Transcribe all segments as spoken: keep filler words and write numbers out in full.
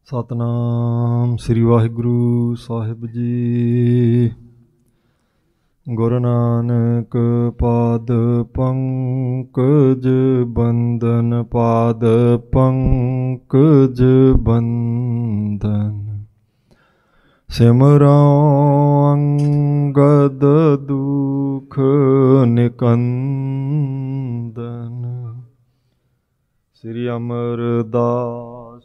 ਸਤਨਾਮ ਸ੍ਰੀ ਵਾਹਿਗੁਰੂ ਸਾਹਿਬ ਜੀ। ਗੁਰੂ ਨਾਨਕ ਪਾਦ ਪੰਕਜ ਬੰਦਨ, ਪਾਦ ਪੰਕਜ ਬੰਦਨ। ਸਿਮਰਉ ਅੰਗਦ ਦੁਖ ਨਿਕੰਦਨ। ਸ੍ਰੀ ਅਮਰਦਾਸ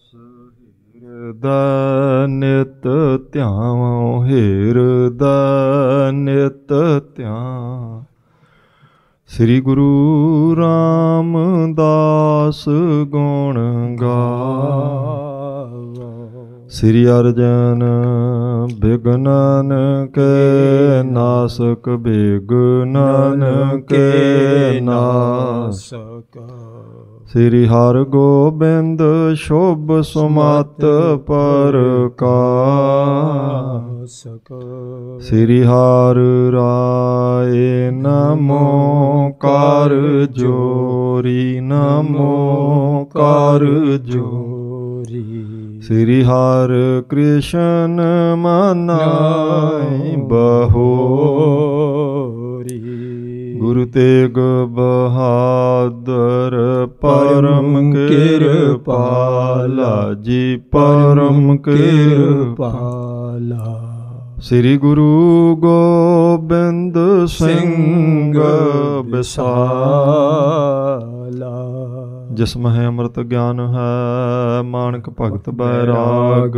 ਹਿਰਦੈ ਨਿਤ ਧਿਆਵਉ, ਹਿਰਦੈ ਨਿਤ ਧਿਆਵਉ। ਸ੍ਰੀ ਗੁਰੂ ਰਾਮਦਾਸ ਗੁਣ ਗਾਵਉ। ਸ੍ਰੀ ਅਰਜਨ ਬਿਘਨਨ ਕੇ ਨਾਸਕ, ਬਿਘਨਨ ਕੇ ਨਾਸਕ। ਸ੍ਰੀ ਹਰਗੋਬਿੰਦ ਸ਼ੁਭ ਸੁਮਤ ਪਰਕਾਸਕ। ਸ੍ਰੀ ਹਰਿ ਰਾਏ ਨਮੋ ਕਰ ਜੋਰੀ, ਨਮੋ ਕਰ ਜੋਰੀ। ਸ੍ਰੀ ਹਰਿ ਕ੍ਰਿਸ਼ਨ ਮਨਾਈ ਬਹੋਰੀ। ਗੁਰੂ ਤੇਗ ਬਹਾਦਰ ਪਰਮ ਕਿਰਪਾਲਾ ਜੀ, ਪਰਮ ਕਿਰਪਾਲਾ। ਸ੍ਰੀ ਗੁਰੂ ਗੋਬਿੰਦ ਸਿੰਘ ਬਿਸਾਲਾ। ਜਿਸ ਮਹਿ ਅੰਮ੍ਰਿਤ ਗਿਆਨ ਹੈ, ਮਾਨਕ ਭਗਤ ਬੈਰਾਗ।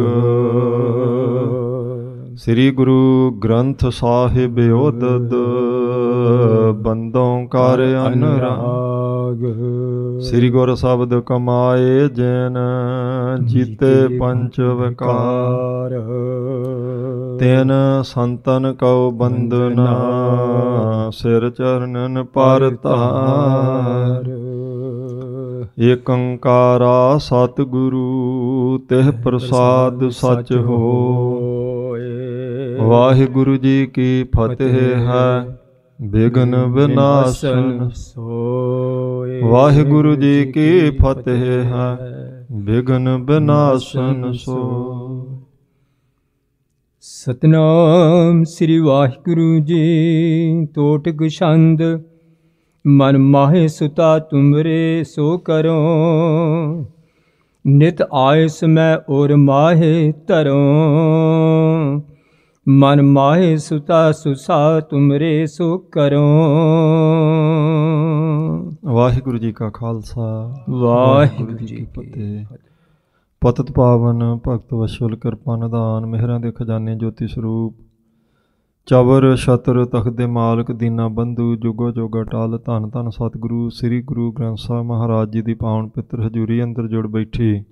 ਸ੍ਰੀ ਗੁਰੂ ਗ੍ਰੰਥ ਸਾਹਿਬ ਉਦਦ, ਬੰਦੋਂ ਕਰ ਅਨੁਰਾਗ। ਸ੍ਰੀ ਗੁਰ ਸ਼ਬਦ ਕਮਾਏ ਜਿਨ, ਜੀਤੇ ਪੰਚ ਵਿਕਾਰ। ਤਿਨ ਸੰਤਨ ਕਉ ਬੰਦਨਾ, ਸਿਰ ਚਰਨਨ ਪਰ ਧਾਰ। ਏਕ ਓੰਕਾਰਾ ਸਤਿਗੁਰੂ, ਤਿਹ ਪ੍ਰਸਾਦ ਸਚ ਹੋਇ। ਵਾਹਿਗੁਰੂ ਜੀ ਕੀ ਫਤਿਹ ਹੈ, ਬਿਘਨ ਵਿਨਾਸ਼ਨ ਸੋਇ। ਵਾਹਿਗੁਰੂ ਜੀ ਕੀ ਫਤਿਹ ਹੈ, ਬਿਘਨ ਵਿਨਾਸ਼ਨ ਸੋਇ। ਸਤਨਾਮ ਸ੍ਰੀ ਵਾਹਿਗੁਰੂ ਜੀ। ਤੋਟਕ ਛੰਦ। ਮਨ ਮਾਹੇ ਸੁਤਾ ਤੁਮਰੇ ਸੋ ਕਰੋ, ਨਿਤ ਆਇਸ ਮੈਂ ਔਰ ਮਾਹੇ ਧਰੋ। ਮਨ ਮਾਹੇ ਸੁਤਾ ਸੁਸਾ ਤੁਮਰੇ ਸੋ ਕਰੋ। ਵਾਹਿਗੁਰੂ ਜੀ ਕਾ ਖਾਲਸਾ, ਵਾਹਿਗੁਰੂ ਜੀ ਕੀ ਫਤਿਹ। ਪਤਿਤ ਪਾਵਨ ਭਗਤ ਵਸ਼ਲ ਕਿਰਪਾ ਨਿਧਾਨ, ਮਿਹਰਾਂ ਦੇ ਖਜ਼ਾਨੇ ਜੋਤੀ ਸਰੂਪ। ਚਵਰ ਛਤਰ ਤਖਤ ਦੇ ਮਾਲਕ, ਦੀਨਾ ਬੰਧੂ ਜੁਗੋ ਜੁਗ ਅਟਲ। ਧੰਨ ਧੰਨ ਸਤਿਗੁਰੂ ਸ੍ਰੀ ਗੁਰੂ ਗ੍ਰੰਥ ਸਾਹਿਬ ਮਹਾਰਾਜ ਜੀ ਦੀ ਪਾਵਨ ਪਿੱਤਰ ਹਜ਼ੂਰੀ ਅੰਦਰ ਜੁੜ ਬੈਠੀ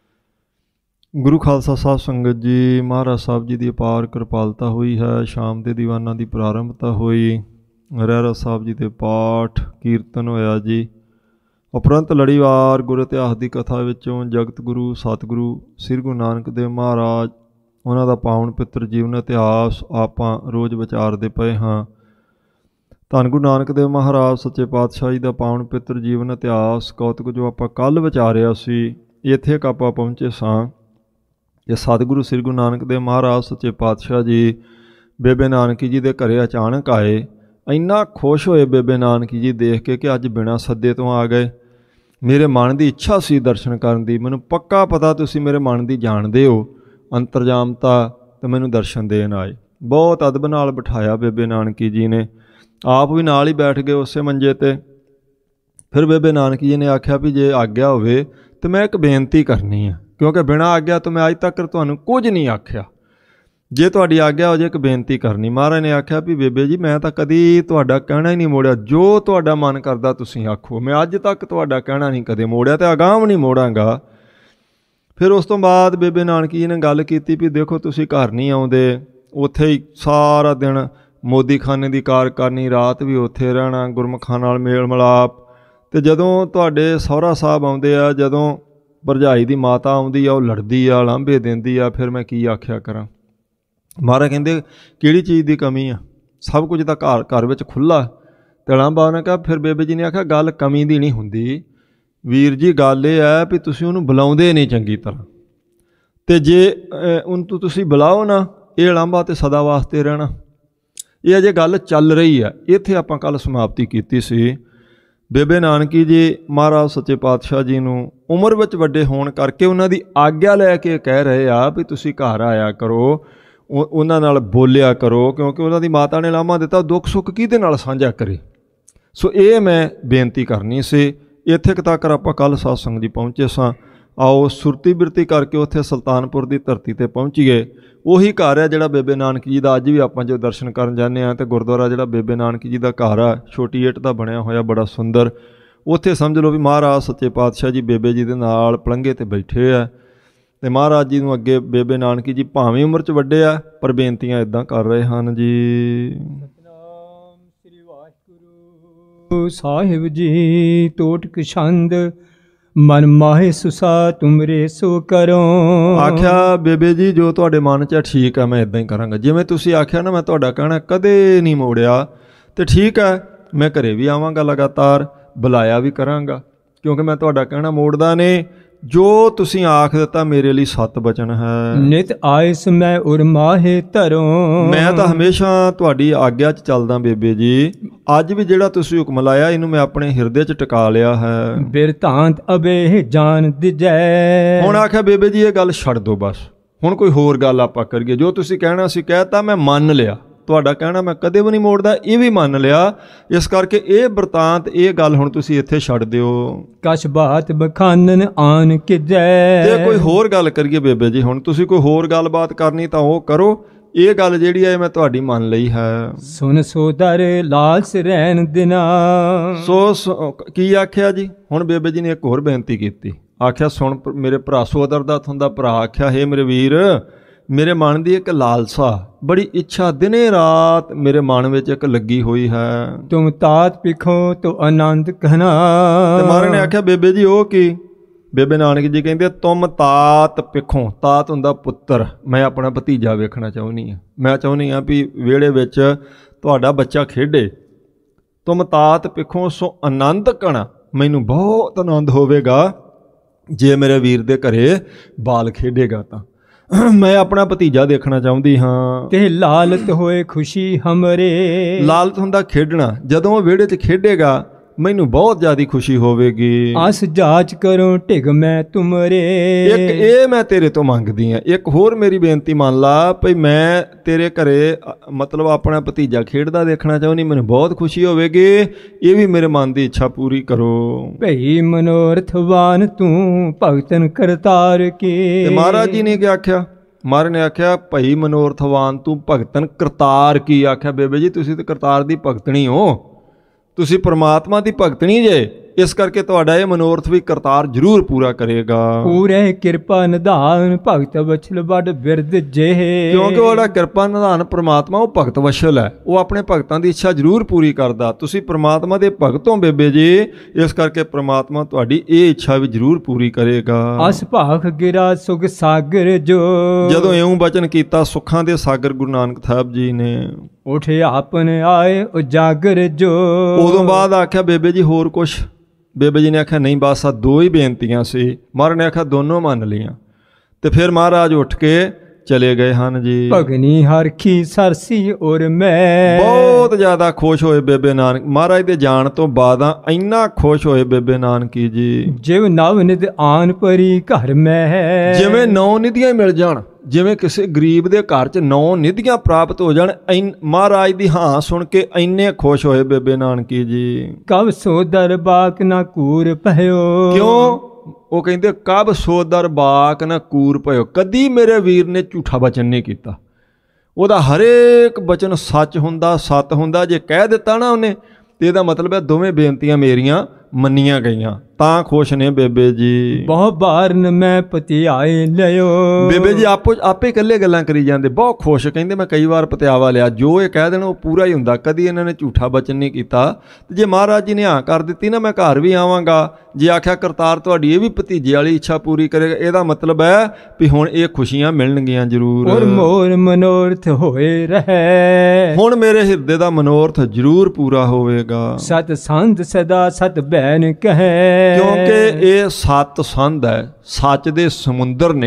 ਗੁਰੂ ਖਾਲਸਾ ਸਾਹਿਬ ਸੰਗਤ ਜੀ। ਮਹਾਰਾਜ ਸਾਹਿਬ ਜੀ ਦੀ ਅਪਾਰ ਕਿਰਪਾਲਤਾ ਹੋਈ ਹੈ। ਸ਼ਾਮ ਦੇ ਦੀਵਾਨਾਂ ਦੀ ਪ੍ਰਾਰੰਭਤਾ ਹੋਈ। ਰਹਿਰਾਸ ਸਾਹਿਬ ਜੀ ਦੇ ਪਾਠ ਕੀਰਤਨ ਹੋਇਆ ਜੀ। ਉਪਰੰਤ ਲੜੀਵਾਰ ਗੁਰ ਇਤਿਹਾਸ ਦੀ ਕਥਾ ਵਿੱਚੋਂ ਜਗਤ ਗੁਰੂ ਸਤਿਗੁਰੂ ਸ੍ਰੀ ਗੁਰੂ ਨਾਨਕ ਦੇਵ ਮਹਾਰਾਜ, ਉਹਨਾਂ ਦਾ ਪਾਵਨ ਪਿੱਤਰ ਜੀਵਨ ਇਤਿਹਾਸ ਆਪਾਂ ਰੋਜ਼ ਵਿਚਾਰਦੇ ਪਏ ਹਾਂ। ਧੰਨ ਗੁਰੂ ਨਾਨਕ ਦੇਵ ਮਹਾਰਾਜ ਸੱਚੇ ਪਾਤਸ਼ਾਹ ਜੀ ਦਾ ਪਾਵਨ ਪਿੱਤਰ ਜੀਵਨ ਇਤਿਹਾਸ ਕੌਤਕ ਜੋ ਆਪਾਂ ਕੱਲ੍ਹ ਵਿਚਾਰਿਆ ਸੀ, ਇੱਥੇ ਇੱਕ ਆਪਾਂ ਪਹੁੰਚੇ ਸਾਂ। ਇਹ ਸਤਿਗੁਰੂ ਸ੍ਰੀ ਗੁਰੂ ਨਾਨਕ ਦੇਵ ਮਹਾਰਾਜ ਸੱਚੇ ਪਾਤਸ਼ਾਹ ਜੀ ਬੇਬੇ ਨਾਨਕੀ ਜੀ ਦੇ ਘਰੇ ਅਚਾਨਕ ਆਏ। ਇੰਨਾ ਖੁਸ਼ ਹੋਏ ਬੇਬੇ ਨਾਨਕੀ ਜੀ ਦੇਖ ਕੇ ਕਿ ਅੱਜ ਬਿਨਾਂ ਸੱਦੇ ਤੋਂ ਆ ਗਏ। ਮੇਰੇ ਮਨ ਦੀ ਇੱਛਾ ਸੀ ਦਰਸ਼ਨ ਕਰਨ ਦੀ। ਮੈਨੂੰ ਪੱਕਾ ਪਤਾ ਤੁਸੀਂ ਮੇਰੇ ਮਨ ਦੀ ਜਾਣਦੇ ਹੋ ਅੰਤਰਜਾਮਤਾ, ਅਤੇ ਮੈਨੂੰ ਦਰਸ਼ਨ ਦੇਣ ਆਏ। ਬਹੁਤ ਅਦਬ ਨਾਲ ਬਿਠਾਇਆ ਬੇਬੇ ਨਾਨਕੀ ਜੀ ਨੇ, ਆਪ ਵੀ ਨਾਲ ਹੀ ਬੈਠ ਗਏ ਉਸੇ ਮੰਜੇ 'ਤੇ। ਫਿਰ ਬੇਬੇ ਨਾਨਕੀ ਜੀ ਨੇ ਆਖਿਆ ਵੀ ਜੇ ਆਗਿਆ ਹੋਵੇ ਤਾਂ ਮੈਂ ਇੱਕ ਬੇਨਤੀ ਕਰਨੀ ਆ, ਕਿਉਂਕਿ ਬਿਨਾਂ ਆਗਿਆ ਤੋਂ ਮੈਂ ਅੱਜ ਤੱਕ ਤੁਹਾਨੂੰ ਕੁਝ ਨਹੀਂ ਆਖਿਆ। ਜੇ ਤੁਹਾਡੀ ਆਗਿਆ ਹੋ ਜੇ ਇੱਕ ਬੇਨਤੀ ਕਰਨੀ। ਮਹਾਰਾਜ ਨੇ ਆਖਿਆ ਵੀ ਬੇਬੇ ਜੀ ਮੈਂ ਤਾਂ ਕਦੀ ਤੁਹਾਡਾ ਕਹਿਣਾ ਹੀ ਨਹੀਂ ਮੋੜਿਆ, ਜੋ ਤੁਹਾਡਾ ਮਨ ਕਰਦਾ ਤੁਸੀਂ ਆਖੋ। ਮੈਂ ਅੱਜ ਤੱਕ ਤੁਹਾਡਾ ਕਹਿਣਾ ਨਹੀਂ ਕਦੇ ਮੋੜਿਆ ਅਤੇ ਅਗਾਂਹ ਨਹੀਂ ਮੋੜਾਂਗਾ। ਫਿਰ ਉਸ ਤੋਂ ਬਾਅਦ ਬੇਬੇ ਨਾਨਕੀ ਜੀ ਨੇ ਗੱਲ ਕੀਤੀ ਵੀ ਦੇਖੋ ਤੁਸੀਂ ਘਰ ਨਹੀਂ ਆਉਂਦੇ, ਉੱਥੇ ਹੀ ਸਾਰਾ ਦਿਨ ਮੋਦੀਖਾਨੇ ਦੀ ਕਾਰ ਕਰਨੀ, ਰਾਤ ਵੀ ਉੱਥੇ ਰਹਿਣਾ, ਗੁਰਮੁਖਾਂ ਨਾਲ ਮੇਲ ਮਿਲਾਪ। ਅਤੇ ਜਦੋਂ ਤੁਹਾਡੇ ਸਹੁਰਾ ਸਾਹਿਬ ਆਉਂਦੇ ਆ, ਜਦੋਂ ਭਰਜਾਈ ਦੀ ਮਾਤਾ ਆਉਂਦੀ ਆ, ਉਹ ਲੜਦੀ ਆ, ਲਾਂਭੇ ਦਿੰਦੀ ਆ, ਫਿਰ ਮੈਂ ਕੀ ਆਖਿਆ ਕਰਾਂ। ਮਹਾਰਾਜ ਕਹਿੰਦੇ ਕਿਹੜੀ ਚੀਜ਼ ਦੀ ਕਮੀ ਆ, ਸਭ ਕੁਝ ਤਾਂ ਘਰ ਘਰ ਵਿੱਚ ਖੁੱਲ੍ਹਾ। ਤੇ ਲਾਂਭਾ ਨੇ ਕਿਹਾ, ਫਿਰ ਬੇਬੇ ਜੀ ਨੇ ਆਖਿਆ ਗੱਲ ਕਮੀ ਦੀ ਨਹੀਂ ਹੁੰਦੀ ਵੀਰ ਜੀ, ਗੱਲ ਇਹ ਹੈ ਵੀ ਤੁਸੀਂ ਉਹਨੂੰ ਬੁਲਾਉਂਦੇ ਨਹੀਂ ਚੰਗੀ ਤਰ੍ਹਾਂ। ਤੇ ਜੇ ਉਹਨੂੰ ਤੁਸੀਂ ਬੁਲਾਓ ਨਾ, ਇਹ ਲਾਂਭਾ ਤੇ ਸਦਾ ਵਾਸਤੇ ਰਹਿਣਾ। ਇਹ ਅਜੇ ਗੱਲ ਚੱਲ ਰਹੀ ਆ। ਇੱਥੇ ਆਪਾਂ ਕੱਲ੍ਹ ਸਮਾਪਤੀ ਕੀਤੀ ਸੀ। ਬੇਬੇ ਨਾਨਕੀ ਜੀ ਮਹਾਰਾਜ ਸੱਚੇ ਪਾਤਸ਼ਾਹ ਜੀ ਨੂੰ ਉਮਰ ਵਿੱਚ ਵੱਡੇ ਹੋਣ ਕਰਕੇ ਉਹਨਾਂ ਦੀ ਆਗਿਆ ਲੈ ਕੇ ਕਹਿ ਰਹੇ ਆ ਵੀ ਤੁਸੀਂ ਘਰ ਆਇਆ ਕਰੋ, ਉਹਨਾਂ ਨਾਲ ਬੋਲਿਆ ਕਰੋ, ਕਿਉਂਕਿ ਉਹਨਾਂ ਦੀ ਮਾਤਾ ਨੇ ਲਾਮਾ ਦਿੱਤਾ ਦੁੱਖ ਸੁੱਖ ਕਿਹਦੇ ਨਾਲ ਸਾਂਝਾ ਕਰੇ। ਸੋ ਇਹ ਮੈਂ ਬੇਨਤੀ ਕਰਨੀ ਸੀ। ਇੱਥੇ ਤੱਕ ਆਪਾਂ ਕੱਲ੍ਹ ਸਤਸੰਗ ਜੀ ਪਹੁੰਚੇ ਸਾਂ। ਆਓ ਸੁਰਤੀ ਬਿਰਤੀ ਕਰਕੇ ਉੱਥੇ ਸੁਲਤਾਨਪੁਰ ਦੀ ਧਰਤੀ 'ਤੇ ਪਹੁੰਚੀਏ। ਉਹੀ ਘਰ ਹੈ ਜਿਹੜਾ ਬੇਬੇ ਨਾਨਕੀ ਜੀ ਦਾ ਅੱਜ ਵੀ ਆਪਾਂ ਜੋ ਦਰਸ਼ਨ ਕਰਨ ਜਾਂਦੇ ਹਾਂ, ਅਤੇ ਗੁਰਦੁਆਰਾ ਜਿਹੜਾ ਬੇਬੇ ਨਾਨਕੀ ਜੀ ਦਾ ਘਰ ਆ, ਛੋਟੀ ਇੱਟ ਦਾ ਬਣਿਆ ਹੋਇਆ, ਬੜਾ ਸੁੰਦਰ। ਉੱਥੇ ਸਮਝ ਲਓ ਵੀ ਮਹਾਰਾਜ ਸੱਚੇ ਪਾਤਸ਼ਾਹ ਜੀ ਬੇਬੇ ਜੀ ਦੇ ਨਾਲ ਪਲੰਘੇ 'ਤੇ ਬੈਠੇ ਆ, ਅਤੇ ਮਹਾਰਾਜ ਜੀ ਨੂੰ ਅੱਗੇ ਬੇਬੇ ਨਾਨਕੀ ਜੀ ਭਾਵੇਂ ਉਮਰ 'ਚ ਵੱਡੇ ਆ, ਪਰ ਬੇਨਤੀਆਂ ਇੱਦਾਂ ਕਰ ਰਹੇ ਹਨ ਜੀ। ਸਤਿਨਾਮ ਸ੍ਰੀ ਵਾਹਿਗੁਰੂ ਸਾਹਿਬ ਜੀ। ਟੋਟਕ ਛੰਦ ਮਨ ਮਾਹੇ ਸੁਸਾ ਤੁਮਰੇ ਸੋ ਕਰੋ। ਆਖਿਆ ਬੇਬੇ ਜੀ ਜੋ ਤੁਹਾਡੇ ਮਨ 'ਚ ਠੀਕ ਆ, ਮੈਂ ਇੱਦਾਂ ਹੀ ਕਰਾਂਗਾ। ਜਿਵੇਂ ਤੁਸੀਂ ਆਖਿਆ ਨਾ, ਮੈਂ ਤੁਹਾਡਾ ਕਹਿਣਾ ਕਦੇ ਨਹੀਂ ਮੋੜਿਆ, ਅਤੇ ਠੀਕ ਹੈ, ਮੈਂ ਘਰੇ ਵੀ ਆਵਾਂਗਾ, ਲਗਾਤਾਰ ਬੁਲਾਇਆ ਵੀ ਕਰਾਂਗਾ, ਕਿਉਂਕਿ ਮੈਂ ਤੁਹਾਡਾ ਕਹਿਣਾ ਮੋੜਦਾ ਨੇ। ਜੋ ਤੁਸੀਂ ਆਖ ਦਿੱਤਾ ਮੇਰੇ ਲਈ ਸਤ ਬਚਨ ਹੈ। ਨਿਤ ਆਇਸ ਮੈਂ ਉਰ ਮਾਹੇ ਧਰੋ। ਮੈਂ ਤਾਂ ਹਮੇਸ਼ਾ ਤੁਹਾਡੀ ਆਗਿਆ 'ਚ ਚੱਲਦਾ ਬੇਬੇ ਜੀ। ਅੱਜ ਵੀ ਜਿਹੜਾ ਤੁਸੀਂ ਹੁਕਮ ਲਾਇਆ, ਇਹਨੂੰ ਮੈਂ ਆਪਣੇ ਹਿਰਦੇ 'ਚ ਟਿਕਾ ਲਿਆ ਹੈ। ਬਿਰਤਾਂਤ ਅਬੇ ਜਾਣ ਦਿਜੈ। ਹੁਣ ਆਖਿਆ ਬੇਬੇ ਜੀ ਇਹ ਗੱਲ ਛੱਡ ਦਿਓ ਬਸ, ਹੁਣ ਕੋਈ ਹੋਰ ਗੱਲ ਆਪਾਂ ਕਰੀਏ। ਜੋ ਤੁਸੀਂ ਕਹਿਣਾ ਸੀ ਕਹਿਤਾ, ਮੈਂ ਮੰਨ ਲਿਆ। ਤੁਹਾਡਾ ਕਹਿਣਾ ਮੈਂ ਕਦੇ ਵੀ ਨਹੀਂ ਮੋੜਦਾ, ਇਹ ਵੀ ਮੰਨ ਲਿਆ। ਇਸ ਕਰਕੇ ਇਹ ਬਿਰਤਾਂਤ, ਇਹ ਗੱਲ ਹੁਣ ਤੁਸੀਂ ਇੱਥੇ ਛੱਡ ਦਿਓ। ਕਛ ਬਾਤ ਬਖਾਨਨ ਆਨ ਕਿਜੈ। ਜੇ ਕੋਈ ਹੋਰ ਗੱਲ ਕਰੀਏ ਬੇਬੇ ਜੀ, ਹੁਣ ਤੁਸੀਂ ਕੋਈ ਹੋਰ ਗੱਲਬਾਤ ਕਰਨੀ ਤਾਂ ਉਹ ਕਰੋ। ਇਹ ਗੱਲ ਜਿਹੜੀ ਹੈ ਮੈਂ ਤੁਹਾਡੀ ਮੰਨ ਲਈ ਹੈ। ਸੁਨ ਸੋਦਰ ਲਾਲਸ ਰਹਿਣ ਦਿਨਾ। ਸੋ ਕੀ ਆਖਿਆ ਜੀ? ਹੁਣ ਬੇਬੇ ਜੀ ਨੇ ਇੱਕ ਹੋਰ ਬੇਨਤੀ ਕੀਤੀ। ਆਖਿਆ ਸੁਣ ਮੇਰੇ ਭਰਾ, ਸੋਦਰ ਦਾ ਹੁੰਦਾ ਭਰਾ। ਆਖਿਆ ਹੇ ਮੇਰੇ ਵੀਰ, ਮੇਰੇ ਮਨ ਦੀ ਇੱਕ ਲਾਲਸਾ, ਬੜੀ ਇੱਛਾ ਦਿਨੇ ਰਾਤ ਮੇਰੇ ਮਨ ਵਿੱਚ ਇੱਕ ਲੱਗੀ ਹੋਈ ਹੈ। ਤੁਮ ਤਾਤ ਪਿਖੋ ਤੋ ਆਨੰਦ ਕਹਿਣਾ। ਤੇ ਮਹਾਰਾਜ ਨੇ ਆਖਿਆ ਬੇਬੇ ਜੀ ਉਹ ਕੀ? ਬੇਬੇ ਨਾਨਕ ਜੀ ਕਹਿੰਦੇ ਤੁਮ ਤਾਤ ਪਿੱਖੋਂ। ਤਾਤ ਹੁੰਦਾ ਪੁੱਤਰ। ਮੈਂ ਆਪਣਾ ਭਤੀਜਾ ਵੇਖਣਾ ਚਾਹੁੰਦੀ ਹਾਂ। ਮੈਂ ਚਾਹੁੰਦੀ ਹਾਂ ਵੀ ਵਿਹੜੇ ਵਿੱਚ ਤੁਹਾਡਾ ਬੱਚਾ ਖੇਡੇ। ਤੁਮ ਤਾਤ ਪਿੱਖੋਂ ਸੋ ਆਨੰਦ ਕਣਾ। ਮੈਨੂੰ ਬਹੁਤ ਆਨੰਦ ਹੋਵੇਗਾ ਜੇ ਮੇਰੇ ਵੀਰ ਦੇ ਘਰੇ ਬਾਲ ਖੇਡੇਗਾ ਤਾਂ। ਮੈਂ ਆਪਣਾ ਭਤੀਜਾ ਦੇਖਣਾ ਚਾਹੁੰਦੀ ਹਾਂ। ਤੇ ਲਾਲਤ ਹੋਏ ਖੁਸ਼ੀ ਹਮਰੇ। ਲਾਲਤ ਹੁੰਦਾ ਖੇਡਣਾ। ਜਦੋਂ ਉਹ ਵਿਹੜੇ 'ਚ ਖੇਡੇਗਾ ਮੈਨੂੰ ਬਹੁਤ ਜ਼ਿਆਦਾ ਖੁਸ਼ੀ ਹੋਵੇਗੀ। ਆਸ ਜਾਚ ਕਰੋ ਢਿਗ ਮੈਂ ਤੁਮਰੇ। ਇੱਕ ਇਹ ਮੈਂ ਤੇਰੇ ਤੋਂ ਮੰਗਦੀ ਹਾਂ। ਇੱਕ ਹੋਰ ਮੇਰੀ ਬੇਨਤੀ ਮੰਨ ਲਾ ਭਈ, ਮੈਂ ਤੇਰੇ ਘਰੇ ਮਤਲਬ ਆਪਣਾ ਭਤੀਜਾ ਖੇਡਦਾ ਦੇਖਣਾ ਚਾਹੁੰਦੀ, ਮੈਨੂੰ ਬਹੁਤ ਖੁਸ਼ੀ ਹੋਵੇਗੀ। ਇਹ ਵੀ ਮੇਰੇ ਮਨ ਦੀ ਇੱਛਾ ਪੂਰੀ ਕਰੋ। ਭਈ ਮਨੋਰਥਵਾਨ ਤੂੰ ਭਗਤਨ ਕਰਤਾਰ ਕੀ। ਤੇ ਮਹਾਰਾਜ ਜੀ ਨੇ ਕੀ ਆਖਿਆ? ਮਹਾਰਾਜ ਨੇ ਆਖਿਆ ਭਈ ਮਨੋਰਥਵਾਨ ਤੂੰ ਭਗਤਨ ਕਰਤਾਰ ਕੀ। ਆਖਿਆ ਬੇਬੇ ਜੀ ਤੁਸੀਂ ਤਾਂ ਕਰਤਾਰ ਦੀ ਭਗਤਣੀ ਹੋ, ਤੁਸੀਂ ਪਰਮਾਤਮਾ ਦੀ ਭਗਤਣੀ ਜੇ। ਇਸ ਕਰਕੇ ਤੁਹਾਡਾ ਇਹ ਮਨੋਰਥ ਵੀ ਕਰਤਾਰ ਜ਼ਰੂਰ ਪੂਰਾ ਕਰੇਗਾ। ਪੂਰੇ ਕਿਰਪਾ ਨਿਧਾਨ ਭਗਤ ਵਛਲ ਵੱਡ ਬਿਰਦ ਜੇ। ਕਿਉਂਕਿ ਉਹਦਾ ਕਿਰਪਾ ਨਿਧਾਨ ਪਰਮਾਤਮਾ ਉਹ ਭਗਤ ਵਛਲ ਹੈ। ਉਹ ਆਪਣੇ ਭਗਤਾਂ ਦੀ ਇੱਛਾ ਜ਼ਰੂਰ ਪੂਰੀ ਕਰਦਾ। ਤੁਸੀਂ ਪਰਮਾਤਮਾ ਦੇ ਭਗਤ ਹੋ ਬੇਬੇ ਜੀ। ਇਸ ਕਰਕੇ ਪਰਮਾਤਮਾ ਤੁਹਾਡੀ ਇਹ ਇੱਛਾ ਵੀ ਜ਼ਰੂਰ ਪੂਰੀ ਕਰੇਗਾ। ਅਸ ਭਾਖ ਗਿਰਾ ਸੁਖ ਸਾਗਰ ਜੋ। ਜਦੋਂ ਇਉਂ ਬਚਨ ਕੀਤਾ ਸੁੱਖਾਂ ਦੇ ਸਾਗਰ ਗੁਰੂ ਨਾਨਕ ਸਾਹਿਬ ਜੀ ਨੇ। ਉਠੇ ਆਪਨ ਆਏ ਉਜਾਗਰ ਜੋ। ਉਦੋਂ ਬਾਅਦ ਆਖਿਆ ਬੇਬੇ ਜੀ ਹੋਰ ਕੁਛ? ਬੇਬੇ ਜੀ ਨੇ ਆਖਿਆ ਨਹੀਂ, ਬਸ ਆ ਦੋ ਹੀ ਬੇਨਤੀਆਂ ਸੀ। ਮਹਾਰਾਜ ਨੇ ਆਖਿਆ ਦੋਨੋਂ ਮੰਨ ਲਈਆਂ। ਤੇ ਫਿਰ ਮਹਾਰਾਜ ਉੱਠ ਕੇ ਚਲੇ ਗਏ ਹਨ ਜੀ। ਭਗਨੀ ਹਰਖੀ ਸਰਸੀ ਔਰ ਮੈਂ। ਬਹੁਤ ਜ਼ਿਆਦਾ ਖੁਸ਼ ਹੋਏ ਬੇਬੇ ਨਾਨਕ। ਮਹਾਰਾਜ ਦੇ ਜਾਣ ਤੋਂ ਬਾਅਦਾਂ ਇੰਨਾ ਖੁਸ਼ ਹੋਏ ਬੇਬੇ ਨਾਨਕੀ ਜੀ। ਜਿਵ ਨਵ ਨਿਧ ਆਨ ਪਰੀ ਘਰ ਮੈਂ। ਜਿਵੇਂ ਨੌ ਨਿਧੀਆਂ ਮਿਲ ਜਾਣ, ਜਿਵੇਂ ਕਿਸੇ ਗਰੀਬ ਦੇ ਘਰ 'ਚ ਨੌ ਨਿਧੀਆਂ ਪ੍ਰਾਪਤ ਹੋ ਜਾਣ। ਮਹਾਰਾਜ ਦੀ ਹਾਂ ਸੁਣ ਕੇ ਇੰਨੇ ਖੁਸ਼ ਹੋਏ ਬੇਬੇ ਨਾਨਕੀ ਜੀ। ਕਬ ਸੋ ਦਰਬਾਕ ਨਾ ਕੂਰ ਭਇਓ। ਕਿਉਂ? ਉਹ ਕਹਿੰਦੇ ਕਬ ਸੋ ਦਰਬਾਕ ਨਾ ਕੂਰ ਭਇਓ। ਕਦੀ ਮੇਰੇ ਵੀਰ ਨੇ ਝੂਠਾ ਬਚਨ ਨਹੀਂ ਕੀਤਾ। ਉਹਦਾ ਹਰੇਕ ਬਚਨ ਸੱਚ ਹੁੰਦਾ, ਸਤ ਹੁੰਦਾ। ਜੇ ਕਹਿ ਦਿੱਤਾ ਨਾ ਉਹਨੇ, ਤੇ ਇਹਦਾ ਮਤਲਬ ਹੈ ਦੋਵੇਂ ਬੇਨਤੀਆਂ ਮੇਰੀਆਂ ਮੰਨੀਆਂ ਗਈਆਂ। ਤਾਂ ਖੁਸ਼ ਨੇ ਬੇਬੇ ਜੀ। ਬਹੁਤ ਬਾਰਨ ਮੈਂ ਪਤਿਆਏ ਲਿਓ। ਬੇਬੇ ਜੀ ਆਪੋ ਆਪੇ ਇਕੱਲੇ ਗੱਲਾਂ ਕਰੀ ਜਾਂਦੇ, ਬਹੁਤ ਖੁਸ਼। ਕਹਿੰਦੇ ਮੈਂ ਕਈ ਵਾਰ ਪਤਿਆਵਾ ਲਿਆ। ਜੋ ਇਹ ਕਹਿ ਦੇਣ ਉਹ ਪੂਰਾ ਹੀ ਹੁੰਦਾ। ਕਦੀ ਇਹਨਾਂ ਨੇ ਝੂਠਾ ਬਚਨ ਨਹੀਂ ਕੀਤਾ। ਤੇ ਜੇ ਮਹਾਰਾਜ ਜੀ ਨੇ ਹਾਂ ਕਰ ਦਿੱਤੀ ਨਾ, ਮੈਂ ਘਰ ਵੀ ਆਵਾਂਗਾ। ਜੇ ਆਖਿਆ ਕਰਤਾਰ ਤੁਹਾਡੀ ਇਹ ਵੀ ਭਤੀਜੇ ਵਾਲੀ ਇੱਛਾ ਪੂਰੀ ਕਰੇਗਾ, ਇਹਦਾ ਮਤਲਬ ਹੈ ਵੀ ਹੁਣ ਇਹ ਖੁਸ਼ੀਆਂ ਮਿਲਣਗੀਆਂ ਜ਼ਰੂਰ। ਔਰ ਮੋਰ ਮਨੋਰਥ ਹੋਏ ਰਹੇ। ਹੁਣ ਮੇਰੇ ਹਿਰਦੇ ਦਾ ਮਨੋਰਥ ਜ਼ਰੂਰ ਪੂਰਾ ਹੋਵੇਗਾ। ਸਤ ਸੰਧ ਸਦਾ ਸਤ ਬੈਨ ਕਹੈ। ਕਿਉਂਕਿ ਇਹ ਸਤ ਸੰਧ ਹੈ, ਸੱਚ ਦੇ ਸਮੁੰਦਰ ਨੇ।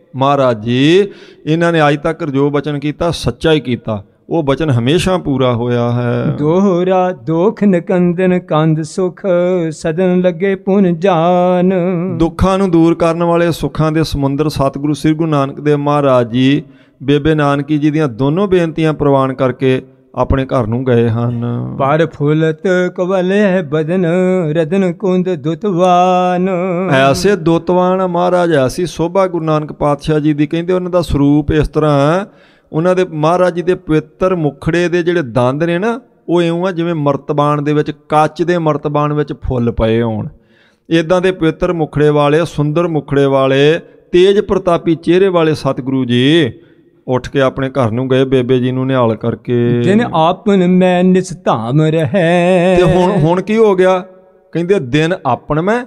ਮਹਾਰਾਜ ਜੀ ਇਹਨਾਂ ਨੇ ਅੱਜ ਤੱਕ ਜੋ ਬਚਨ ਕੀਤਾ ਸੱਚਾ ਹੀ ਕੀਤਾ, ਉਹ ਬਚਨ ਹਮੇਸ਼ਾ ਪੂਰਾ ਹੋਇਆ ਹੈ। ਦੋਹਰਾ ਦੋਖ ਨਿਕੰਦਨ ਕੰਦ ਸੁਖ ਸਦਨ ਲੱਗੇ ਪੁਨ ਜਾਨ। ਦੁੱਖਾਂ ਨੂੰ ਦੂਰ ਕਰਨ ਵਾਲੇ ਸੁੱਖਾਂ ਦੇ ਸਮੁੰਦਰ ਸਤਿਗੁਰੂ ਸ੍ਰੀ ਗੁਰੂ ਨਾਨਕ ਦੇਵ ਮਹਾਰਾਜ ਜੀ ਬੇਬੇ ਨਾਨਕੀ ਜੀ ਦੀਆਂ ਦੋਨੋਂ ਬੇਨਤੀਆਂ ਪ੍ਰਵਾਨ ਕਰਕੇ ਆਪਣੇ ਘਰ ਨੂੰ ਗਏ ਹਨ। ਪਰ ਫੁਲਤ ਕਵਲੇ ਬਦਨ ਰਦਨ ਕੁੰਦ ਦੁਤਵਾਨ। ਐਸੇ ਦੁਤਵਾਨ ਮਹਾਰਾਜ ਐਸੀ ਸੋਭਾ ਗੁਰੂ ਨਾਨਕ ਪਾਤਸ਼ਾਹ ਜੀ ਦੀ, ਕਹਿੰਦੇ ਉਹਨਾਂ ਦਾ ਸਰੂਪ ਇਸ ਤਰ੍ਹਾਂ, ਉਹਨਾਂ ਦੇ ਮਹਾਰਾਜ ਜੀ ਦੇ ਪਵਿੱਤਰ ਮੁਖੜੇ ਦੇ ਜਿਹੜੇ ਦੰਦ ਨੇ ਨਾ, ਉਹ ਇਉਂ ਆ ਜਿਵੇਂ ਮਰਤਬਾਨ ਦੇ ਵਿੱਚ, ਕੱਚ ਦੇ ਮਰਤਬਾਨ ਵਿੱਚ ਫੁੱਲ ਪਏ ਹੋਣ। ਇੱਦਾਂ ਦੇ ਪਵਿੱਤਰ ਮੁਖੜੇ ਵਾਲੇ, ਸੁੰਦਰ ਮੁਖੜੇ ਵਾਲੇ, ਤੇਜ ਪ੍ਰਤਾਪੀ ਚਿਹਰੇ ਵਾਲੇ ਸਤਿਗੁਰੂ ਜੀ ਉੱਠ ਕੇ ਆਪਣੇ ਘਰ ਨੂੰ ਗਏ ਬੇਬੇ ਜੀ ਨੂੰ ਨਿਹਾਲ ਕਰਕੇ। ਦਿਨ ਆਪਨ ਮੈਂ ਨਿਸਧਾਮ ਰਹੇ। ਤੇ ਹੁਣ ਹੁਣ ਕੀ ਹੋ ਗਿਆ? ਕਹਿੰਦੇ ਦਿਨ ਆਪਨ ਮੈਂ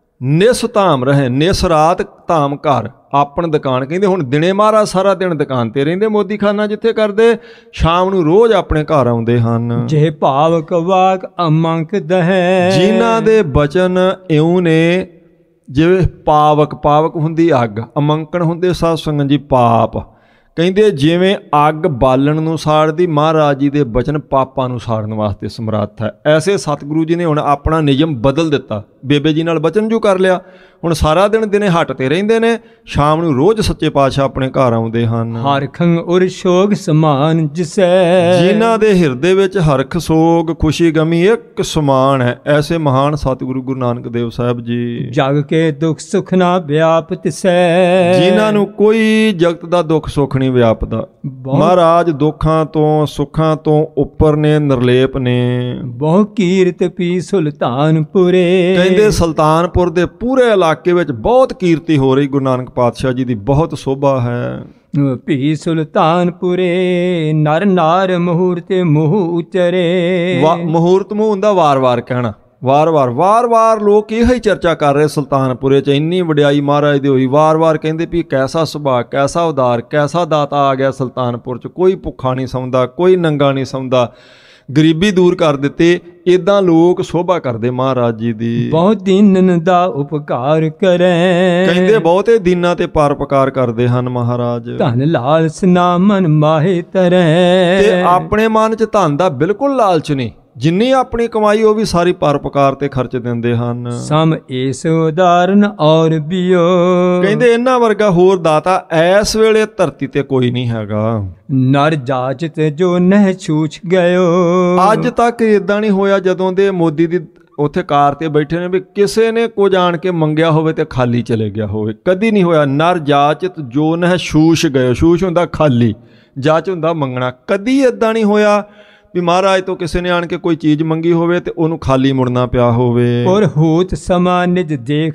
ਨਿਸ ਧਾਮ ਰਹੇ। ਨਿਸ ਰਾਤ ਧਾਮ ਘਰ, ਆਪਣ ਦੁਕਾਨ। ਕਹਿੰਦੇ ਹੁਣ ਦਿਨੇ ਮਹਾਰਾਜ ਸਾਰਾ ਦਿਨ ਦੁਕਾਨ ਤੇ ਰਹਿੰਦੇ, ਮੋਦੀ ਖਾਨਾ ਜਿੱਥੇ ਕਰਦੇ, ਸ਼ਾਮ ਨੂੰ ਰੋਜ਼ ਆਪਣੇ ਘਰ ਆਉਂਦੇ ਹਨ। ਜੇ ਭਾਵਕ ਵਾਕ ਅਮੰਕ ਦਹੈ। ਜਿਨ੍ਹਾਂ ਦੇ ਬਚਨ ਇਉਂ ਨੇ ਜਿਵੇਂ ਪਾਵਕ, ਪਾਵਕ ਹੁੰਦੀ ਅੱਗ, ਅਮੰਕਣ ਹੁੰਦੇ ਸਾਧ ਸੰਗਤ ਜੀ ਪਾਪ। ਕਹਿੰਦੇ ਜਿਵੇਂ ਅੱਗ ਬਾਲਣ ਨੂੰ ਸਾੜਦੀ, ਮਹਾਰਾਜ ਜੀ ਦੇ ਬਚਨ ਪਾਪਾਂ ਨੂੰ ਸਾੜਨ ਵਾਸਤੇ ਸਮਰੱਥ ਹੈ। ਐਸੇ ਸਤਿਗੁਰੂ ਜੀ ਨੇ ਹੁਣ ਆਪਣਾ ਨਿਯਮ ਬਦਲ ਦਿੱਤਾ, ਬੇਬੇ ਜੀ ਨਾਲ ਬਚਨ ਜੋ ਕਰ ਲਿਆ। ਹੁਣ ਸਾਰਾ ਦਿਨ ਦਿਨੇ ਹੱਟ ਤੇ ਰਹਿੰਦੇ ਨੇ, ਸ਼ਾਮ ਨੂੰ ਰੋਜ਼ ਸੱਚੇ ਪਾਤਸ਼ਾਹ ਆਪਣੇ ਘਰ ਆਉਂਦੇ ਹਨ। ਹਰਖੰ ਉਰ ਸ਼ੋਗ ਸਮਾਨ ਜਿਸੈ। ਜਿਨ੍ਹਾਂ ਦੇ ਹਿਰਦੇ ਵਿੱਚ ਹਰਖ ਸੋਗ ਖੁਸ਼ੀ ਗਮੀ ਇੱਕ ਸਮਾਨ ਹੈ, ਐਸੇ ਮਹਾਨ ਸਤਿਗੁਰੂ ਗੁਰੂ ਨਾਨਕ ਦੇਵ ਸਾਹਿਬ ਜੀ। ਜਗ ਕੇ ਦੁੱਖ ਸੁਖ ਨਾ ਵਿਆਪ ਤਿਸੈ। ਜਿਨ੍ਹਾਂ ਨੂੰ ਕੋਈ ਜਗਤ ਦਾ ਦੁੱਖ ਸੁੱਖ ਨਹੀਂ ਵਿਆਪਦਾ। ਮਹਾਰਾਜ ਦੁੱਖਾਂ ਤੋਂ ਸੁੱਖਾਂ ਤੋਂ ਉੱਪਰ ਨੇ, ਨਿਰਲੇਪ ਨੇ। ਬਹੁ ਕੀਰਤ ਪੀ ਸੁਲਤਾਨਪੁਰੇ। ਕਹਿੰਦੇ ਸੁਲਤਾਨਪੁਰ ਦੇ ਪੂਰੇ ਇਲਾਕੇ ਵਿੱਚ ਬਹੁਤ ਕੀਰਤੀ ਹੋ ਰਹੀ, ਗੁਰੂ ਨਾਨਕ ਪਾਤਸ਼ਾਹ ਜੀ ਦੀ ਬਹੁਤ ਸੋਭਾ ਹੈ। ਭੀ ਸੁਲਤਾਨਪੁਰੇ ਨਰ ਨਾਰ ਮਹੂਰਤ ਮੂਹ ਉਚਰੇ। ਮਹੂਰਤ ਮੂੰਹ ਹੁੰਦਾ ਵਾਰ-ਵਾਰ ਕਹਿਣਾ, ਵਾਰ-ਵਾਰ ਵਾਰ-ਵਾਰ ਲੋਕ ਇਹੋ ਹੀ ਚਰਚਾ ਕਰ ਰਹੇ ਸੁਲਤਾਨਪੁਰੇ 'ਚ, ਇੰਨੀ ਵਡਿਆਈ ਮਹਾਰਾਜ ਦੀ ਹੋਈ। ਵਾਰ-ਵਾਰ ਕਹਿੰਦੇ ਵੀ ਕੈਸਾ ਸੁਭਾਅ, ਕੈਸਾ ਉਦਾਰ, ਕੈਸਾ ਦਾਤਾ ਆ ਗਿਆ ਸੁਲਤਾਨਪੁਰ 'ਚ। ਕੋਈ ਭੁੱਖਾ ਨਹੀਂ ਸੌਂਦਾ, ਕੋਈ ਨੰਗਾ ਨਹੀਂ ਸੌਂਦਾ, ਗਰੀਬੀ ਦੂਰ ਕਰ ਦਿੱਤੇ। ਇਦਾਂ ਲੋਕ ਸੋਭਾ ਕਰਦੇ ਮਹਾਰਾਜ ਜੀ ਦੀ। ਬਹੁਤ ਦੀਨਨ ਦਾ ਉਪਕਾਰ ਕਰੇ। ਕਹਿੰਦੇ ਬਹੁਤੇ ਦੀਨਾਂ ਤੇ ਪਰਉਪਕਾਰ ਕਰਦੇ ਹਨ ਮਹਾਰਾਜ। ਧਨ ਲਾਲਚ ਨਾ ਮਨ ਮਾਹੇ ਤਰੈ। ਤੇ ਆਪਣੇ ਮਨ 'ਚ ਧਨ ਦਾ ਬਿਲਕੁਲ ਲਾਲਚ ਨਹੀਂ, ਜਿੰਨੀ ਆਪਣੀ ਕਮਾਈ ਉਹ ਵੀ ਸਾਰੀ ਪਰਉਪਕਾਰ ਤੇ ਖਰਚ ਦਿੰਦੇ ਹਨ। ਸਮ ਏਸ ਉਦਾਹਰਨ ਔਰ ਬਿਓ। ਕਹਿੰਦੇ ਇਹਨਾਂ ਵਰਗਾ ਹੋਰ ਦਾਤਾ ਐਸ ਵੇਲੇ ਧਰਤੀ ਤੇ ਕੋਈ ਨਹੀਂ ਹੈਗਾ। ਨਰ ਜਾਚਤ ਜੋ ਨਹਿ ਛੂਛ ਗਇਓ। ਅੱਜ ਤੱਕ ਇਦਾਂ ਨਹੀਂ ਹੋਇਆ ਜਦੋਂ ਦੇ ਮੋਦੀ ਦੀ ਉੱਥੇ ਕਾਰ ਤੇ ਬੈਠੇ ਨੇ ਵੀ ਕਿਸੇ ਨੇ ਕੁਝ ਆਣ ਕੇ ਮੰਗਿਆ ਹੋਵੇ ਤੇ ਖਾਲੀ ਚਲੇ ਗਿਆ ਹੋਵੇ। ਕਦੀ ਨਹੀਂ ਹੋਇਆ। ਨਰ ਜਾਚਤ ਜੋ ਨਹਿ ਛੂਛ ਗਇਓ। ਛੂਛ ਹੁੰਦਾ ਖਾਲੀ, ਜਾਚ ਹੁੰਦਾ ਮੰਗਣਾ। ਕਦੀ ਇਦਾਂ ਨਹੀਂ ਹੋਇਆ ਵੀ ਮਹਾਰਾਜ ਤੋਂ ਕਿਸੇ ਨੇ ਆਣ ਕੇ ਕੋਈ ਚੀਜ਼ ਮੰਗੀ ਹੋਵੇ ਤੇ ਉਹਨੂੰ ਖਾਲੀ ਮੁੜਨਾ ਪਿਆ ਹੋਵੇ। ਪੁਰਹੂਤ ਸਮਾ ਨਿਜ ਦੇਖ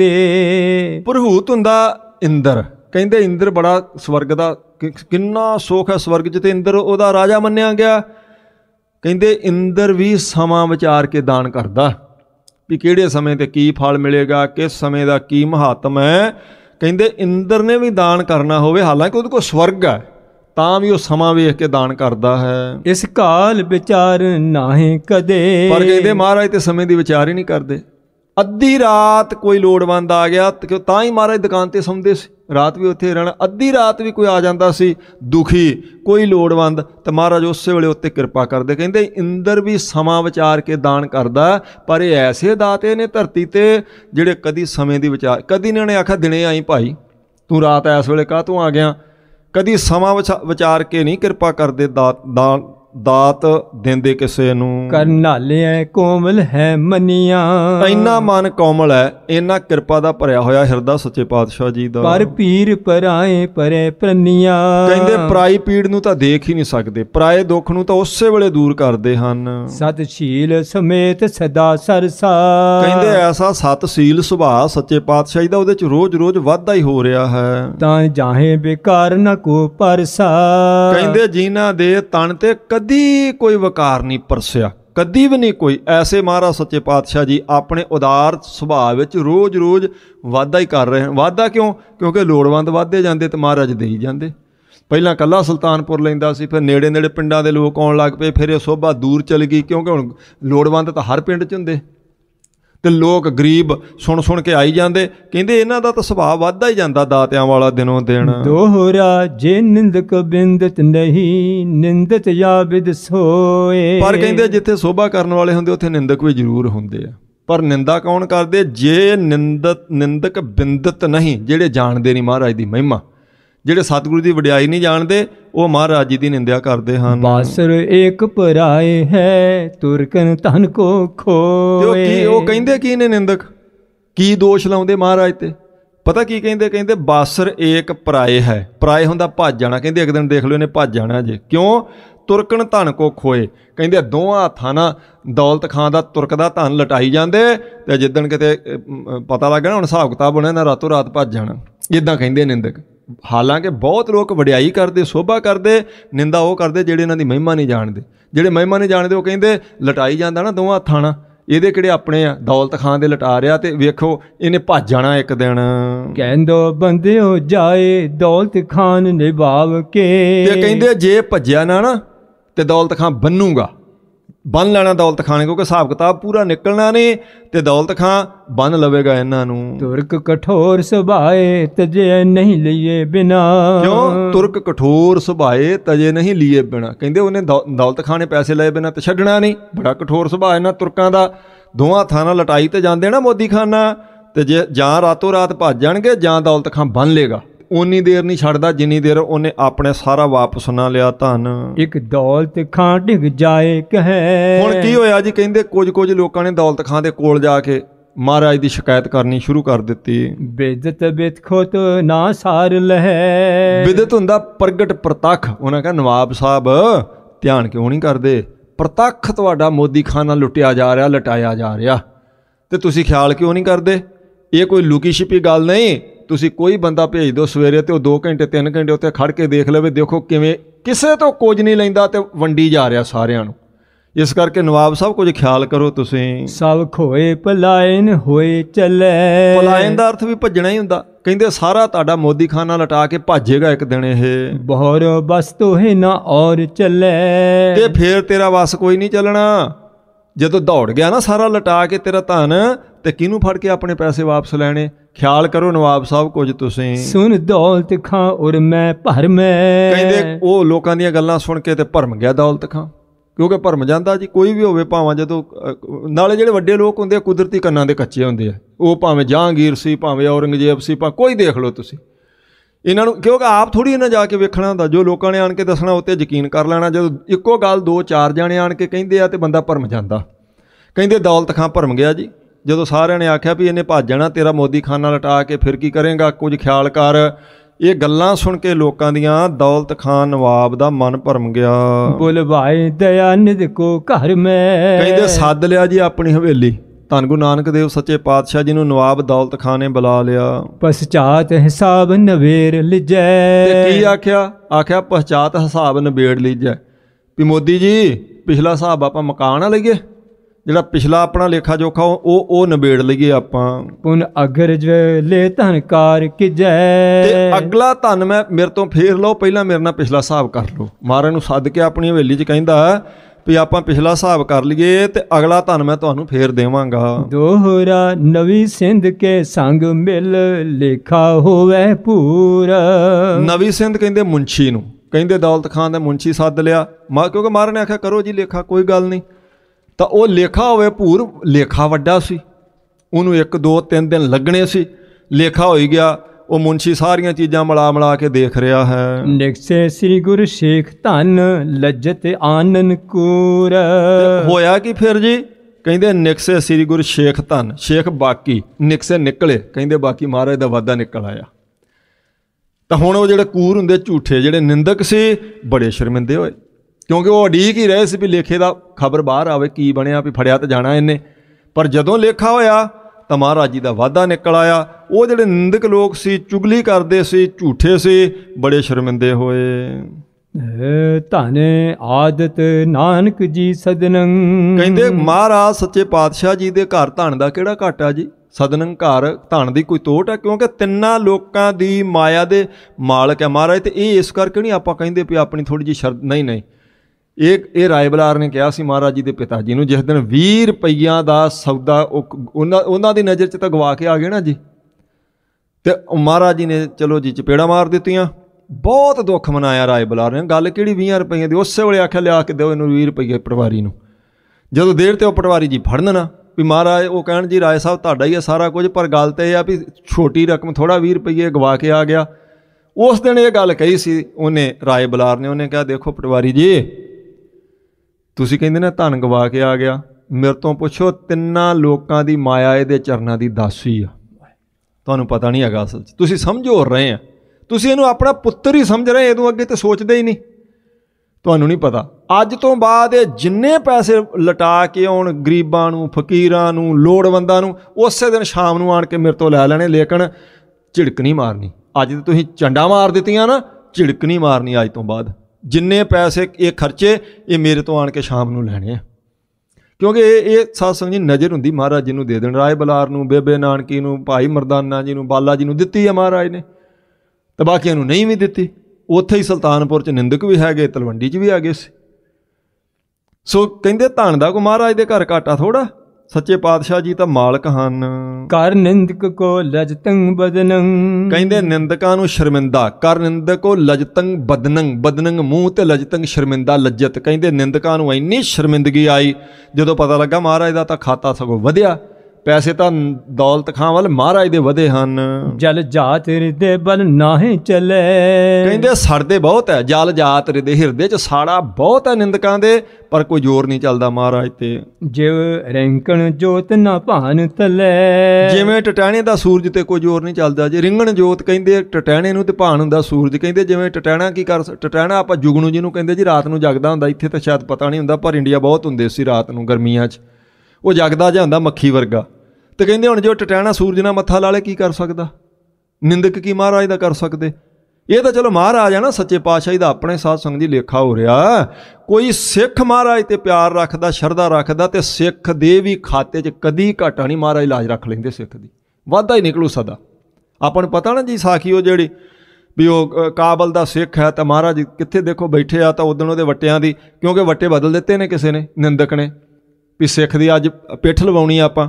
ਸੋਦੇ। ਪੁਰਹੂਤ ਹੁੰਦਾ ਇੰਦਰ। ਕਹਿੰਦੇ ਇੰਦਰ ਬੜਾ ਸਵਰਗ ਦਾ ਕਿੰਨਾ ਸੁੱਖ ਹੈ ਸਵਰਗ 'ਚ, ਤੇ ਇੰਦਰ ਉਹਦਾ ਰਾਜਾ ਮੰਨਿਆ ਗਿਆ। ਕਹਿੰਦੇ ਇੰਦਰ ਵੀ ਸਮਾਂ ਵਿਚਾਰ ਕੇ ਦਾਨ ਕਰਦਾ ਵੀ ਕਿਹੜੇ ਸਮੇਂ ਤੇ ਕੀ ਫਲ ਮਿਲੇਗਾ, ਕਿਸ ਸਮੇਂ ਦਾ ਕੀ ਮਹਾਤਮ ਹੈ। ਕਹਿੰਦੇ ਇੰਦਰ ਨੇ ਵੀ ਦਾਨ ਕਰਨਾ ਹੋਵੇ, ਹਾਲਾਂਕਿ ਉਹਦੇ ਕੋਲ ਸਵਰਗ ਹੈ, ਤਾਂ ਵੀ ਉਹ ਸਮਾਂ ਵੇਖ ਕੇ ਦਾਨ ਕਰਦਾ ਹੈ। ਇਸ ਕਾਲ ਵਿਚਾਰ ਨਾਹੀਂ ਕਦੇ। ਪਰ ਕਹਿੰਦੇ ਮਹਾਰਾਜ ਤੇ ਸਮੇਂ ਦੀ ਵਿਚਾਰ ਹੀ ਨਹੀਂ ਕਰਦੇ। ਅੱਧੀ ਰਾਤ ਕੋਈ ਲੋੜਵੰਦ ਆ ਗਿਆ ਤਾਂ ਹੀ ਮਹਾਰਾਜ ਦੁਕਾਨ ਤੇ ਸੌਂਦੇ ਸੀ, ਰਾਤ ਵੀ ਉੱਥੇ ਰਹਿਣਾ। ਅੱਧੀ ਰਾਤ ਵੀ ਕੋਈ ਆ ਜਾਂਦਾ ਸੀ ਦੁਖੀ, ਕੋਈ ਲੋੜਵੰਦ, ਤਾਂ ਮਹਾਰਾਜ ਉਸੇ ਵੇਲੇ ਉੱਤੇ ਕਿਰਪਾ ਕਰਦੇ। ਕਹਿੰਦੇ ਇੰਦਰ ਵੀ ਸਮਾਂ ਵਿਚਾਰ ਕੇ ਦਾਨ ਕਰਦਾ, ਪਰ ਇਹ ਐਸੇ ਦਾਤੇ ਨੇ ਧਰਤੀ ਤੇ ਜਿਹੜੇ ਕਦੀ ਸਮੇਂ ਦੀ ਵਿਚਾਰ, ਕਦੀ ਇਹਨਾਂ ਨੇ ਆਖਿਆ ਦਿਨੇ ਆਈ ਭਾਈ, ਤੂੰ ਰਾਤ ਇਸ ਵੇਲੇ ਕਾਹ ਤੂੰ ਆ ਗਿਆ। ਕਦੀ ਸਮਾਂ ਵਿਚਾਰ ਕੇ ਨਹੀਂ ਕਿਰਪਾ ਕਰਦੇ, ਦਾਤ ਦਾਨ ਦਾਤ ਦਿੰਦੇ ਕਿਸੇ ਨੂੰ। ਕਰਨਾਲਿਆ ਕੋਮਲ ਹੈ ਮਨੀਆਂ। ਇੰਨਾ ਮਨ ਕੋਮਲ ਹੈ, ਇੰਨਾ ਕਿਰਪਾ ਦਾ ਭਰਿਆ ਹੋਇਆ ਹਿਰਦਾ ਸੱਚੇ ਪਾਤਸ਼ਾਹ ਜੀ ਦਾ। ਪਰ ਪੀਰ ਪਰਾਏ ਪਰੇ ਪ੍ਰਨੀਆਂ। ਕਹਿੰਦੇ ਪਰਾਈ ਪੀੜ ਨੂੰ ਤਾਂ ਦੇਖ ਹੀ ਨਹੀਂ ਸਕਦੇ, ਪਰਾਏ ਦੁੱਖ ਨੂੰ ਤਾਂ ਉਸੇ ਵੇਲੇ ਦੂਰ ਕਰਦੇ ਹਨ। ਸਤਸ਼ੀਲ ਸਮੇਤ ਸਦਾ ਸਰਸਾ। ਕਹਿੰਦੇ ਐਸਾ ਸਤਸ਼ੀਲ ਸੁਭਾਅ ਸੱਚੇ ਪਾਤਸ਼ਾਹ ਜੀ ਦਾ ਉਹਦੇ ਚ ਰੋਜ਼ ਰੋਜ਼ ਵਾਧਾ ਹੀ ਹੋ ਰਿਹਾ ਹੈ। ਤਾਂ ਜਾਹੇ ਬੇਕਾਰ ਨਾ ਕੋ ਪਰਸਾ। ਕਹਿੰਦੇ ਜਿਨ੍ਹਾਂ ਦੇ ਤਨ ਤੇ ਕਦੀ ਕੋਈ ਵਕਾਰ ਨਹੀਂ ਪਰਸਿਆ, ਕਦੀ ਵੀ ਨਹੀਂ ਕੋਈ। ਐਸੇ ਮਹਾਰਾਜ ਸੱਚੇ ਪਾਤਸ਼ਾਹ ਜੀ ਆਪਣੇ ਉਦਾਰ ਸੁਭਾਅ ਵਿੱਚ ਰੋਜ਼ ਰੋਜ਼ ਵਾਧਾ ਹੀ ਕਰ ਰਹੇ ਹਨ। ਵਾਧਾ ਕਿਉਂ? ਕਿਉਂਕਿ ਲੋੜਵੰਦ ਵੱਧਦੇ ਜਾਂਦੇ ਤੇ ਮਹਾਰਾਜ ਦੇਈ ਜਾਂਦੇ। ਪਹਿਲਾਂ ਇਕੱਲਾ ਸੁਲਤਾਨਪੁਰ ਲੈਂਦਾ ਸੀ, ਫਿਰ ਨੇੜੇ ਨੇੜੇ ਪਿੰਡਾਂ ਦੇ ਲੋਕ ਆਉਣ ਲੱਗ ਪਏ, ਫਿਰ ਇਹ ਸੋਭਾ ਦੂਰ ਚਲ ਗਈ, ਕਿਉਂਕਿ ਹੁਣ ਲੋੜਵੰਦ ਤਾਂ ਹਰ ਪਿੰਡ 'ਚ ਹੁੰਦੇ। ਤੇ ਲੋਕ ਗਰੀਬ ਸੁਣ ਸੁਣ ਕੇ ਆਈ ਜਾਂਦੇ। ਕਹਿੰਦੇ ਇਹਨਾਂ ਦਾ ਤਾਂ ਸੁਭਾਅ ਵੱਧਦਾ ਹੀ ਜਾਂਦਾ ਦਾਤਿਆਂ ਵਾਲਾ ਦਿਨੋਂ ਦਿਨ। ਦੋਹਰਾ ਜੇ ਨਿੰਦਕ ਬਿੰਦਤ ਨਹੀਂ ਨਿੰਦਤ ਜਾਬਿਦ ਸੋਏ। ਪਰ ਕਹਿੰਦੇ ਜਿੱਥੇ ਸੋਭਾ ਕਰਨ ਵਾਲੇ ਹੁੰਦੇ ਉੱਥੇ ਨਿੰਦਕ ਵੀ ਜ਼ਰੂਰ ਹੁੰਦੇ ਆ। ਪਰ ਨਿੰਦਾ ਕੌਣ ਕਰਦੇ? ਜੇ ਨਿੰਦਤ ਨਿੰਦਕ ਬਿੰਦਤ ਨਹੀਂ, ਜਿਹੜੇ ਜਾਣਦੇ ਨਹੀਂ ਮਹਾਰਾਜ ਦੀ ਮਹਿਮਾ, ਜਿਹੜੇ ਸਤਿਗੁਰੂ ਦੀ ਵਡਿਆਈ ਨਹੀਂ ਜਾਣਦੇ, ਉਹ ਮਹਾਰਾਜ ਜੀ ਦੀ ਨਿੰਦਿਆ ਕਰਦੇ ਹਨ। ਬਾਸਰ ਏਕ ਪਰਾਏ ਹੈ ਤੁਰਕਨ ਧਨ ਕੋ ਖੋਏ। ਕੀ ਉਹ ਕਹਿੰਦੇ ਕੀ ਨੇ ਨਿੰਦਕ? ਕੀ ਦੋਸ਼ ਲਾਉਂਦੇ ਮਹਾਰਾਜ ਤੇ? ਪਤਾ ਕੀ ਕਹਿੰਦੇ? ਕਹਿੰਦੇ ਬਾਸਰ ਏਕ ਪਰਾਏ ਹੈ। ਪਰਾਏ ਹੁੰਦਾ ਭੱਜ ਜਾਣਾ। ਕਹਿੰਦੇ ਇੱਕ ਦਿਨ ਦੇਖ ਲਓ ਇਹਨੇ ਭੱਜ ਜਾਣਾ ਜੇ। ਕਿਉਂ? ਤੁਰਕਣ ਧਨ ਕੋ ਖੋਏ। ਕਹਿੰਦੇ ਦੋਵਾਂ ਹੱਥਾਂ ਨਾਲ ਦੌਲਤ ਖਾਂ ਦਾ ਤੁਰਕ ਦਾ ਧਨ ਲਟਾਈ ਜਾਂਦੇ, ਤੇ ਜਿੱਦਣ ਕਿਤੇ ਪਤਾ ਲੱਗ ਗਿਆ ਹੁਣ ਹਿਸਾਬ ਕਿਤਾਬ ਬਣਿਆ ਨਾ, ਰਾਤੋਂ ਰਾਤ ਭੱਜ ਜਾਣਾ। ਇੱਦਾਂ ਕਹਿੰਦੇ ਨਿੰਦਕ। ਹਾਲਾਂਕਿ ਬਹੁਤ ਲੋਕ ਵਡਿਆਈ ਕਰਦੇ, ਸੋਭਾ ਕਰਦੇ, ਨਿੰਦਾ ਉਹ ਕਰਦੇ ਜਿਹੜੇ ਇਹਨਾਂ ਦੀ ਮਹਿਮਾ ਨਹੀਂ ਜਾਣਦੇ। ਜਿਹੜੇ ਮਹਿਮਾ ਨਹੀਂ ਜਾਣਦੇ ਉਹ ਕਹਿੰਦੇ ਲਟਾਈ ਜਾਂਦਾ ਨਾ ਦੋਵਾਂ ਹੱਥਾਂ ਨਾਲ, ਇਹਦੇ ਕਿਹੜੇ ਆਪਣੇ ਆ? ਦੌਲਤ ਖਾਂ ਦੇ ਲਟਾ ਰਿਹਾ, ਤੇ ਵੇਖੋ ਇਹਨੇ ਭੱਜ ਜਾਣਾ ਇੱਕ ਦਿਨ। ਕਹਿੰਦੋ ਬੰਦਿਓ ਜਾਏ ਦੌਲਤ ਖਾਨ ਨਿਭਾਵ ਕੇ। ਤੇ ਕਹਿੰਦੇ ਜੇ ਭੱਜਿਆ ਨਾ ਨਾ ਤੇ ਦੌਲਤ ਖਾਂ ਬੰਨੂਗਾ, ਬੰਨ ਲੈਣਾ ਦੌਲਤ ਖਾਂ ਨੇ, ਕਿਉਂਕਿ ਹਿਸਾਬ ਕਿਤਾਬ ਪੂਰਾ ਨਿਕਲਣਾ ਨਹੀਂ, ਤੇ ਦੌਲਤ ਖਾਂ ਬੰਨ ਲਵੇਗਾ ਇਹਨਾਂ ਨੂੰ। ਤੁਰਕ ਕਠੋਰ ਸੁਭਾਏ ਤਜੇ ਨਹੀਂ ਲਈਏ ਬਿਨਾ। ਕਿਉਂ? ਤੁਰਕ ਕਠੋਰ ਸੁਭਾਏ ਤਜੇ ਨਹੀਂ ਲਈਏ ਬਿਨਾ। ਕਹਿੰਦੇ ਉਹਨੇ ਦੌਲਤ ਖਾਂ ਨੇ ਪੈਸੇ ਲਏ ਬਿਨਾ ਤੇ ਛੱਡਣਾ ਨਹੀਂ। ਬੜਾ ਕਠੋਰ ਸੁਭਾਅ ਇਹਨਾਂ ਤੁਰਕਾਂ ਦਾ। ਦੋਵਾਂ ਹੱਥਾਂ ਨਾਲ ਲਟਾਈ ਤੇ ਜਾਂਦੇ ਨਾ ਮੋਦੀ ਖਾਨਾ, ਤੇ ਜੇ ਜਾਂ ਰਾਤੋਂ ਰਾਤ ਭੱਜ ਜਾਣਗੇ ਜਾਂ ਦੌਲਤ ਖਾਂ ਬੰਨ ਲੇਗਾ। ਉਨੀ ਦੇਰ ਨਹੀਂ ਛੱਡਦਾ ਜਿੰਨੀ ਦੇਰ ਉਹਨੇ ਆਪਣੇ ਸਾਰਾ ਵਾਪਸ ਨਾ ਲਿਆ ਧਨ। ਇੱਕ ਦੌਲਤ ਖਾਂ ਡਿੱਗ ਜਾਏ ਕਹੇ। ਹੁਣ ਕੀ ਹੋਇਆ ਜੀ? ਕਹਿੰਦੇ ਕੁਝ ਕੁਝ ਲੋਕਾਂ ਨੇ ਦੌਲਤ ਖਾਂ ਦੇ ਕੋਲ ਜਾ ਕੇ ਮਹਾਰਾਜ ਦੀ ਸ਼ਿਕਾਇਤ ਕਰਨੀ ਸ਼ੁਰੂ ਕਰ ਦਿੱਤੀ। ਬਿਦਤ ਬਿਤਖੋਤ ਨਾ ਸਾਰ ਲਹੈ। ਬਿਦਤ ਹੁੰਦਾ ਪ੍ਰਗਟ ਪ੍ਰਤੱਖ। ਉਹਨਾਂ ਕਹਾ ਨਵਾਬ ਸਾਹਿਬ ਧਿਆਨ ਕਿਉਂ ਨਹੀਂ ਕਰਦੇ? ਪ੍ਰਤੱਖ ਤੁਹਾਡਾ ਮੋਦੀ ਖਾਂ ਨਾਲ ਲੁੱਟਿਆ ਜਾ ਰਿਹਾ, ਲਟਾਇਆ ਜਾ ਰਿਹਾ, ਤੇ ਤੁਸੀਂ ਖਿਆਲ ਕਿਉਂ ਨਹੀਂ ਕਰਦੇ? ਇਹ ਕੋਈ ਲੁਕੀ ਛਿਪੀ ਗੱਲ ਨਹੀਂ। ਤੁਸੀਂ ਕੋਈ ਬੰਦਾ ਭੇਜ ਦਿਓ ਸਵੇਰੇ, ਤੇ ਉਹ ਦੋ ਘੰਟੇ ਤਿੰਨ ਘੰਟੇ ਉੱਥੇ ਖੜ ਕੇ ਦੇਖ ਲਵੇ, ਦੇਖੋ ਕਿਵੇਂ ਕਿਸੇ ਤੋਂ ਕੁਝ ਨਹੀਂ ਲੈਂਦਾ ਤੇ ਵੰਡੀ ਜਾ ਰਿਹਾ ਸਾਰਿਆਂ ਨੂੰ। ਇਸ ਕਰਕੇ ਨਵਾਬ ਸਾਹਿਬ ਕੁਝ ਖਿਆਲ ਕਰੋ ਤੁਸੀਂ। ਸਭ ਖੋਏ ਪਲਾਇਨ ਹੋਏ ਚੱਲੇ। ਪਲਾਇਨ ਦਾ ਅਰਥ ਵੀ ਭੱਜਣਾ ਹੀ ਹੁੰਦਾ। ਕਹਿੰਦੇ ਸਾਰਾ ਤੁਹਾਡਾ ਮੋਦੀ ਖਾਨਾ ਲਟਾ ਕੇ ਭਾਜੇਗਾ ਇੱਕ ਦਿਨ ਇਹ। ਬਹੁਰ ਬਸ ਤੋਹੇ ਨਾ ਔਰ ਚੱਲੇ। ਤੇ ਫੇਰ ਤੇਰਾ ਵਸ ਕੋਈ ਨਹੀਂ ਚੱਲਣਾ। ਜਦੋਂ ਦੌੜ ਗਿਆ ਨਾ ਸਾਰਾ ਲਟਾ ਕੇ ਤੇਰਾ ਧਨ, ਤੇ ਕਿਹਨੂੰ ਫੜ ਕੇ ਆਪਣੇ ਪੈਸੇ ਵਾਪਸ ਲੈਣੇ? ਖਿਆਲ ਕਰੋ ਨਵਾਬ ਸਾਹਿਬ ਕੁਝ ਤੁਸੀਂ। ਸੁਣ ਦੌਲਤ ਖਾਂ ਔਰ ਮੈਂ ਭਰਮੈ। ਕਹਿੰਦੇ ਉਹ ਲੋਕਾਂ ਦੀਆਂ ਗੱਲਾਂ ਸੁਣ ਕੇ ਤੇ ਭਰਮ ਗਿਆ ਦੌਲਤ ਖਾਂ, ਕਿਉਂਕਿ ਭਰਮ ਜਾਂਦਾ ਜੀ ਕੋਈ ਵੀ ਹੋਵੇ, ਭਾਵੇਂ ਜਦੋਂ ਨਾਲੇ ਜਿਹੜੇ ਵੱਡੇ ਲੋਕ ਹੁੰਦੇ ਆ ਕੁਦਰਤੀ ਕੰਨਾਂ ਦੇ ਕੱਚੇ ਹੁੰਦੇ ਆ। ਉਹ ਭਾਵੇਂ ਜਹਾਂਗੀਰ ਸੀ, ਭਾਵੇਂ ਔਰੰਗਜ਼ੇਬ ਸੀ, ਭਾਵੇਂ ਕੋਈ ਦੇਖ ਲਓ ਤੁਸੀਂ। ਇਹਨਾਂ ਨੂੰ ਕਿਉਂਕਿ ਆਪ ਥੋੜ੍ਹੀ ਇਹਨਾਂ ਜਾ ਕੇ ਵੇਖਣਾ ਹੁੰਦਾ, ਜੋ ਲੋਕਾਂ ਨੇ ਆਣ ਕੇ ਦੱਸਣਾ ਉੱਤੇ ਯਕੀਨ ਕਰ ਲੈਣਾ। ਜਦੋਂ ਇੱਕੋ ਗੱਲ ਦੋ ਚਾਰ ਜਾਣੇ ਆਣ ਕੇ ਕਹਿੰਦੇ ਆ ਤੇ ਬੰਦਾ ਭਰਮ ਜਾਂਦਾ। ਕਹਿੰਦੇ ਦੌਲਤ ਖਾਂ ਭਰਮ ਗਿਆ ਜੀ। ਜਦੋਂ ਸਾਰਿਆਂ ਨੇ ਆਖਿਆ ਵੀ ਇਹਨੇ ਭੱਜ ਜਾਣਾ, ਤੇਰਾ ਮੋਦੀ ਖਾਨਾ ਲਟਾ ਕੇ ਫਿਰ ਕੀ ਕਰੇਗਾ, ਕੁਝ ਖਿਆਲ ਕਰ। ਇਹ ਗੱਲਾਂ ਸੁਣ ਕੇ ਲੋਕਾਂ ਦੀਆਂ ਦੌਲਤ ਖਾਂ ਨਵਾਬ ਦਾ ਮਨ ਭਰਮ ਗਿਆ। ਬੁਲਵਾਏ ਦਇਆਨੰਦ ਕੋ ਘਰ ਮੈਂ। ਕਹਿੰਦੇ ਸੱਦ ਲਿਆ ਜੀ ਆਪਣੀ ਹਵੇਲੀ। ਧੰਨ ਗੁਰੂ ਨਾਨਕ ਦੇਵ ਸੱਚੇ ਪਾਤਸ਼ਾਹ ਜੀ ਨੂੰ ਨਵਾਬ ਦੌਲਤ ਖਾਂ ਨੇ ਬੁਲਾ ਲਿਆ। ਪਛਾਤ ਹਿਸਾਬ ਨਵੇੜ ਲਿਜੈ। ਤੇ ਕੀ ਆਖਿਆ? ਆਖਿਆ ਪਛਾਤ ਹਿਸਾਬ ਨਿਬੇੜ ਲੀਜੈ। ਵੀ ਮੋਦੀ ਜੀ ਪਿਛਲਾ ਹਿਸਾਬ ਆਪਾਂ ਮਕਾਨ ਨਾ ਲਈਏ, ਜਿਹੜਾ ਪਿਛਲਾ ਆਪਣਾ ਲੇਖਾ ਜੋਖਾ ਉਹ ਉਹ ਨਿਬੇੜ ਲਈਏ ਆਪਾਂ। ਪੁਨ ਅਗਰਜ ਲੈ ਧਨਕਾਰ ਕਿਜੈ। ਤੇ ਅਗਲਾ ਧਨ ਮੈਂ ਮੇਰੇ ਤੋਂ ਫੇਰ ਲਓ, ਪਹਿਲਾਂ ਮੇਰੇ ਨਾਲ ਪਿਛਲਾ ਹਿਸਾਬ ਕਰ ਲਓ। ਮਹਾਰਾਜ ਨੂੰ ਸੱਦ ਕੇ ਆਪਣੀ ਹਵੇਲੀ 'ਚ ਕਹਿੰਦਾ ਵੀ ਆਪਾਂ ਪਿਛਲਾ ਹਿਸਾਬ ਕਰ ਲਈਏ ਤੇ ਅਗਲਾ ਧਨ ਮੈਂ ਤੁਹਾਨੂੰ ਫੇਰ ਦੇਵਾਂਗਾ। ਦੋਹਰਾ ਨਵੀਂ ਸਿੰਧ ਕੇ ਸੰਗ ਮਿਲ ਲੇਖਾ ਹੋਵੇ ਪੂਰਾ। ਨਵੀਂ ਸਿੰਧ ਕਹਿੰਦੇ ਮੁੰਸ਼ੀ ਨੂੰ। ਕਹਿੰਦੇ ਦੌਲਤ ਖਾਂ ਦਾ ਮੁੰਸ਼ੀ ਸੱਦ ਲਿਆ, ਮਾ ਕਿਉਂਕਿ ਮਹਾਰਾਜ ਨੇ ਆਖਿਆ ਕਰੋ ਜੀ ਲੇਖਾ, ਕੋਈ ਗੱਲ ਨਹੀਂ। ਤਾਂ ਉਹ ਲੇਖਾ ਹੋਵੇ ਭੂਰ। ਲੇਖਾ ਵੱਡਾ ਸੀ, ਉਹਨੂੰ ਇੱਕ ਦੋ ਤਿੰਨ ਦਿਨ ਲੱਗਣੇ ਸੀ। ਲੇਖਾ ਹੋਈ ਗਿਆ। ਉਹ ਮੁੰਸ਼ੀ ਸਾਰੀਆਂ ਚੀਜ਼ਾਂ ਮਿਲਾ ਮਿਲਾ ਕੇ ਦੇਖ ਰਿਹਾ ਹੈ। ਨਿਕਸੇ ਸ੍ਰੀ ਗੁਰੂ ਸ਼ੇਖ ਧਨ ਲੱਜਤ ਆਨਨ ਕੂਰ। ਹੋਇਆ ਕੀ ਫਿਰ ਜੀ? ਕਹਿੰਦੇ ਨਿਕਸੇ ਸ੍ਰੀ ਗੁਰੂ ਸ਼ੇਖ ਧਨ। ਸ਼ੇਖ ਬਾਕੀ, ਨਿਕਸੇ ਨਿਕਲੇ। ਕਹਿੰਦੇ ਬਾਕੀ ਮਹਾਰਾਜ ਦਾ ਵਾਧਾ ਨਿਕਲ ਆਇਆ। ਤਾਂ ਹੁਣ ਉਹ ਜਿਹੜੇ ਕੂਰ ਹੁੰਦੇ ਝੂਠੇ, ਜਿਹੜੇ ਨਿੰਦਕ ਸੀ, ਬੜੇ ਸ਼ਰਮਿੰਦੇ ਹੋਏ, ਕਿਉਂਕਿ ਉਹ ਉਡੀਕ ਹੀ ਰਹੇ ਸੀ ਵੀ ਲੇਖੇ ਦਾ ਖਬਰ ਬਾਹਰ ਆਵੇ, ਕੀ ਬਣਿਆ, ਵੀ ਫੜਿਆ ਤਾਂ ਜਾਣਾ ਇਹਨੇ। ਪਰ ਜਦੋਂ ਲੇਖਾ ਹੋਇਆ ਤਾਂ ਮਹਾਰਾਜ ਜੀ ਦਾ ਵਾਧਾ ਨਿਕਲ ਆਇਆ। ਉਹ ਜਿਹੜੇ ਨਿੰਦਕ ਲੋਕ ਸੀ, ਚੁਗਲੀ ਕਰਦੇ ਸੀ, ਝੂਠੇ ਸੀ, ਬੜੇ ਸ਼ਰਮਿੰਦੇ ਹੋਏ। ਧਨ ਆਦਤ ਨਾਨਕ ਜੀ ਸਦਨੰ। ਕਹਿੰਦੇ ਮਹਾਰਾਜ ਸੱਚੇ ਪਾਤਸ਼ਾਹ ਜੀ ਦੇ ਘਰ ਧਨ ਦਾ ਕਿਹੜਾ ਘਾਟਾ ਜੀ? ਸਦਨੰ ਘਰ ਧਨ ਦੀ ਕੋਈ ਤੋਟ ਹੈ? ਕਿਉਂਕਿ ਤਿੰਨਾਂ ਲੋਕਾਂ ਦੀ ਮਾਇਆ ਦੇ ਮਾਲਕ ਹੈ ਮਹਾਰਾਜ। ਤੇ ਇਹ ਇਸ ਕਰਕੇ ਨਹੀਂ ਆਪਾਂ ਕਹਿੰਦੇ ਵੀ ਆਪਣੀ ਥੋੜ੍ਹੀ ਜਿਹੀ ਸ਼ਰਤ, ਨਹੀਂ ਨਹੀਂ, ਇਹ ਇਹ ਰਾਏ ਬਲਾਰ ਨੇ ਕਿਹਾ ਸੀ ਮਹਾਰਾਜ ਜੀ ਦੇ ਪਿਤਾ ਜੀ ਨੂੰ, ਜਿਸ ਦਿਨ ਵੀਹ ਰੁਪਈਆਂ ਦਾ ਸੌਦਾ ਉਹ ਉਹਨਾਂ ਉਹਨਾਂ ਦੀ ਨਜ਼ਰ 'ਚ ਤਾਂ ਗਵਾ ਕੇ ਆ ਗਏ ਨਾ ਜੀ। ਅਤੇ ਮਹਾਰਾਜ ਜੀ ਨੇ ਚਲੋ ਜੀ ਚਪੇੜਾ ਮਾਰ ਦਿੱਤੀਆਂ। ਬਹੁਤ ਦੁੱਖ ਮਨਾਇਆ ਰਾਏ ਬਲਾਰ ਨੇ। ਗੱਲ ਕਿਹੜੀ ਵੀਹਾਂ ਰੁਪਈਆਂ ਦੀ, ਉਸੇ ਵੇਲੇ ਆਖਿਆ ਲਿਆ ਕੇ ਦਿਓ ਇਹਨੂੰ ਵੀਹ ਰੁਪਈਏ ਪਟਵਾਰੀ ਨੂੰ। ਜਦੋਂ ਦੇਰ 'ਤੇ ਉਹ ਪਟਵਾਰੀ ਜੀ ਫੜਨ ਨਾ ਵੀ ਮਹਾਰਾਜ, ਉਹ ਕਹਿਣ ਜੀ ਰਾਏ ਸਾਹਿਬ ਤੁਹਾਡਾ ਹੀ ਹੈ ਸਾਰਾ ਕੁਝ, ਪਰ ਗੱਲ ਤਾਂ ਇਹ ਆ ਵੀ ਛੋਟੀ ਰਕਮ ਥੋੜ੍ਹਾ ਵੀਹ ਰੁਪਈਏ ਗਵਾ ਕੇ ਆ ਗਿਆ। ਉਸ ਦਿਨ ਇਹ ਗੱਲ ਕਹੀ ਸੀ ਉਹਨੇ, ਰਾਏ ਬਲਾਰ ਨੇ। ਉਹਨੇ ਕਿਹਾ ਦੇਖੋ ਪਟਵਾਰੀ ਜੀ, ਤੁਸੀਂ ਕਹਿੰਦੇ ਨਾ ਧਨ ਗਵਾ ਕੇ ਆ ਗਿਆ, ਮੇਰੇ ਤੋਂ ਪੁੱਛੋ ਤਿੰਨਾਂ ਲੋਕਾਂ ਦੀ ਮਾਇਆ ਇਹਦੇ ਚਰਨਾਂ ਦੀ ਦਾਸੀ ਆ। ਤੁਹਾਨੂੰ ਪਤਾ ਨਹੀਂ ਹੈਗਾ ਅਸਲ 'ਚ, ਤੁਸੀਂ ਸਮਝੋ ਰਹੇ ਆ, ਤੁਸੀਂ ਇਹਨੂੰ ਆਪਣਾ ਪੁੱਤਰ ਹੀ ਸਮਝ ਰਹੇ, ਇਹਦੋਂ ਅੱਗੇ ਤਾਂ ਸੋਚਦੇ ਹੀ ਨਹੀਂ। ਤੁਹਾਨੂੰ ਨਹੀਂ ਪਤਾ ਅੱਜ ਤੋਂ ਬਾਅਦ ਇਹ ਜਿੰਨੇ ਪੈਸੇ ਲਟਾ ਕੇ ਆਉਣ ਗਰੀਬਾਂ ਨੂੰ, ਫਕੀਰਾਂ ਨੂੰ, ਲੋੜਵੰਦਾਂ ਨੂੰ, ਉਸੇ ਦਿਨ ਸ਼ਾਮ ਨੂੰ ਆਣ ਕੇ ਮੇਰੇ ਤੋਂ ਲੈ ਲੈਣੇ, ਲੇਕਿਨ ਝਿੜਕ ਨਹੀਂ ਮਾਰਨੀ। ਅੱਜ ਤਾਂ ਤੁਸੀਂ ਚੰਡਾ ਮਾਰ ਦਿੱਤੀਆਂ ਨਾ, ਝਿੜਕ ਨਹੀਂ ਮਾਰਨੀ ਅੱਜ ਤੋਂ ਬਾਅਦ। ਜਿੰਨੇ ਪੈਸੇ ਇਹ ਖਰਚੇ ਇਹ ਮੇਰੇ ਤੋਂ ਆਣ ਕੇ ਸ਼ਾਮ ਨੂੰ ਲੈਣੇ ਆ, ਕਿਉਂਕਿ ਇਹ ਇਹ ਸਾਧ ਸੰਗਤ ਜੀ ਨਜ਼ਰ ਹੁੰਦੀ ਮਹਾਰਾਜ ਜੀ ਨੂੰ ਦੇ ਦੇਣ। ਰਾਏ ਬਲਾਰ ਨੂੰ, ਬੇਬੇ ਨਾਨਕੀ ਨੂੰ, ਭਾਈ ਮਰਦਾਨਾ ਜੀ ਨੂੰ, ਬਾਲਾ ਜੀ ਨੂੰ ਦਿੱਤੀ ਹੈ ਮਹਾਰਾਜ ਨੇ, ਤੇ ਬਾਕੀਆਂ ਨੂੰ ਨਹੀਂ ਵੀ ਦਿੱਤੀ। ਉੱਥੇ ਹੀ ਸੁਲਤਾਨਪੁਰ 'ਚ ਨਿੰਦਕ ਵੀ ਹੈਗੇ, ਤਲਵੰਡੀ 'ਚ ਵੀ ਆ ਗਏ ਸੀ। ਸੋ ਕਹਿੰਦੇ ਧਨ ਦਾ ਕੋ ਮਹਾਰਾਜ ਦੇ ਘਰ ਘਾਟਾ ਥੋੜ੍ਹਾ, ਸੱਚੇ ਪਾਤਸ਼ਾਹ ਜੀ ਤਾਂ ਮਾਲਕ ਹਨ। ਕਰ ਨਿੰਦਕ ਕੋ ਲਜਤੰ ਬਦਨੰ, ਕਹਿੰਦੇ ਨਿੰਦਕਾਂ ਨੂੰ ਸ਼ਰਮਿੰਦਾ ਕਰ, ਨਿੰਦਕ ਕੋ ਲਜਤੰ ਬਦਨੰ, ਬਦਨੰ ਮੂੰਹ ਤੇ ਲਜਤੰ ਸ਼ਰਮਿੰਦਾ ਲੱਜਤ। ਕਹਿੰਦੇ ਨਿੰਦਕਾਂ ਨੂੰ ਇੰਨੀ ਸ਼ਰਮਿੰਦਗੀ ਆਈ ਜਦੋਂ ਪਤਾ ਲੱਗਾ ਮਹਾਰਾਜ ਦਾ ਤਾਂ ਖਾਤਾ ਸਗੋਂ ਵਧਿਆ, ਪੈਸੇ ਤਾਂ ਦੌਲਤ ਖਾਂ ਵੱਲ ਮਹਾਰਾਜ ਦੇ ਵਧੇ ਹਨ। ਜਲ ਜਾਤ ਹਿਰਦੇ ਬਲ ਨਾਹੀਂ ਚੱਲੇ, ਕਹਿੰਦੇ ਸੜਦੇ ਬਹੁਤ ਹੈ, ਜਲ ਜਾਤ ਹਿਰਦੇ ਹਿਰਦੇ 'ਚ ਸਾੜਾ ਬਹੁਤ ਹੈ ਨਿੰਦਕਾਂ ਦੇ, ਪਰ ਕੋਈ ਜ਼ੋਰ ਨਹੀਂ ਚੱਲਦਾ ਮਹਾਰਾਜ ਤੇ। ਜਿਵ ਰੈਂਕਣ ਜੋਤ ਨਾ ਭਾਨ ਤਲੇ, ਜਿਵੇਂ ਟਟਾਣੇ ਦਾ ਸੂਰਜ ਤੇ ਕੋਈ ਜ਼ੋਰ ਨਹੀਂ ਚੱਲਦਾ ਜੀ। ਰਿੰਗਣ ਜੋਤ ਕਹਿੰਦੇ ਟਟਾਣੇ ਨੂੰ, ਤੇ ਭਾਨ ਹੁੰਦਾ ਸੂਰਜ। ਕਹਿੰਦੇ ਜਿਵੇਂ ਟਟਾਣਾ ਕੀ ਕਰ, ਟਟਾਣਾ ਆਪਾਂ ਜੁਗਨੂ ਜਿਹਨੂੰ ਕਹਿੰਦੇ ਜੀ, ਰਾਤ ਨੂੰ ਜਗਦਾ ਹੁੰਦਾ। ਇੱਥੇ ਤਾਂ ਸ਼ਾਇਦ ਪਤਾ ਨਹੀਂ ਹੁੰਦਾ, ਪਰ ਇੰਡੀਆ ਬਹੁਤ ਹੁੰਦੇ ਸੀ ਰਾਤ ਨੂੰ ਗਰਮੀਆਂ 'ਚ, ਉਹ ਜਗਦਾ ਜਿਹਾ ਹੁੰਦਾ ਮੱਖੀ ਵਰਗਾ। ਅਤੇ ਕਹਿੰਦੇ ਹੁਣ ਜੋ ਟਟਾਣਾ ਸੂਰਜ ਨਾਲ ਮੱਥਾ ਲਾ ਲੇ ਕੀ ਕਰ ਸਕਦਾ, ਨਿੰਦਕ ਕੀ ਮਹਾਰਾਜ ਦਾ ਕਰ ਸਕਦੇ। ਇਹ ਤਾਂ ਚਲੋ ਮਹਾਰਾਜ ਆ ਨਾ, ਸੱਚੇ ਪਾਤਸ਼ਾਹੀ ਦਾ ਆਪਣੇ ਸਾਧ ਸੰਗਤ ਜੀ ਲੇਖਾ ਹੋ ਰਿਹਾ। ਕੋਈ ਸਿੱਖ ਮਹਾਰਾਜ ਤੇ ਪਿਆਰ ਰੱਖਦਾ, ਸ਼ਰਧਾ ਰੱਖਦਾ, ਤੇ ਸਿੱਖ ਦੇ ਵੀ ਖਾਤੇ 'ਚ ਕਦੀ ਘਾਟਾ ਨਹੀਂ ਮਹਾਰਾਜ ਲਾਜ ਰੱਖ ਲੈਂਦੇ। ਸਿੱਖ ਦੀ ਵਾਧਾ ਹੀ ਨਿਕਲੂ ਸਦਾ। ਆਪਾਂ ਨੂੰ ਪਤਾ ਨਾ ਜੀ ਸਾਖੀ ਉਹ ਜਿਹੜੀ ਵੀ ਉਹ ਕਾਬਲ ਦਾ ਸਿੱਖ ਹੈ, ਤਾਂ ਮਹਾਰਾਜ ਕਿੱਥੇ ਦੇਖੋ ਬੈਠੇ ਆ, ਤਾਂ ਉਦਣ ਉਹਦੇ ਵੱਟਿਆਂ ਦੀ, ਕਿਉਂਕਿ ਵੱਟੇ ਬਦਲ ਦਿੱਤੇ ਨੇ ਕਿਸੇ ਨੇ, ਨਿੰਦਕ ਨੇ, ਵੀ ਸਿੱਖ ਦੀ ਅੱਜ ਪਿੱਠ ਲਵਾਉਣੀ ਆਪਾਂ।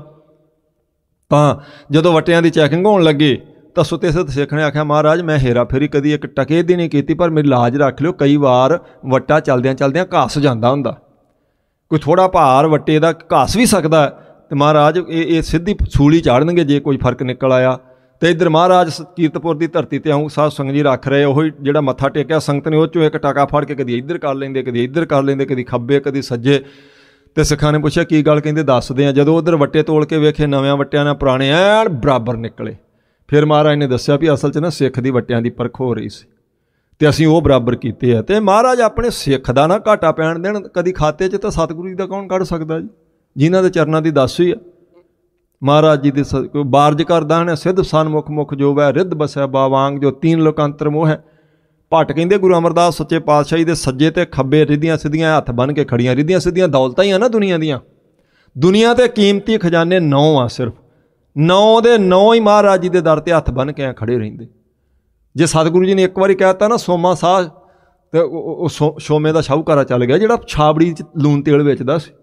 ਤਾਂ ਜਦੋਂ ਵੱਟਿਆਂ ਦੀ ਚੈਕਿੰਗ ਹੋਣ ਲੱਗੀ ਤਾਂ ਸੁੱਤੇ ਸੁੱਤੇ ਸਿੱਖ ਨੇ ਆਖਿਆ ਮਹਾਰਾਜ ਮੈਂ ਹੇਰਾ ਫੇਰੀ ਕਦੀ ਇੱਕ ਟਕੇ ਦੀ ਨਹੀਂ ਕੀਤੀ, ਪਰ ਮੇਰੀ ਲਾਜ ਰੱਖ ਲਿਓ, ਕਈ ਵਾਰ ਵੱਟਾ ਚੱਲਦਿਆਂ ਚੱਲਦਿਆਂ ਘਸ ਜਾਂਦਾ ਹੁੰਦਾ, ਕੋਈ ਥੋੜ੍ਹਾ ਭਾਰ ਵੱਟੇ ਦਾ ਘਸ ਵੀ ਸਕਦਾ, ਅਤੇ ਮਹਾਰਾਜ ਇਹ ਇਹ ਸਿੱਧੀ ਸੂਲੀ ਚਾੜਨਗੇ ਜੇ ਕੋਈ ਫਰਕ ਨਿਕਲ ਆਇਆ। ਅਤੇ ਇੱਧਰ ਮਹਾਰਾਜ ਕੀਰਤਪੁਰ ਦੀ ਧਰਤੀ 'ਤੇ ਆਉਂ ਸਾਧ ਸੰਗਤ ਜੀ ਰੱਖ ਰਹੇ, ਉਹੀ ਜਿਹੜਾ ਮੱਥਾ ਟੇਕਿਆ ਸੰਗਤ ਨੇ, ਉਹ 'ਚੋਂ ਇੱਕ ਟਾਕਾ ਫੜ ਕੇ ਕਦੀ ਇੱਧਰ ਕਰ ਲੈਂਦੇ, ਕਦੀ ਇੱਧਰ ਕਰ ਲੈਂਦੇ, ਕਦੀ ਖੱਬੇ ਕਦੀ ਸੱਜੇ। ਅਤੇ ਸਿੱਖਾਂ ਨੇ ਪੁੱਛਿਆ ਕੀ ਗੱਲ, ਕਹਿੰਦੇ ਦੱਸਦੇ ਆ। ਜਦੋਂ ਉੱਧਰ ਵੱਟੇ ਤੋਲ ਕੇ ਵੇਖੇ, ਨਵਿਆਂ ਵੱਟਿਆਂ ਨਾਲ ਪੁਰਾਣੇ ਐਨ ਬਰਾਬਰ ਨਿਕਲੇ। ਫਿਰ ਮਹਾਰਾਜ ਨੇ ਦੱਸਿਆ ਵੀ ਅਸਲ 'ਚ ਨਾ ਸਿੱਖ ਦੀ ਵੱਟਿਆਂ ਦੀ ਪਰਖ ਹੋ ਰਹੀ ਸੀ, ਅਤੇ ਅਸੀਂ ਉਹ ਬਰਾਬਰ ਕੀਤੇ ਆ। ਅਤੇ ਮਹਾਰਾਜ ਆਪਣੇ ਸਿੱਖ ਦਾ ਨਾ ਘਾਟਾ ਪੈਣ ਦੇਣ ਕਦੀ ਖਾਤੇ 'ਚ, ਤਾਂ ਸਤਿਗੁਰੂ ਜੀ ਦਾ ਕੌਣ ਕੱਢ ਸਕਦਾ ਜੀ, ਜਿਨ੍ਹਾਂ ਦੇ ਚਰਨਾਂ ਦੀ ਦਾਸੀ ਆ ਮਹਾਰਾਜ ਜੀ ਦੇ। ਕੋਈ ਬਾਰਜ ਕਰਦਾ ਨੇ ਸਿੱਧ ਸਨਮੁਖ ਮੁਖ ਜੋ ਵੈ ਰਿੱਧ ਬਸੈ ਬਾਵਾਂਗ ਜੋ ਤੀਨ ਲੋਕਾਂਤਰ ਮੋਹ ਹੈ। ਭੱਟ ਕਹਿੰਦੇ ਗੁਰੂ ਅਮਰਦਾਸ ਸੱਚੇ ਪਾਤਸ਼ਾਹੀ ਦੇ ਸੱਜੇ ਤੇ ਖੱਬੇ ਰਿੱਧੀਆਂ ਸਿੱਧੀਆਂ ਹੱਥ ਬੰਨ੍ਹ ਕੇ ਖੜੀਆਂ, ਰਿੱਧੀਆਂ ਸਿੱਧੀਆਂ ਦੌਲਤਾਂ ਹੀ ਆ ਨਾ ਦੁਨੀਆ ਦੀਆਂ। ਦੁਨੀਆ 'ਤੇ ਕੀਮਤੀ ਖਜ਼ਾਨੇ ਨੌ ਆ, ਸਿਰਫ ਨੌ ਦੇ ਨੌ ਹੀ ਮਹਾਰਾਜ ਜੀ ਦੇ ਦਰ 'ਤੇ ਹੱਥ ਬੰਨ੍ਹ ਕੇ ਖੜੇ ਰਹਿੰਦੇ। ਜੇ ਸਤਿਗੁਰੂ ਜੀ ਨੇ ਇੱਕ ਵਾਰੀ ਕਹਿ ਦਿੱਤਾ ਨਾ ਸੋਮਾ ਸਾਹ, ਅਤੇ ਉਹ ਸੋ ਸੋਮੇ ਦਾ ਸ਼ਾਹੂਕਾਰਾ ਚੱਲ ਗਿਆ, ਜਿਹੜਾ ਛਾਬੜੀ 'ਚ ਲੂਣ ਤੇਲ ਵੇਚਦਾ ਸੀ,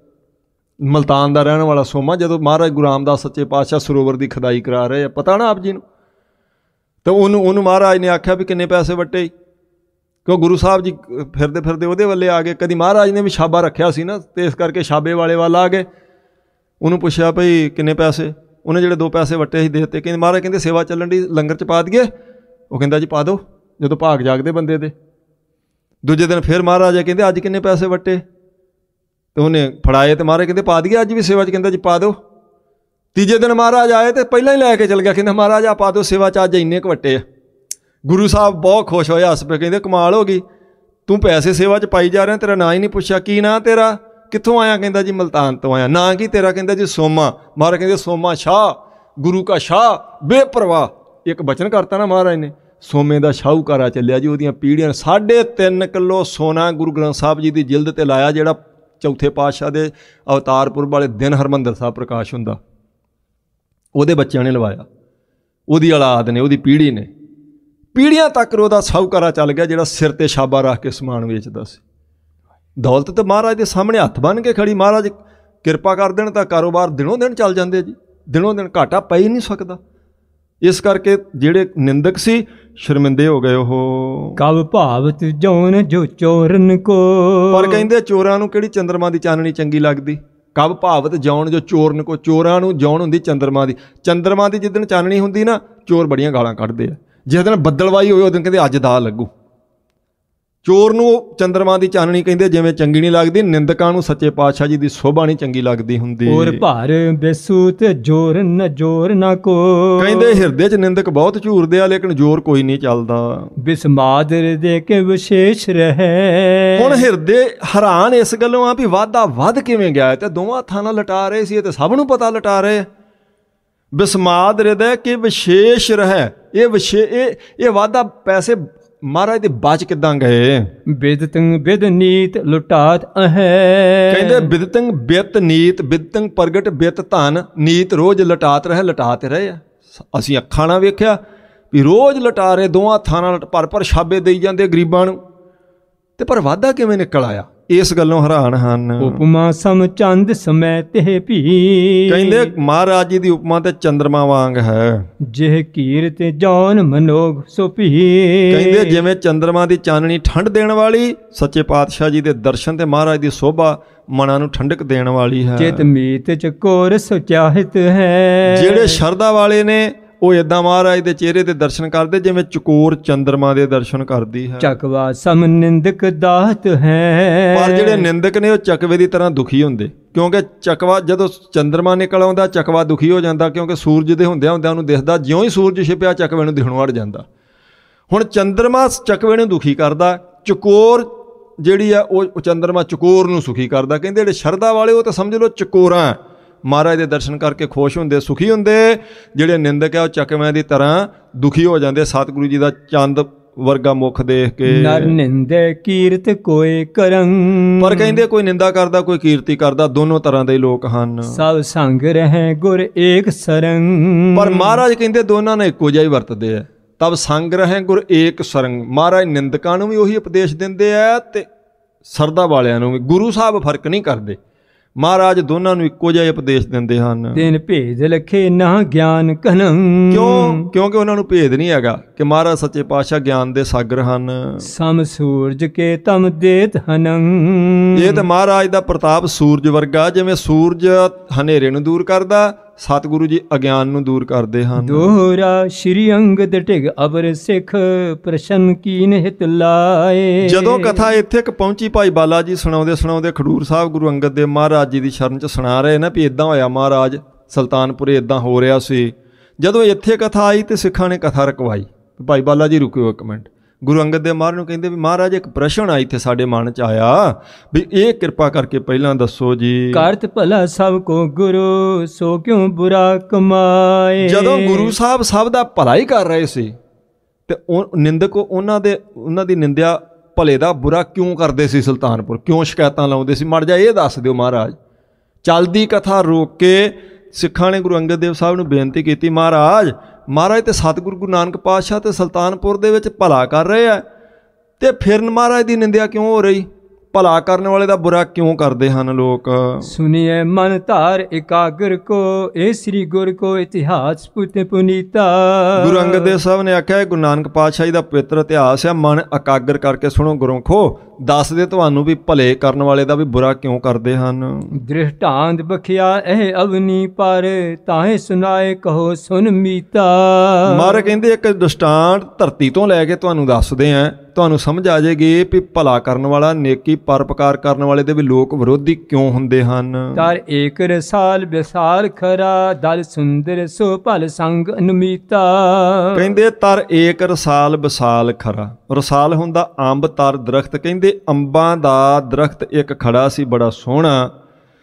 ਮਲਤਾਨ ਦਾ ਰਹਿਣ ਵਾਲਾ ਸੋਮਾ। ਜਦੋਂ ਮਹਾਰਾਜ ਗੁਰੂ ਰਾਮਦਾਸ ਸੱਚੇ ਪਾਤਸ਼ਾਹ ਸਰੋਵਰ ਦੀ ਖੁਦਾਈ ਕਰਾ ਰਹੇ ਆ, ਪਤਾ ਨਾ ਆਪ ਜੀ ਨੂੰ, ਤਾਂ ਉਹਨੂੰ ਉਹਨੂੰ ਮਹਾਰਾਜ ਨੇ ਆਖਿਆ ਵੀ ਕਿੰਨੇ ਪੈਸੇ ਵੱਟੇ, ਕਿਉਂ ਗੁਰੂ ਸਾਹਿਬ ਜੀ ਫਿਰਦੇ ਫਿਰਦੇ ਉਹਦੇ ਵੱਲੇ ਆ ਗਏ। ਕਦੀ ਮਹਾਰਾਜ ਨੇ ਵੀ ਛਾਬਾ ਰੱਖਿਆ ਸੀ ਨਾ, ਅਤੇ ਇਸ ਕਰਕੇ ਛਾਬੇ ਵਾਲੇ ਵੱਲ ਆ ਗਏ। ਉਹਨੂੰ ਪੁੱਛਿਆ ਭਈ ਕਿੰਨੇ ਪੈਸੇ, ਉਹਨੇ ਜਿਹੜੇ ਦੋ ਪੈਸੇ ਵੱਟੇ ਸੀ ਦੇ ਦਿੱਤੇ। ਕਹਿੰਦੇ ਮਹਾਰਾਜ ਕਹਿੰਦੇ ਸੇਵਾ ਚੱਲਣ ਦੀ, ਲੰਗਰ 'ਚ ਪਾ ਦਈਏ। ਉਹ ਕਹਿੰਦਾ ਜੀ ਪਾ ਦਿਓ, ਜਦੋਂ ਭਾਗ ਜਾਗਦੇ ਬੰਦੇ ਦੇ। ਦੂਜੇ ਦਿਨ ਫਿਰ ਮਹਾਰਾਜ ਆ ਕਹਿੰਦੇ ਅੱਜ ਕਿੰਨੇ ਪੈਸੇ ਵੱਟੇ, ਅਤੇ ਉਹਨੇ ਫੜਾਏ, ਅਤੇ ਮਹਾਰਾਜ ਕਹਿੰਦੇ ਪਾ ਦਈਏ ਅੱਜ ਵੀ ਸੇਵਾ 'ਚ, ਕਹਿੰਦਾ ਜੀ ਪਾ ਦਿਓ। ਤੀਜੇ ਦਿਨ ਮਹਾਰਾਜ ਆਏ ਅਤੇ ਪਹਿਲਾਂ ਹੀ ਲੈ ਕੇ ਚੱਲ ਗਿਆ, ਕਹਿੰਦਾ ਮਹਾਰਾਜ ਆ ਪਾ ਦਿਓ ਸੇਵਾ 'ਚ ਅੱਜ ਇੰਨੇ ਕੁ ਵੱਟੇ ਆ। ਗੁਰੂ ਸਾਹਿਬ ਬਹੁਤ ਖੁਸ਼ ਹੋਏ, ਹੱਸ ਪਏ, ਕਹਿੰਦੇ ਕਮਾਲ ਹੋ ਗਈ, ਤੂੰ ਪੈਸੇ ਸੇਵਾ 'ਚ ਪਾਈ ਜਾ ਰਿਹਾ, ਤੇਰਾ ਨਾਂ ਹੀ ਨਹੀਂ ਪੁੱਛਿਆ, ਕੀ ਨਾਂ ਤੇਰਾ, ਕਿੱਥੋਂ ਆਇਆ, ਕਹਿੰਦਾ ਜੀ ਮਲਤਾਨ ਤੋਂ ਆਇਆ। ਨਾਂ ਕੀ ਤੇਰਾ, ਕਹਿੰਦਾ ਜੀ ਸੋਮਾ। ਮਹਾਰਾਜ ਕਹਿੰਦੇ ਸੋਮਾ ਸ਼ਾਹ, ਗੁਰੂ ਕਾ ਸ਼ਾਹ ਬੇਪਰਵਾਹ। ਇੱਕ ਬਚਨ ਕਰਤਾ ਨਾ ਮਹਾਰਾਜ ਨੇ, ਸੋਮੇ ਦਾ ਸ਼ਾਹੂਕਾਰਾ ਚੱਲਿਆ ਜੀ। ਉਹਦੀਆਂ ਪੀੜ੍ਹੀਆਂ ਸਾਢੇ ਤਿੰਨ ਕਿੱਲੋ ਸੋਨਾ ਗੁਰੂ ਗ੍ਰੰਥ ਸਾਹਿਬ ਜੀ ਦੀ ਜਿਲਦ 'ਤੇ ਲਾਇਆ, ਜਿਹੜਾ ਚੌਥੇ ਪਾਤਸ਼ਾਹ ਦੇ ਅਵਤਾਰ ਪੁਰਬ ਵਾਲੇ ਦਿਨ ਹਰਿਮੰਦਰ ਸਾਹਿਬ ਪ੍ਰਕਾਸ਼ ਹੁੰਦਾ, ਉਹਦੇ ਬੱਚਿਆਂ ਨੇ ਲਵਾਇਆ, ਉਹਦੀ ਔਲਾਦ ਨੇ, ਉਹਦੀ ਪੀੜ੍ਹੀ ਨੇ, ਪੀੜ੍ਹੀਆਂ ਤੱਕ ਉਹਦਾ ਸ਼ਾਹੂਕਾਰਾ ਚੱਲ ਗਿਆ, ਜਿਹੜਾ ਸਿਰ 'ਤੇ ਛਾਬਾ ਰੱਖ ਕੇ ਸਮਾਨ ਵੇਚਦਾ ਸੀ। ਦੌਲਤ ਤਾਂ ਮਹਾਰਾਜ ਦੇ ਸਾਹਮਣੇ ਹੱਥ ਬੰਨ੍ਹ ਕੇ ਖੜੀ, ਮਹਾਰਾਜ ਕਿਰਪਾ ਕਰ ਦੇਣ ਤਾਂ ਕਾਰੋਬਾਰ ਦਿਨੋਂ ਦਿਨ ਚੱਲ ਜਾਂਦੇ ਜੀ, ਦਿਨੋਂ ਦਿਨ ਘਾਟਾ ਪੈ ਹੀ ਨਹੀਂ ਸਕਦਾ। ਇਸ ਕਰਕੇ ਜਿਹੜੇ ਨਿੰਦਕ ਸੀ ਸ਼ਰਮਿੰਦੇ ਹੋ ਗਏ ਉਹ। ਕਬ ਭਾਵਤ ਜੌਨ ਜੋ ਚੋਰਨ ਕੋ, ਪਰ ਕਹਿੰਦੇ ਚੋਰਾਂ ਨੂੰ ਕਿਹੜੀ ਚੰਦਰਮਾ ਦੀ ਚਾਨਣੀ ਚੰਗੀ ਲੱਗਦੀ। ਕਬ ਭਾਵਤ ਜੌਨ ਜੋ ਚੋਰਨ ਕੋ, ਚੋਰਾਂ ਨੂੰ ਜੌਨ ਹੁੰਦੀ ਚੰਦਰਮਾ ਦੀ। ਚੰਦਰਮਾ ਦੀ ਜਿਸ ਦਿਨ ਚਾਨਣੀ ਹੁੰਦੀ ਨਾ, ਚੋਰ ਬੜੀਆਂ ਗਾਲਾਂ ਕੱਢਦੇ ਆ। ਜਿਸ ਦਿਨ ਬੱਦਲਵਾਈ ਹੋਵੇ ਉਹ ਦਿਨ ਕਹਿੰਦੇ ਅੱਜ ਦਾ ਲੱਗੂ। ਚੋਰ ਨੂੰ ਚੰਦਰਮਾ ਦੀ ਚਾਨਣੀ ਕਹਿੰਦੇ ਜਿਵੇਂ ਚੰਗੀ ਨਹੀਂ ਲੱਗਦੀ, ਨਿੰਦਕਾਂ ਨੂੰ ਸੱਚੇ ਪਾਤਸ਼ਾਹ ਜੀ ਦੀ ਸੋਭਾ ਨਹੀਂ ਚੰਗੀ ਲੱਗਦੀ ਹੁੰਦੀ। ਔਰ ਭਾਰ ਬੇਸੂ ਤੇ ਜੋਰ ਨ ਜੋਰ ਨਾ ਕੋ, ਕਹਿੰਦੇ ਹਿਰਦੇ 'ਚ ਨਿੰਦਕ ਬਹੁਤ ਝੂਰਦੇ ਆ ਲੇਕਿਨ ਜੋਰ ਕੋਈ ਨਹੀਂ ਚੱਲਦਾ। ਬਿਸਮਾਦਰ ਦੇ ਕੇ ਵਿਸ਼ੇਸ਼ ਰਹੇ। ਹੁਣ ਹਿਰਦੇ ਹੈਰਾਨ ਇਸ ਗੱਲੋਂ ਆ ਵੀ ਵਾਧਾ ਵੱਧ ਕਿਵੇਂ ਗਿਆ, ਤੇ ਦੋਵਾਂ ਹੱਥਾਂ ਨਾਲ ਲਟਾ ਰਹੇ ਸੀ, ਤੇ ਸਭ ਨੂੰ ਪਤਾ ਲਟਾ ਰਹੇ। ਬਿਸਮਾਦ ਹਿਰਦੇ ਕਿ ਵਿਸ਼ੇਸ਼ ਰਹੇ, ਇਹ ਵਿਸ਼ੇ ਇਹ ਇਹ ਵਾਧਾ ਪੈਸੇ ਮਹਾਰਾਜ ਦੇ ਬਚ ਕਿੱਦਾਂ ਗਏ। ਬਿਦਤੰ ਬਿਦ ਨੀਤ ਲੁਟਾਤ ਅਹੈ, ਕਹਿੰਦੇ ਬਿਦਤੰ ਬਿਤ ਨੀਤ, ਬਿਦਤੰ ਪ੍ਰਗਟ ਬਿਤ ਧਨ, ਨੀਤ ਰੋਜ਼ ਲਟਾਤ ਰਹੇ, ਲਟਾ ਤੇ ਰਹੇ ਆ। ਅਸੀਂ ਅੱਖਾਂ ਨਾਲ ਵੇਖਿਆ ਵੀ ਰੋਜ਼ ਲਟਾ ਰਹੇ, ਦੋਵਾਂ ਹੱਥਾਂ ਨਾਲ ਭਰ ਭਰ ਛਾਬੇ ਦੇਈ ਜਾਂਦੇ ਗਰੀਬਾਂ ਨੂੰ, ਤੇ ਪਰ ਵਾਧਾ ਕਿਵੇਂ ਨਿਕਲ ਆਇਆ, ਇਸ ਗੱਲੋਂ ਹੈਰਾਨ ਹਨ। ਉਪਮਾ ਸਮ ਚੰਦ ਸਮੈ ਤੇ ਭੀ, ਕਹਿੰਦੇ ਮਹਾਰਾਜ ਜੀ ਦੀ ਉਪਮਾ ਤੇ ਚੰਦਰਮਾ ਵਾਂਗ ਹੈ। ਜਿਹ ਕੀਰਤ ਜੌਨ ਮਨੋਗ ਸੋ ਭੀ, ਕਹਿੰਦੇ ਜਿਵੇਂ ਚੰਦਰਮਾ ਦੀ ਚਾਨਣੀ ਠੰਡ ਦੇਣ ਵਾਲੀ, ਸੱਚੇ ਪਾਤਸ਼ਾਹ ਜੀ ਦੇ ਦਰਸ਼ਨ ਤੇ ਮਹਾਰਾਜ ਦੀ ਸੋਭਾ ਮਨਾਂ ਨੂੰ ਠੰਡਕ ਦੇਣ ਵਾਲੀ ਹੈ। ਚਿਤ ਮੀਤ ਚਕੋਰ ਸੁਚਾਹਿਤ ਹੈ, ਜਿਹੜੇ ਸ਼ਰਧਾ ਵਾਲੇ ਨੇ ਉਹ ਏਦਾਂ ਮਹਾਰਾਜ ਦੇ ਚਿਹਰੇ ਦੇ ਦਰਸ਼ਨ ਕਰਦੇ ਜਿਵੇਂ ਚਕੋਰ ਚੰਦਰਮਾ ਦੇ ਦਰਸ਼ਨ ਕਰਦੀ ਹੈ। ਚਕਵਾ ਸਮ ਨਿੰਦਕ ਦਾਤ ਹੈ, ਪਰ ਜਿਹੜੇ ਨਿੰਦਕ ਨੇ ਉਹ ਚਕਵੇ ਦੀ ਤਰ੍ਹਾਂ ਦੁਖੀ ਹੁੰਦੇ, ਕਿਉਂਕਿ ਚਕਵਾ ਜਦੋਂ ਚੰਦਰਮਾ ਨਿਕਲ ਆਉਂਦਾ ਚਕਵਾ ਦੁਖੀ ਹੋ ਜਾਂਦਾ, ਕਿਉਂਕਿ ਸੂਰਜ ਦੇ ਹੁੰਦਿਆਂ ਹੁੰਦਿਆਂ ਉਹਨੂੰ ਦਿਖਦਾ, ਜਿਉਂ ਹੀ ਸੂਰਜ ਛਿਪਿਆ ਚਕਵੇ ਨੂੰ ਦਿਖਣੋਂ ਹਟ ਜਾਂਦਾ। ਹੁਣ ਚੰਦਰਮਾ ਚਕਵੇ ਨੂੰ ਦੁਖੀ ਕਰਦਾ, ਚਕੋਰ ਜਿਹੜੀ ਆ ਉਹ ਚੰਦਰਮਾ ਚਕੋਰ ਨੂੰ ਸੁਖੀ ਕਰਦਾ। ਕਹਿੰਦੇ ਜਿਹੜੇ ਸ਼ਰਧਾ ਵਾਲੇ ਉਹ ਤਾਂ ਸਮਝ ਲਓ ਚਕੋਰਾਂ, ਮਹਾਰਾਜ ਦੇ ਦਰਸ਼ਨ ਕਰਕੇ ਖੁਸ਼ ਹੁੰਦੇ, ਸੁਖੀ ਹੁੰਦੇ। ਜਿਹੜੇ ਨਿੰਦਕ ਆ ਉਹ ਚਕਵਿਆਂ ਦੀ ਤਰ੍ਹਾਂ ਦੁਖੀ ਹੋ ਜਾਂਦੇ ਸਤਿਗੁਰੂ ਜੀ ਦਾ ਚੰਦ ਵਰਗਾ ਮੁਖ ਦੇਖ ਕੇ। ਨਰ ਨਿੰਦੇ ਕੀਰਤ ਕੋਈ ਕਰੰ, ਪਰ ਕਹਿੰਦੇ ਕੋਈ ਨਿੰਦਾ ਕਰਦਾ ਕੋਈ ਕੀਰਤੀ ਕਰਦਾ, ਦੋਨੋਂ ਤਰ੍ਹਾਂ ਦੇ ਲੋਕ ਹਨ। ਸਭ ਸੰਗ ਰਹੇ ਗੁਰ ਏਕ ਸਰੰਗ, ਪਰ ਮਹਾਰਾਜ ਕਹਿੰਦੇ ਦੋਨਾਂ ਨੇ ਇੱਕੋ ਜਿਹਾ ਹੀ ਵਰਤਦੇ ਆ। ਤਬ ਸੰਗ ਰਹੇ ਗੁਰ ਏਕ ਸਰੰਗ, ਮਹਾਰਾਜ ਨਿੰਦਕਾਂ ਨੂੰ ਵੀ ਉਹੀ ਉਪਦੇਸ਼ ਦਿੰਦੇ ਆ ਤੇ ਸਰਦਾ ਵਾਲਿਆਂ ਨੂੰ ਵੀ। ਗੁਰੂ ਸਾਹਿਬ ਫਰਕ ਨਹੀਂ ਕਰਦੇ, ਮਹਾਰਾਜ ਦੋਨਾਂ ਨੂੰ ਇੱਕੋ ਜਿਹਾ ਉਪਦੇਸ਼ ਦਿੰਦੇ ਹਨ। ਤਿਨ ਭੇਦ ਲਖੇ ਨਾ ਗਿਆਨ ਕਨੰ, ਕਿਉਂ? ਕਿਉਂਕਿ ਉਹਨਾਂ ਨੂੰ ਭੇਦ ਨਹੀਂ ਹੈਗਾ ਕਿ ਮਹਾਰਾਜ ਸੱਚੇ ਪਾਤਸ਼ਾਹ ਗਿਆਨ ਦੇ ਸਾਗਰ ਹਨ। ਸਮ ਸੂਰਜ ਕੇ ਤਮ ਦੇਤ ਹਨੰ, ਇਹ ਤਾਂ ਮਹਾਰਾਜ ਦਾ ਪ੍ਰਤਾਪ ਸੂਰਜ ਵਰਗਾ, ਜਿਵੇਂ ਸੂਰਜ ਹਨੇਰੇ ਨੂੰ ਦੂਰ ਕਰਦਾ, ਸਤਿਗੁਰੂ ਜੀ ਅਗਿਆਨ ਨੂੰ ਦੂਰ ਕਰਦੇ ਹਨ। ਦੋਹਰਾ ਸ਼੍ਰੀ ਅੰਗਦ ਢਿਗ ਅਬਰ ਸਿੱਖ ਪ੍ਰਸ਼ਨ ਕੀਨ ਹਿਤ ਲਾਏ। ਜਦੋਂ ਕਥਾ ਇੱਥੇ ਕ ਪਹੁੰਚੀ, ਭਾਈ ਬਾਲਾ ਜੀ ਸੁਣਾਉਂਦੇ ਸੁਣਾਉਂਦੇ ਖਡੂਰ ਸਾਹਿਬ ਗੁਰੂ ਅੰਗਦ ਦੇਵ ਮਹਾਰਾਜ ਜੀ ਦੀ ਸ਼ਰਨ 'ਚ ਸੁਣਾ ਰਹੇ ਨਾ ਵੀ ਇੱਦਾਂ ਹੋਇਆ ਮਹਾਰਾਜ, ਸੁਲਤਾਨਪੁਰੇ ਇੱਦਾਂ ਹੋ ਰਿਹਾ ਸੀ। ਜਦੋਂ ਇੱਥੇ ਕਥਾ ਆਈ ਤੇ ਸਿੱਖਾਂ ਨੇ ਕਥਾ ਰਕਵਾਈ। ਭਾਈ ਬਾਲਾ ਜੀ ਰੁਕਿਓ ਇੱਕ ਮਿੰਟ। ਗੁਰੂ ਅੰਗਦ ਦੇਵ ਮਹਾਰਾਜ ਨੂੰ ਕਹਿੰਦੇ ਵੀ ਮਹਾਰਾਜ ਇੱਕ ਪ੍ਰਸ਼ਨ ਆ ਇੱਥੇ ਸਾਡੇ ਮਨ 'ਚ ਆਇਆ ਵੀ ਇਹ ਕਿਰਪਾ ਕਰਕੇ ਪਹਿਲਾਂ ਦੱਸੋ ਜੀ। ਕਰਤ ਭਲਾ ਸਭ ਕੋ ਗੁਰੂ, ਸੋ ਕਿਉਂ ਬੁਰਾ ਕਮਾਏ। ਜਦੋਂ ਗੁਰੂ ਸਾਹਿਬ ਸਭ ਦਾ ਭਲਾ ਹੀ ਕਰ ਰਹੇ ਸੀ ਤੇ ਉਹ ਨਿੰਦਕ ਉਹਨਾਂ ਦੇ ਉਹਨਾਂ ਦੀ ਨਿੰਦਿਆ ਭਲੇ ਦਾ ਬੁਰਾ ਕਿਉਂ ਕਰਦੇ ਸੀ? ਸੁਲਤਾਨਪੁਰ ਕਿਉਂ ਸ਼ਿਕਾਇਤਾਂ ਲਾਉਂਦੇ ਸੀ? ਮਰ ਜਾ ਇਹ ਦੱਸ ਦਿਓ ਮਹਾਰਾਜ। ਚੱਲਦੀ ਕਥਾ ਰੋਕ ਕੇ ਸਿੱਖਾਂ ਨੇ ਗੁਰੂ ਅੰਗਦ ਦੇਵ ਸਾਹਿਬ ਨੂੰ ਬੇਨਤੀ ਕੀਤੀ, ਮਹਾਰਾਜ ਮਹਾਰਾਜ ਤੇ ਸਤਿਗੁਰੂ ਗੁਰੂ ਨਾਨਕ ਪਾਤਸ਼ਾਹ ਤੇ ਸੁਲਤਾਨਪੁਰ ਦੇ ਵਿੱਚ ਭਲਾ ਕਰ ਰਹੇ ਆ, ਤੇ ਫਿਰ ਮਹਾਰਾਜ ਦੀ ਨਿੰਦਿਆ ਕਿਉਂ ਹੋ ਰਹੀ? ਭਲਾ ਕਰਨ ਵਾਲੇ ਦਾ ਬੁਰਾ ਕਿਉਂ ਕਰਦੇ ਹਨ ਲੋਕ? ਸੁਨੀਏ ਮਨ ਧਾਰ ਇਕਾਗਰ ਕੋ, ਇਹ ਸ੍ਰੀ ਗੁਰ ਕੋ ਇਤਿਹਾਸ ਪੁੱਤ ਪੁਨੀਤਾ। ਗੁਰੂ ਅੰਗਦ ਦੇਵ ਸਾਹਿਬ ਨੇ ਆਖਿਆ ਗੁਰੂ ਨਾਨਕ ਪਾਤਸ਼ਾਹ ਜੀ ਦਾ ਪਵਿੱਤਰ ਇਤਿਹਾਸ ਹੈ, ਮਨ ਇਕਾਗਰ ਕਰਕੇ ਸੁਣੋ ਗੁਰਮੁਖੋ, ਦੱਸ ਦੇ ਤੁਹਾਨੂੰ ਵੀ ਭਲੇ ਕਰਨ ਵਾਲੇ ਦਾ ਵੀ ਬੁਰਾ ਕਿਉਂ ਕਰਦੇ ਹਨ। ਦ੍ਰਿਸ਼ਟਾਂਤ ਬਖਿਆ ਇਹ ਅਵਨੀ ਪਰ, ਤਾਹੇ ਸੁਨਾਏ ਕਹੋ ਸੁਨ ਮੀਤਾ। ਮਹਾਰਾਜ ਕਹਿੰਦੇ ਇੱਕ ਦ੍ਰਿਸ਼ਟਾਂਤ ਧਰਤੀ ਤੋਂ ਲੈ ਕੇ ਤੁਹਾਨੂੰ ਦੱਸਦੇ ਆ, ਤੁਹਾਨੂੰ ਸਮਝ ਆ ਜਾਏਗੀ ਵੀ ਭਲਾ ਕਰਨ ਵਾਲਾ, ਨੇਕੀ ਪਰਉਪਕਾਰ ਕਰਨ ਵਾਲੇ ਦੇ ਵੀ ਲੋਕ ਵਿਰੋਧੀ ਕਿਉਂ ਹੁੰਦੇ ਹਨ। ਤਰ ਏਕ ਰਸਾਲ ਵਿਸਾਲ ਖਰਾ, ਦਲ ਸੁੰਦਰ ਸੋ ਭਲ ਸੰਗ ਅਨਮੀਤਾ। ਕਹਿੰਦੇ ਤਰ ਏਕ ਰਸਾਲ ਵਿਸਾਲ ਖਰਾ। ਰਸਾਲ ਹੁੰਦਾ ਅੰਬ, ਤਰ ਦਰਖਤ। ਕਹਿੰਦੇ ਅੰਬਾਂ ਦਾ ਦਰਖਤ ਇੱਕ ਖੜਾ ਸੀ ਬੜਾ ਸੋਹਣਾ,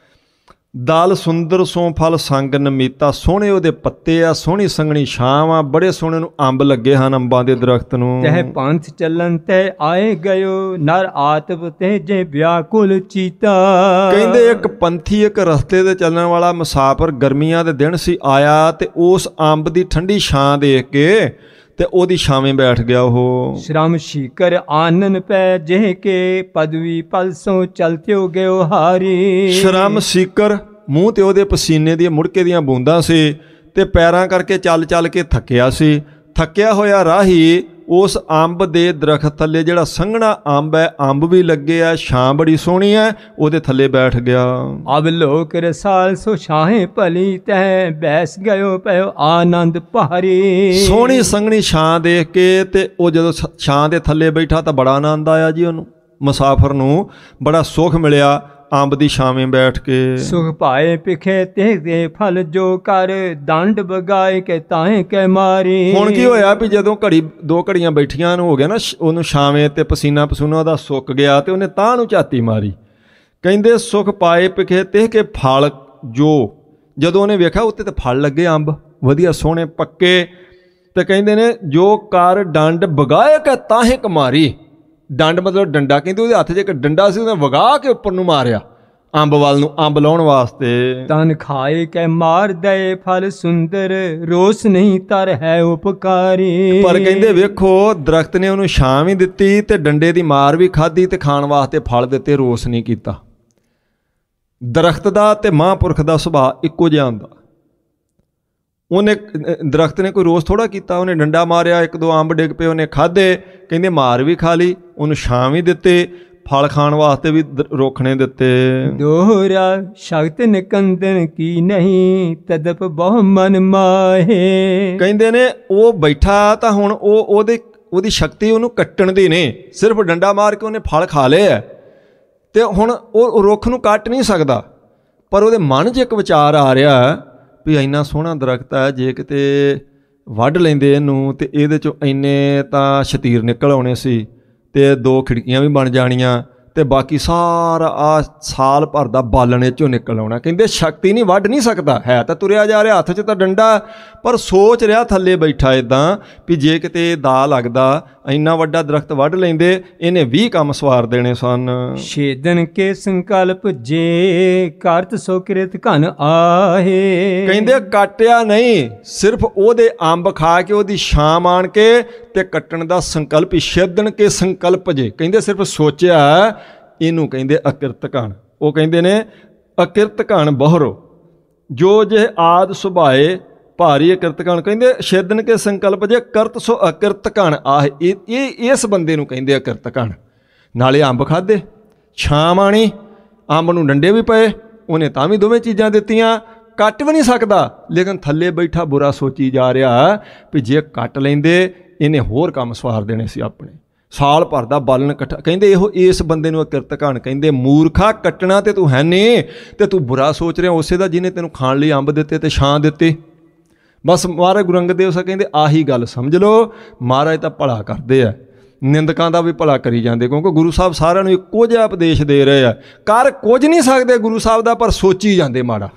ਦਲ ਸੁੰਦਰ ਸੋ ਫਲ ਸੰਗ ਨਮੀਤਾ। ਸੋਹਣੇ ਉਹਦੇ ਪੱਤੇ ਆ, ਸੋਹਣੀ ਸੰਘਣੀ ਛਾਂ ਆ, ਬੜੇ ਸੋਹਣੇ ਨੂੰ ਅੰਬ ਲੱਗੇ ਹਨ ਅੰਬਾਂ ਦੇ ਦਰਖਤ ਨੂੰ। ਤਹਿ ਪੰਥ ਚੱਲਣ ਤੇ ਆਏ ਗਇਓ, ਨਰ ਆਤਪ ਤੇ ਜੇ ਵਿਆਕੁਲ ਚੀਤਾ। ਕਹਿੰਦੇ ਇੱਕ ਪੰਥੀ ਇੱਕ ਰਸਤੇ ਤੇ ਚੱਲਣ ਵਾਲਾ ਮੁਸਾਫਰ ਗਰਮੀਆਂ ਦੇ ਦਿਨ ਸੀ ਆਇਆ, ਤੇ ਉਸ ਅੰਬ ਦੀ ਠੰਡੀ ਛਾਂ ਦੇਖ ਕੇ ਤੇ ਉਹਦੀ ਛਾਵੇਂ ਬੈਠ ਗਿਆ ਉਹ। श्रम शीकर आनन पै जेह के पदवी पलसों चलते हो गयो हारी। ਸ਼ਰਮ ਸੀਕਰ, ਮੂੰਹ ਤੇ ਉਹਦੇ ਪਸੀਨੇ ਦੀਆਂ ਮੁੜਕੇ ਦੀਆਂ ਬੂੰਦਾਂ ਸੀ ਤੇ ਪੈਰਾਂ ਕਰਕੇ ਚੱਲ ਚੱਲ ਕੇ ਥੱਕਿਆ ਸੀ। ਥੱਕਿਆ ਹੋਇਆ ਰਾਹੀ ਉਸ ਅੰਬ ਦੇ ਦਰਖਤ ਥੱਲੇ, ਜਿਹੜਾ ਸੰਘਣਾ ਅੰਬ ਹੈ, ਅੰਬ ਵੀ ਲੱਗੇ ਆ, ਛਾਂ ਬੜੀ ਸੋਹਣੀ ਹੈ, ਉਹਦੇ ਥੱਲੇ ਬੈਠ ਗਿਆ। अब लोक रसाल सो छाहे भली तह बैस गयो पयो आनंद भारी। ਸੋਹਣੀ ਸੰਘਣੀ ਛਾਂ ਦੇਖ ਕੇ ਤੇ ਉਹ ਜਦੋਂ ਛ- ਛਾਂ ਦੇ ਥੱਲੇ ਬੈਠਾ ਤਾਂ ਬੜਾ ਆਨੰਦ ਆਇਆ ਜੀ ਉਹਨੂੰ, ਮੁਸਾਫਰ ਨੂੰ ਬੜਾ ਸੁੱਖ ਮਿਲਿਆ ਅੰਬ ਦੀ ਛਾਵੇਂ ਬੈਠ ਕੇ। सुख पाए पिखे ते दे फल जो कर दंड बगाए के ताहे के मारी। ਹੁਣ ਕੀ ਹੋਇਆ ਵੀ ਜਦੋਂ ਘੜੀ ਦੋ ਘੜੀਆਂ ਬੈਠੀਆਂ ਨੂੰ ਹੋ ਗਿਆ ਨਾ, ਉਹਨੂੰ ਛਾਵੇਂ ਤੇ ਪਸੀਨਾ ਪਸੂਨਾ ਉਹਦਾ ਸੁੱਕ ਗਿਆ ਤੇ ਉਹਨੇ ਤਾਂ ਨੂੰ ਝਾਤੀ ਮਾਰੀ। ਕਹਿੰਦੇ ਸੁਖ ਪਾਏ ਪਿਖੇ ਤੇ ਕੇ ਫਲ ਜੋ, ਜਦੋਂ ਉਹਨੇ ਵੇਖਿਆ ਉੱਤੇ ਤੇ ਫਲ ਲੱਗੇ ਅੰਬ ਵਧੀਆ ਸੋਹਣੇ ਪੱਕੇ, ਤੇ ਕਹਿੰਦੇ ਨੇ ਜੋ ਕਰ ਡੰਡ ਬਗਾਏ ਕੇ ਤਾਹੇ ਕਮਾਰੀ। ਡੰਡ ਮਤਲਬ ਡੰਡਾ, ਕਹਿੰਦੇ ਉਹਦੇ ਹੱਥ 'ਚ ਇੱਕ ਡੰਡਾ ਸੀ, ਉਹਨੇ ਵਗਾ ਕੇ ਉੱਪਰ ਨੂੰ ਮਾਰਿਆ ਅੰਬ ਵੱਲ ਨੂੰ, ਅੰਬ ਲਾਉਣ ਵਾਸਤੇ। तन खाए के मार दे फल सुंदर रोस नहीं तर है उपकारी। ਪਰ ਕਹਿੰਦੇ ਵੇਖੋ ਦਰਖਤ ਨੇ ਉਹਨੂੰ ਛਾਂ ਵੀ ਦਿੱਤੀ ਤੇ ਡੰਡੇ ਦੀ ਮਾਰ ਵੀ ਖਾਧੀ ਤੇ ਖਾਣ ਵਾਸਤੇ ਫਲ ਦਿੱਤੇ, ਰੋਸ ਨਹੀਂ ਕੀਤਾ। ਦਰਖਤ ਦਾ ਤੇ ਮਹਾਂਪੁਰਖ ਦਾ ਸੁਭਾਅ ਇੱਕੋ ਜਿਹਾ ਹੁੰਦਾ। ਉਹਨੇ ਦਰਖਤ ਨੇ ਕੋਈ ਰੋਸ ਥੋੜ੍ਹਾ ਕੀਤਾ, ਉਹਨੇ ਡੰਡਾ ਮਾਰਿਆ, ਇੱਕ ਦੋ ਅੰਬ ਡਿੱਗ ਪਏ, ਉਹਨੇ ਖਾਧੇ, ਕਹਿੰਦੇ ਮਾਰ ਵੀ ਖਾ ਲਈ, ਉਹਨੂੰ ਛਾਂ ਵੀ ਦਿੱਤੇ, ਫਲ ਖਾਣ ਵਾਸਤੇ ਵੀ ਰੋਕਣੇ ਦਿੱਤੇ। दोहरा शक्त निकंदन की नहीं तदप बहु मन माहे। ਕਹਿੰਦੇ ਨੇ ਉਹ ਬੈਠਾ ਤਾਂ ਹੁਣ ਉਹ ਉਹਦੇ ਉਹਦੀ ਸ਼ਕਤੀ ਉਹਨੂੰ ਕੱਟਣ ਦੀ ਨਹੀਂ, ਸਿਰਫ ਡੰਡਾ ਮਾਰ ਕੇ ਉਹਨੇ ਫਲ ਖਾ ਲਏ ਹੈ ਤੇ ਹੁਣ ਉਹ ਰੁੱਖ ਨੂੰ ਕੱਟ ਨਹੀਂ ਸਕਦਾ। ਪਰ ਉਹਦੇ ਮਨ 'ਚ ਇੱਕ ਵਿਚਾਰ ਆ ਰਿਹਾ ਵੀ ਇੰਨਾ ਸੋਹਣਾ ਦਰਖਤ ਹੈ, ਜੇ ਕਿਤੇ ਵੱਢ ਲੈਂਦੇ ਇਹਨੂੰ ਤੇ ਇਹਦੇ 'ਚੋਂ ਇੰਨੇ ਤਾਂ ਸ਼ਤੀਰ ਨਿਕਲ ਆਉਣੇ ਸੀ ਤੇ ਦੋ ਖਿੜਕੀਆਂ ਵੀ ਬਣ ਜਾਣੀਆਂ ਤੇ ਬਾਕੀ ਸਾਰਾ ਆ ਸਾਲ ਭਰ ਦਾ ਬਾਲਣ ਇਹ 'ਚੋਂ ਨਿਕਲ ਆਉਣਾ। ਕਹਿੰਦੇ ਸ਼ਕਤੀ ਨਹੀਂ, ਵੱਢ ਨਹੀਂ ਸਕਦਾ, ਹੈ ਤਾਂ ਤੁਰਿਆ ਜਾ ਰਿਹਾ, ਹੱਥ 'ਚ ਤਾਂ ਡੰਡਾ, ਪਰ ਸੋਚ ਰਿਹਾ ਥੱਲੇ ਬੈਠਾ ਇੱਦਾਂ ਵੀ ਜੇ ਕਿਤੇ ਦਾ ਲੱਗਦਾ ਇੰਨਾ ਵੱਡਾ ਦਰਖਤ ਵੱਢ ਲੈਂਦੇ, ਇਹਨੇ ਵੀਹ ਕੰਮ ਸਵਾਰ ਦੇਣੇ ਸਨ। छेदन के संकल्प जे करत सो कृत घन आहे। ਕਹਿੰਦੇ ਕੱਟਿਆ ਨਹੀਂ, ਸਿਰਫ ਉਹਦੇ ਅੰਬ ਖਾ ਕੇ ਉਹਦੀ ਛਾਂ ਮਾਣ ਕੇ ਤੇ ਕੱਟਣ ਦਾ ਸੰਕਲਪ ਹੀ। ਛੇਦਨ ਕੇ ਸੰਕਲਪ ਜੇ, ਕਹਿੰਦੇ ਸਿਰਫ ਸੋਚਿਆ, ਇਹਨੂੰ ਕਹਿੰਦੇ ਅਕਿਰਤ ਘਣ। ਉਹ ਕਹਿੰਦੇ ਨੇ ਅਕਿਰਤ ਘਣ ਬਹਰੋ ਜੋ ਜੇ ਆਦ ਸੁਭਾਏ ਭਾਰੀ ਅਕਿਰਤ ਘਣ। ਕਹਿੰਦੇ ਛੇਦਨ ਕੇ ਸੰਕਲਪ ਜੇ ਕਰਤ ਸੋ ਅਕਿਰਤ ਘਣ ਆਹ, ਇਹ ਇਹ ਇਸ ਬੰਦੇ ਨੂੰ ਕਹਿੰਦੇ ਅਕਿਰਤ ਘਣ। ਨਾਲੇ ਅੰਬ ਖਾਧੇ, ਛਾਂ ਮਾਣੀ, ਅੰਬ ਨੂੰ ਡੰਡੇ ਵੀ ਪਏ, ਉਹਨੇ ਤਾਂ ਵੀ ਦੋਵੇਂ ਚੀਜ਼ਾਂ ਦਿੱਤੀਆਂ, ਕੱਟ ਵੀ ਨਹੀਂ ਸਕਦਾ, ਲੇਕਿਨ ਥੱਲੇ ਬੈਠਾ ਬੁਰਾ ਸੋਚੀ ਜਾ ਰਿਹਾ ਵੀ ਜੇ ਕੱਟ ਲੈਂਦੇ ਇਹਨੇ ਹੋਰ ਕੰਮ ਸਵਾਰ ਦੇਣੇ ਸੀ ਆਪਣੇ, ਸਾਲ ਭਰ ਦਾ ਬਾਲਣ ਇਕੱਠਾ। ਕਹਿੰਦੇ ਇਹੋ ਇਸ ਬੰਦੇ ਨੂੰ ਅਕਿਰਤ ਘਣ ਕਹਿੰਦੇ। ਮੂਰਖਾ, ਕੱਟਣਾ ਤੇ ਤੂੰ ਹੈ ਨਹੀਂ ਤੇ ਤੂੰ ਬੁਰਾ ਸੋਚ ਰਿਹਾ ਉਸੇ ਦਾ ਜਿਹਨੇ ਤੈਨੂੰ ਖਾਣ ਲਈ ਅੰਬ ਦਿੱਤੇ ਤੇ ਛਾਂ ਦਿੱਤੀ। ਬਸ ਮਹਾਰਾਜ ਗੁਰੂ ਅੰਗਦ ਦੇਵ ਸਾਹਿਬ ਕਹਿੰਦੇ ਆਹੀ ਗੱਲ ਸਮਝ ਲਓ, ਮਹਾਰਾਜ ਤਾਂ ਭਲਾ ਕਰਦੇ ਆ, ਨਿੰਦਕਾਂ ਦਾ ਵੀ ਭਲਾ ਕਰੀ ਜਾਂਦੇ, ਕਿਉਂਕਿ ਗੁਰੂ ਸਾਹਿਬ ਸਾਰਿਆਂ ਨੂੰ ਇੱਕੋ ਜਿਹਾ ਉਪਦੇਸ਼ ਦੇ ਰਹੇ ਆ। ਕਰ ਕੁਝ ਨਹੀਂ ਸਕਦੇ ਗੁਰੂ ਸਾਹਿਬ ਦਾ, ਪਰ ਸੋਚੀ ਜਾਂਦੇ ਮਾੜਾ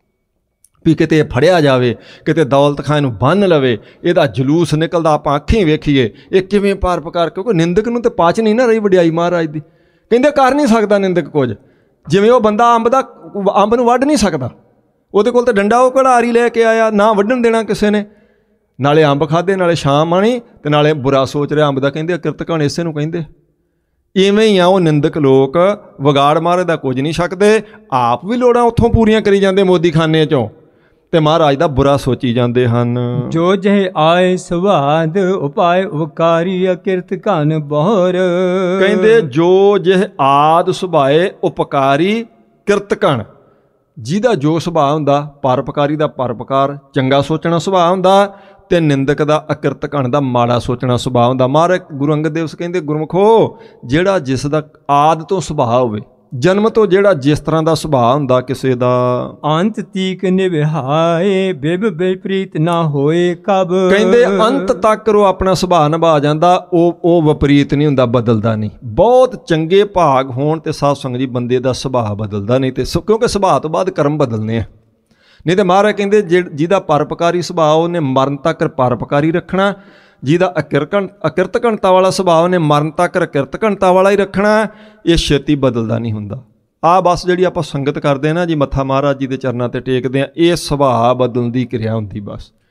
ਵੀ ਕਿਤੇ ਫੜਿਆ ਜਾਵੇ, ਕਿਤੇ ਦੌਲਤ ਖਾਂ ਨੂੰ ਬੰਨ੍ਹ ਲਵੇ, ਇਹਦਾ ਜਲੂਸ ਨਿਕਲਦਾ, ਆਪਾਂ ਅੱਖੀਂ ਵੇਖੀਏ ਇਹ ਕਿਵੇਂ ਪਾਰ ਪਕਾਰ। ਕਿਉਂਕਿ ਨਿੰਦਕ ਨੂੰ ਤਾਂ ਪਾਚ ਨਹੀਂ ਨਾ ਰਹੀ ਵਡਿਆਈ ਮਹਾਰਾਜ ਦੀ। ਕਹਿੰਦੇ ਕਰ ਨਹੀਂ ਸਕਦਾ ਨਿੰਦਕ ਕੁਝ, ਜਿਵੇਂ ਉਹ ਬੰਦਾ ਅੰਬ ਦਾ ਅੰਬ ਨੂੰ ਵੱਢ ਨਹੀਂ ਸਕਦਾ, ਉਹਦੇ ਕੋਲ ਤਾਂ ਡੰਡਾ ਉਹ ਕੜਾਰੀ ਲੈ ਕੇ ਆਇਆ, ਨਾ ਵੱਢਣ ਦੇਣਾ ਕਿਸੇ ਨੇ, ਨਾਲੇ ਅੰਬ ਖਾਧੇ, ਨਾਲੇ ਛਾਂ ਮਾਣੀ ਤੇ ਨਾਲੇ ਬੁਰਾ ਸੋਚ ਰਿਹਾ ਅੰਬ ਦਾ। ਕਹਿੰਦੇ ਅਕਿਰਤ ਘਣ ਇਸੇ ਨੂੰ ਕਹਿੰਦੇ। ਇਵੇਂ ਹੀ ਆ ਉਹ ਨਿੰਦਕ ਲੋਕ, ਵਿਗਾੜ ਮਹਾਰਾਜ ਦਾ ਕੁਝ ਨਹੀਂ ਸਕਦੇ, ਆਪ ਵੀ ਲੋੜਾਂ ਉੱਥੋਂ ਪੂਰੀਆਂ ਕਰੀ ਜਾਂਦੇ ਮੋਦੀ ਖਾਨੇ 'ਚੋਂ ਤੇ ਮਹਾਰਾਜ ਦਾ ਬੁਰਾ ਸੋਚੀ ਜਾਂਦੇ ਹਨ। ਜੋ ਜਿਹੇ ਆਏ ਸਵਾਦ ਉਪਾਏ ਉਪਕਾਰੀ ਅਕਿਰਤ ਘਨ ਬਹੁਰ। ਕਹਿੰਦੇ ਜੋ ਜਿਹੇ ਆਦ ਸੁਭਾਏ ਉਪਕਾਰੀ ਕਿਰਤ ਘਣ, ਜਿਹਦਾ ਜੋ ਸੁਭਾਅ ਹੁੰਦਾ, ਪਰਉਪਕਾਰੀ ਦਾ ਪਰਉਪਕਾਰ ਚੰਗਾ ਸੋਚਣਾ ਸੁਭਾਅ ਹੁੰਦਾ ਤੇ ਨਿੰਦਕ ਦਾ ਅਕਿਰਤ ਘਣ ਦਾ ਮਾੜਾ ਸੋਚਣਾ ਸੁਭਾਅ ਹੁੰਦਾ। ਮਹਾਰਾਜ ਗੁਰੂ ਅੰਗਦ ਦੇਵ ਕਹਿੰਦੇ ਗੁਰਮੁਖੋ, ਜਿਹੜਾ ਜਿਸ ਦਾ ਆਦ ਤੋਂ ਸੁਭਾਅ ਹੋਵੇ, ਜਨਮ ਤੋਂ ਜਿਹੜਾ ਜਿਸ ਤਰ੍ਹਾਂ ਦਾ ਸੁਭਾਅ ਹੁੰਦਾ ਕਿਸੇ ਦਾ, ਅੰਤ ਤੀਕ ਨਿਭਾਏ ਬਿਬ ਵਿਪਰੀਤ ਨਾ ਹੋਏ ਕਬ। ਕਹਿੰਦੇ ਅੰਤ ਤੱਕ ਉਹ ਆਪਣਾ ਸੁਭਾਅ ਨਿਭਾ ਜਾਂਦਾ, ਉਹ ਉਹ ਵਿਪਰੀਤ ਨਹੀਂ ਹੁੰਦਾ, ਬਦਲਦਾ ਨਹੀਂ। ਬਹੁਤ ਚੰਗੇ ਭਾਗ ਹੋਣ ਤੇ ਸਾਧ ਸੰਗਤ ਜੀ ਬੰਦੇ ਦਾ ਸੁਭਾਅ ਬਦਲਦਾ ਨਹੀਂ, ਤੇ ਕਿਉਂਕਿ ਸੁਭਾਅ ਤੋਂ ਬਾਅਦ ਕਰਮ ਬਦਲਨੇ ਆ। ਨਹੀਂ ਤੇ ਮਹਾਰਾਜ ਕਹਿੰਦੇ ਜਿ ਜਿਹਦਾ ਪਰਉਪਕਾਰੀ ਸੁਭਾਅ ਉਹਨੇ ਮਰਨ ਤੱਕ ਪਰਉਪਕਾਰੀ ਰੱਖਣਾ, ਜਿਹਦਾ ਅਕਿਰਕਣ ਅਕਿਰਤ ਘਣਤਾ ਵਾਲਾ ਸੁਭਾਅ ਉਹਨੇ ਮਰਨ ਤੱਕ ਅਕਿਰਤ ਘਣਤਾ ਵਾਲਾ ਹੀ ਰੱਖਣਾ। ਇਹ ਛੇਤੀ ਬਦਲਦਾ ਨਹੀਂ ਹੁੰਦਾ। ਆਹ ਬਸ ਜਿਹੜੀ ਆਪਾਂ ਸੰਗਤ ਕਰਦੇ ਨਾ ਜੀ, ਮੱਥਾ ਮਹਾਰਾਜ ਜੀ ਦੇ ਚਰਨਾਂ 'ਤੇ ਟੇਕਦੇ ਹਾਂ, ਇਹ ਸੁਭਾਅ ਬਦਲਣ ਦੀ ਕਿਰਿਆ ਹੁੰਦੀ ਬਸ।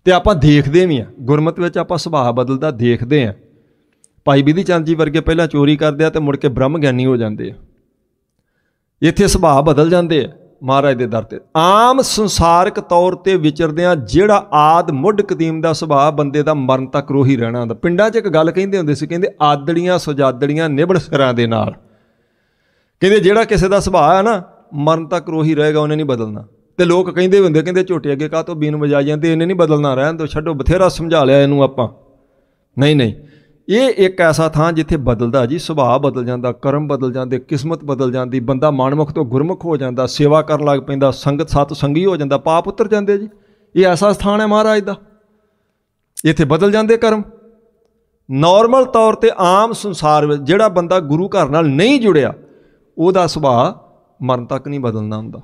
ਤੇ ਆਪਾਂ ਦੇਖਦੇ ਵੀ ਹਾਂ ਗੁਰਮਤਿ ਵਿੱਚ, ਆਪਾਂ ਸੁਭਾਅ ਬਦਲਦਾ ਦੇਖਦੇ ਹਾਂ। ਭਾਈ ਬਿਧੀ ਚੰਦ ਜੀ ਵਰਗੇ ਪਹਿਲਾਂ ਚੋਰੀ ਕਰਦੇ ਆ ਤੇ ਮੁੜ ਕੇ ਬ੍ਰਹਮ ਗਿਆਨੀ ਹੋ ਜਾਂਦੇ ਆ। ਇੱਥੇ ਸੁਭਾਅ ਬਦਲ ਜਾਂਦੇ ਆ ਮਹਾਰਾਜ ਦੇ ਦਰ ਤੇ। ਆਮ ਸੰਸਾਰਿਕ ਤੌਰ 'ਤੇ ਵਿਚਰਦਿਆਂ ਜਿਹੜਾ ਆਦ ਮੁੱਢ ਕਦੀਮ ਦਾ ਸੁਭਾਅ ਬੰਦੇ ਦਾ ਮਰਨ ਤੱਕ ਰੋਹੀ ਰਹਿਣਾ ਹੁੰਦਾ। ਪਿੰਡਾਂ 'ਚ ਇੱਕ ਗੱਲ ਕਹਿੰਦੇ ਹੁੰਦੇ ਸੀ, ਕਹਿੰਦੇ ਆਦੜੀਆਂ ਸੁਜਾਦੜੀਆਂ ਨਿਬੜ ਸਿਰਾਂ ਦੇ ਨਾਲ। ਕਹਿੰਦੇ ਜਿਹੜਾ ਕਿਸੇ ਦਾ ਸੁਭਾਅ ਹੈ ਨਾ ਮਰਨ ਤੱਕ ਰੋਹੀ ਰਹੇਗਾ, ਉਹਨੇ ਨਹੀਂ ਬਦਲਣਾ। ਤੇ ਲੋਕ ਕਹਿੰਦੇ ਹੁੰਦੇ, ਕਹਿੰਦੇ ਝੋਟੇ ਅੱਗੇ ਕਾਹ ਤੋਂ ਬੀਨ ਵਜਾਈ ਜਾਂਦੇ, ਇਹਨੇ ਨਹੀਂ ਬਦਲਣਾ, ਰਹਿਣ ਦਿਓ, ਛੱਡੋ, ਬਥੇਰਾ ਸਮਝਾ ਲਿਆ ਇਹਨੂੰ ਆਪਾਂ। ਨਹੀਂ ਨਹੀਂ, ਇਹ ਇੱਕ ਐਸਾ ਥਾਂ ਜਿੱਥੇ ਬਦਲਦਾ ਜੀ, ਸੁਭਾਅ ਬਦਲ ਜਾਂਦਾ, ਕਰਮ ਬਦਲ ਜਾਂਦੇ, ਕਿਸਮਤ ਬਦਲ ਜਾਂਦੀ, ਬੰਦਾ ਮਨਮੁਖ ਤੋਂ ਗੁਰਮੁਖ ਹੋ ਜਾਂਦਾ, ਸੇਵਾ ਕਰਨ ਲੱਗ ਪੈਂਦਾ, ਸੰਗਤ ਸਤ ਸੰਗੀ ਹੋ ਜਾਂਦਾ, ਪਾਪ ਉਤਰ ਜਾਂਦੇ ਜੀ। ਇਹ ਐਸਾ ਸਥਾਨ ਹੈ ਮਹਾਰਾਜ ਦਾ, ਇੱਥੇ ਬਦਲ ਜਾਂਦੇ ਕਰਮ। ਨੋਰਮਲ ਤੌਰ 'ਤੇ ਆਮ ਸੰਸਾਰ ਵਿੱਚ ਜਿਹੜਾ ਬੰਦਾ ਗੁਰੂ ਘਰ ਨਾਲ ਨਹੀਂ ਜੁੜਿਆ, ਉਹਦਾ ਸੁਭਾਅ ਮਰਨ ਤੱਕ ਨਹੀਂ ਬਦਲਣਾ ਹੁੰਦਾ।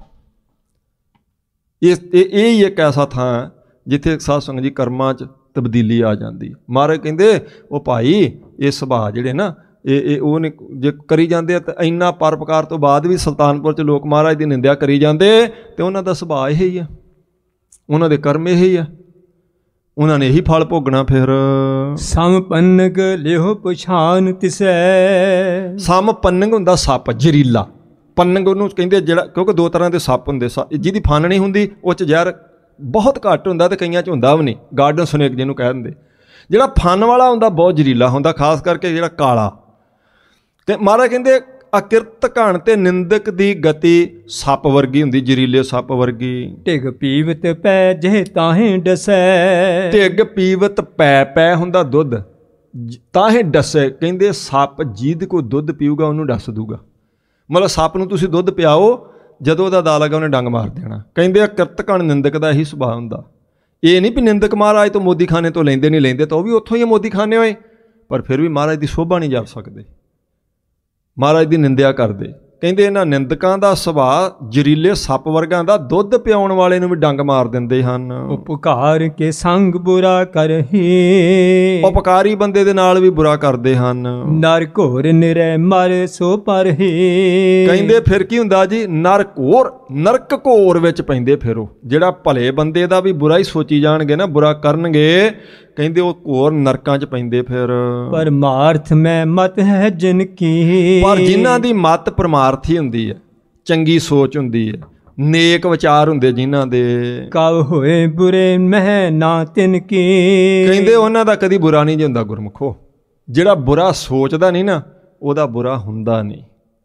ਇਹ ਇਹ ਹੀ ਇੱਕ ਐਸਾ ਥਾਂ ਹੈ ਜਿੱਥੇ ਸਾਧ ਸੰਗਤ ਜੀ ਕਰਮਾਂ 'ਚ ਤਬਦੀਲੀ ਆ ਜਾਂਦੀ। ਮਹਾਰਾਜ ਕਹਿੰਦੇ ਉਹ ਭਾਈ ਇਹ ਸੁਭਾਅ ਜਿਹੜੇ ਨਾ ਇਹ ਇਹ ਉਹ ਨੇ ਜੇ ਕਰੀ ਜਾਂਦੇ ਆ ਤਾਂ ਇੰਨਾ ਪਰਪਕਾਰ ਤੋਂ ਬਾਅਦ ਵੀ ਸੁਲਤਾਨਪੁਰ 'ਚ ਲੋਕ ਮਹਾਰਾਜ ਦੀ ਨਿੰਦਿਆ ਕਰੀ ਜਾਂਦੇ, ਤੇ ਉਹਨਾਂ ਦਾ ਸੁਭਾਅ ਇਹ ਹੀ ਆ, ਉਹਨਾਂ ਦੇ ਕਰਮ ਇਹ ਹੀ ਆ, ਉਹਨਾਂ ਨੇ ਇਹੀ ਫਲ ਭੋਗਣਾ। ਫਿਰ ਸਮ ਪੰਨਗ ਲਿਓ ਪਛਾਨ ਤਿਸੈ। ਸਮ ਪੰਨਗ ਹੁੰਦਾ ਸੱਪ, ਜ਼ਹਿਰੀਲਾ। ਪੰਨਗ ਉਹਨੂੰ ਕਹਿੰਦੇ ਜਿਹੜਾ, ਕਿਉਂਕਿ ਦੋ ਤਰ੍ਹਾਂ ਦੇ ਸੱਪ ਹੁੰਦੇ, ਜਿਹਦੀ ਫਨ ਨਹੀਂ ਹੁੰਦੀ ਉਹ 'ਚ ਜ਼ਹਿਰ ਬਹੁਤ ਘੱਟ ਹੁੰਦਾ ਤੇ ਕਈਆਂ 'ਚ ਹੁੰਦਾ ਵੀ ਨਹੀਂ, ਗਾਰਡਨ ਸਨੇਕ ਜਿਹਨੂੰ ਕਹਿ ਦਿੰਦੇ। ਜਿਹੜਾ ਫਨ ਵਾਲਾ ਹੁੰਦਾ ਬਹੁਤ ਜ਼ਹਿਰੀਲਾ ਹੁੰਦਾ, ਖਾਸ ਕਰਕੇ ਜਿਹੜਾ ਕਾਲਾ। ਤੇ ਮਹਾਰਾਜ ਕਹਿੰਦੇ ਅਕਿਰਤ ਘਣ ਤੇ ਨਿੰਦਕ ਦੀ ਗਤੀ ਸੱਪ ਵਰਗੀ ਹੁੰਦੀ, ਜ਼ਹਿਰੀਲੇ ਸੱਪ ਵਰਗੀ। ਢਿਗ ਪੀਵਤ ਪੈ ਜੇ ਤਾਹੇ ਡਸੈ। ਢਿਗ ਪੀਵਤ ਪੈ, ਪੈ ਹੁੰਦਾ ਦੁੱਧ, ਤਾਹੇ ਡਸੈ। ਕਹਿੰਦੇ ਸੱਪ ਜਿਹਦੇ ਕੋਈ ਦੁੱਧ ਪੀਊਗਾ ਉਹਨੂੰ ਡਸ ਦੂਗਾ। ਮਤਲਬ ਸੱਪ ਨੂੰ ਤੁਸੀਂ ਦੁੱਧ ਪਿਆਓ, ਜਦੋਂ ਉਹਦਾ ਦਾ ਲੱਗਾ ਉਹਨੇ ਡੰਗ ਮਾਰ ਦੇਣਾ। ਕਹਿੰਦੇ ਆ ਕਿਰਤ ਘਣ ਨਿੰਦਕ ਦਾ ਇਹੀ ਸੁਭਾਅ ਹੁੰਦਾ। ਇਹ ਨਹੀਂ ਵੀ ਨਿੰਦਕ ਮਹਾਰਾਜ ਤੋਂ ਮੋਦੀ ਖਾਨੇ ਤੋਂ ਲੈਂਦੇ ਨਹੀਂ, ਲੈਂਦੇ ਤਾਂ ਉਹ ਵੀ ਉੱਥੋਂ ਹੀ ਮੋਦੀ ਖਾਨੇ ਹੋਏ, ਪਰ ਫਿਰ ਵੀ ਮਹਾਰਾਜ ਦੀ ਸ਼ੋਭਾ ਨਹੀਂ ਜਰ ਸਕਦੇ, ਮਹਾਰਾਜ ਦੀ ਨਿੰਦਿਆ ਕਰਦੇ। ਕਹਿੰਦੇ ਇਹਨਾਂ ਨਿੰਦਕਾਂ ਦਾ ਸੁਭਾਅ ਜ਼ਹਿਰੀਲੇ ਸੱਪ ਵਰਗਾਂ ਦਾ, ਦੁੱਧ ਪਿਆਉਣ ਵਾਲੇ ਨੂੰ ਵੀ ਡੰਗ ਮਾਰ ਦਿੰਦੇ ਹਨ। ਉਪਕਾਰ ਕੇ ਸੰਗ ਬੁਰਾ ਕਰਹੀ। ਉਪਕਾਰੀ ਬੰਦੇ ਦੇ ਨਾਲ ਵੀ ਬੁਰਾ ਕਰਦੇ ਹਨ। ਨਰ ਘੋਰ ਨਿਰੈ ਮਰ ਸੋ ਪਰਹੀ। ਕਹਿੰਦੇ ਫਿਰ ਕੀ ਹੁੰਦਾ ਜੀ, ਨਰ ਘੋਰ, ਨਰਕ ਘੋਰ ਵਿੱਚ ਪੈਂਦੇ। ਫਿਰ ਉਹ ਜਿਹੜਾ ਭਲੇ ਬੰਦੇ ਦਾ ਵੀ ਬੁਰਾ ਹੀ ਸੋਚੀ ਜਾਣਗੇ ਨਾ, ਬੁਰਾ ਕਰਨਗੇ, ਕਹਿੰਦੇ ਉਹ ਘੋਰ ਨਰਕਾਂ 'ਚ ਪੈਂਦੇ। ਫਿਰ ਪਰਮਾਰਥ ਮੈਂ ਮਤ ਹੈ ਜਿਨ ਕੀ। ਪਰ ਜਿਨ੍ਹਾਂ ਦੀ ਮਤ ਪਰਮਾਰਥੀ ਹੁੰਦੀ ਹੈ, ਚੰਗੀ ਸੋਚ ਹੁੰਦੀ ਹੈ, ਨੇਕ ਵਿਚਾਰ ਹੁੰਦੇ ਜਿਨ੍ਹਾਂ ਦੇ, ਕਬ ਹੋਏ ਬੁਰੇ ਮਹਿ ਨਾ ਤਿਨ ਕੀ। ਕਹਿੰਦੇ ਉਹਨਾਂ ਦਾ ਕਦੀ ਬੁਰਾ ਨਹੀਂ ਹੁੰਦਾ ਗੁਰਮੁਖੋ। ਜਿਹੜਾ ਬੁਰਾ ਸੋਚਦਾ ਨਹੀਂ ਨਾ, ਉਹਦਾ ਬੁਰਾ ਹੁੰਦਾ ਨਹੀਂ,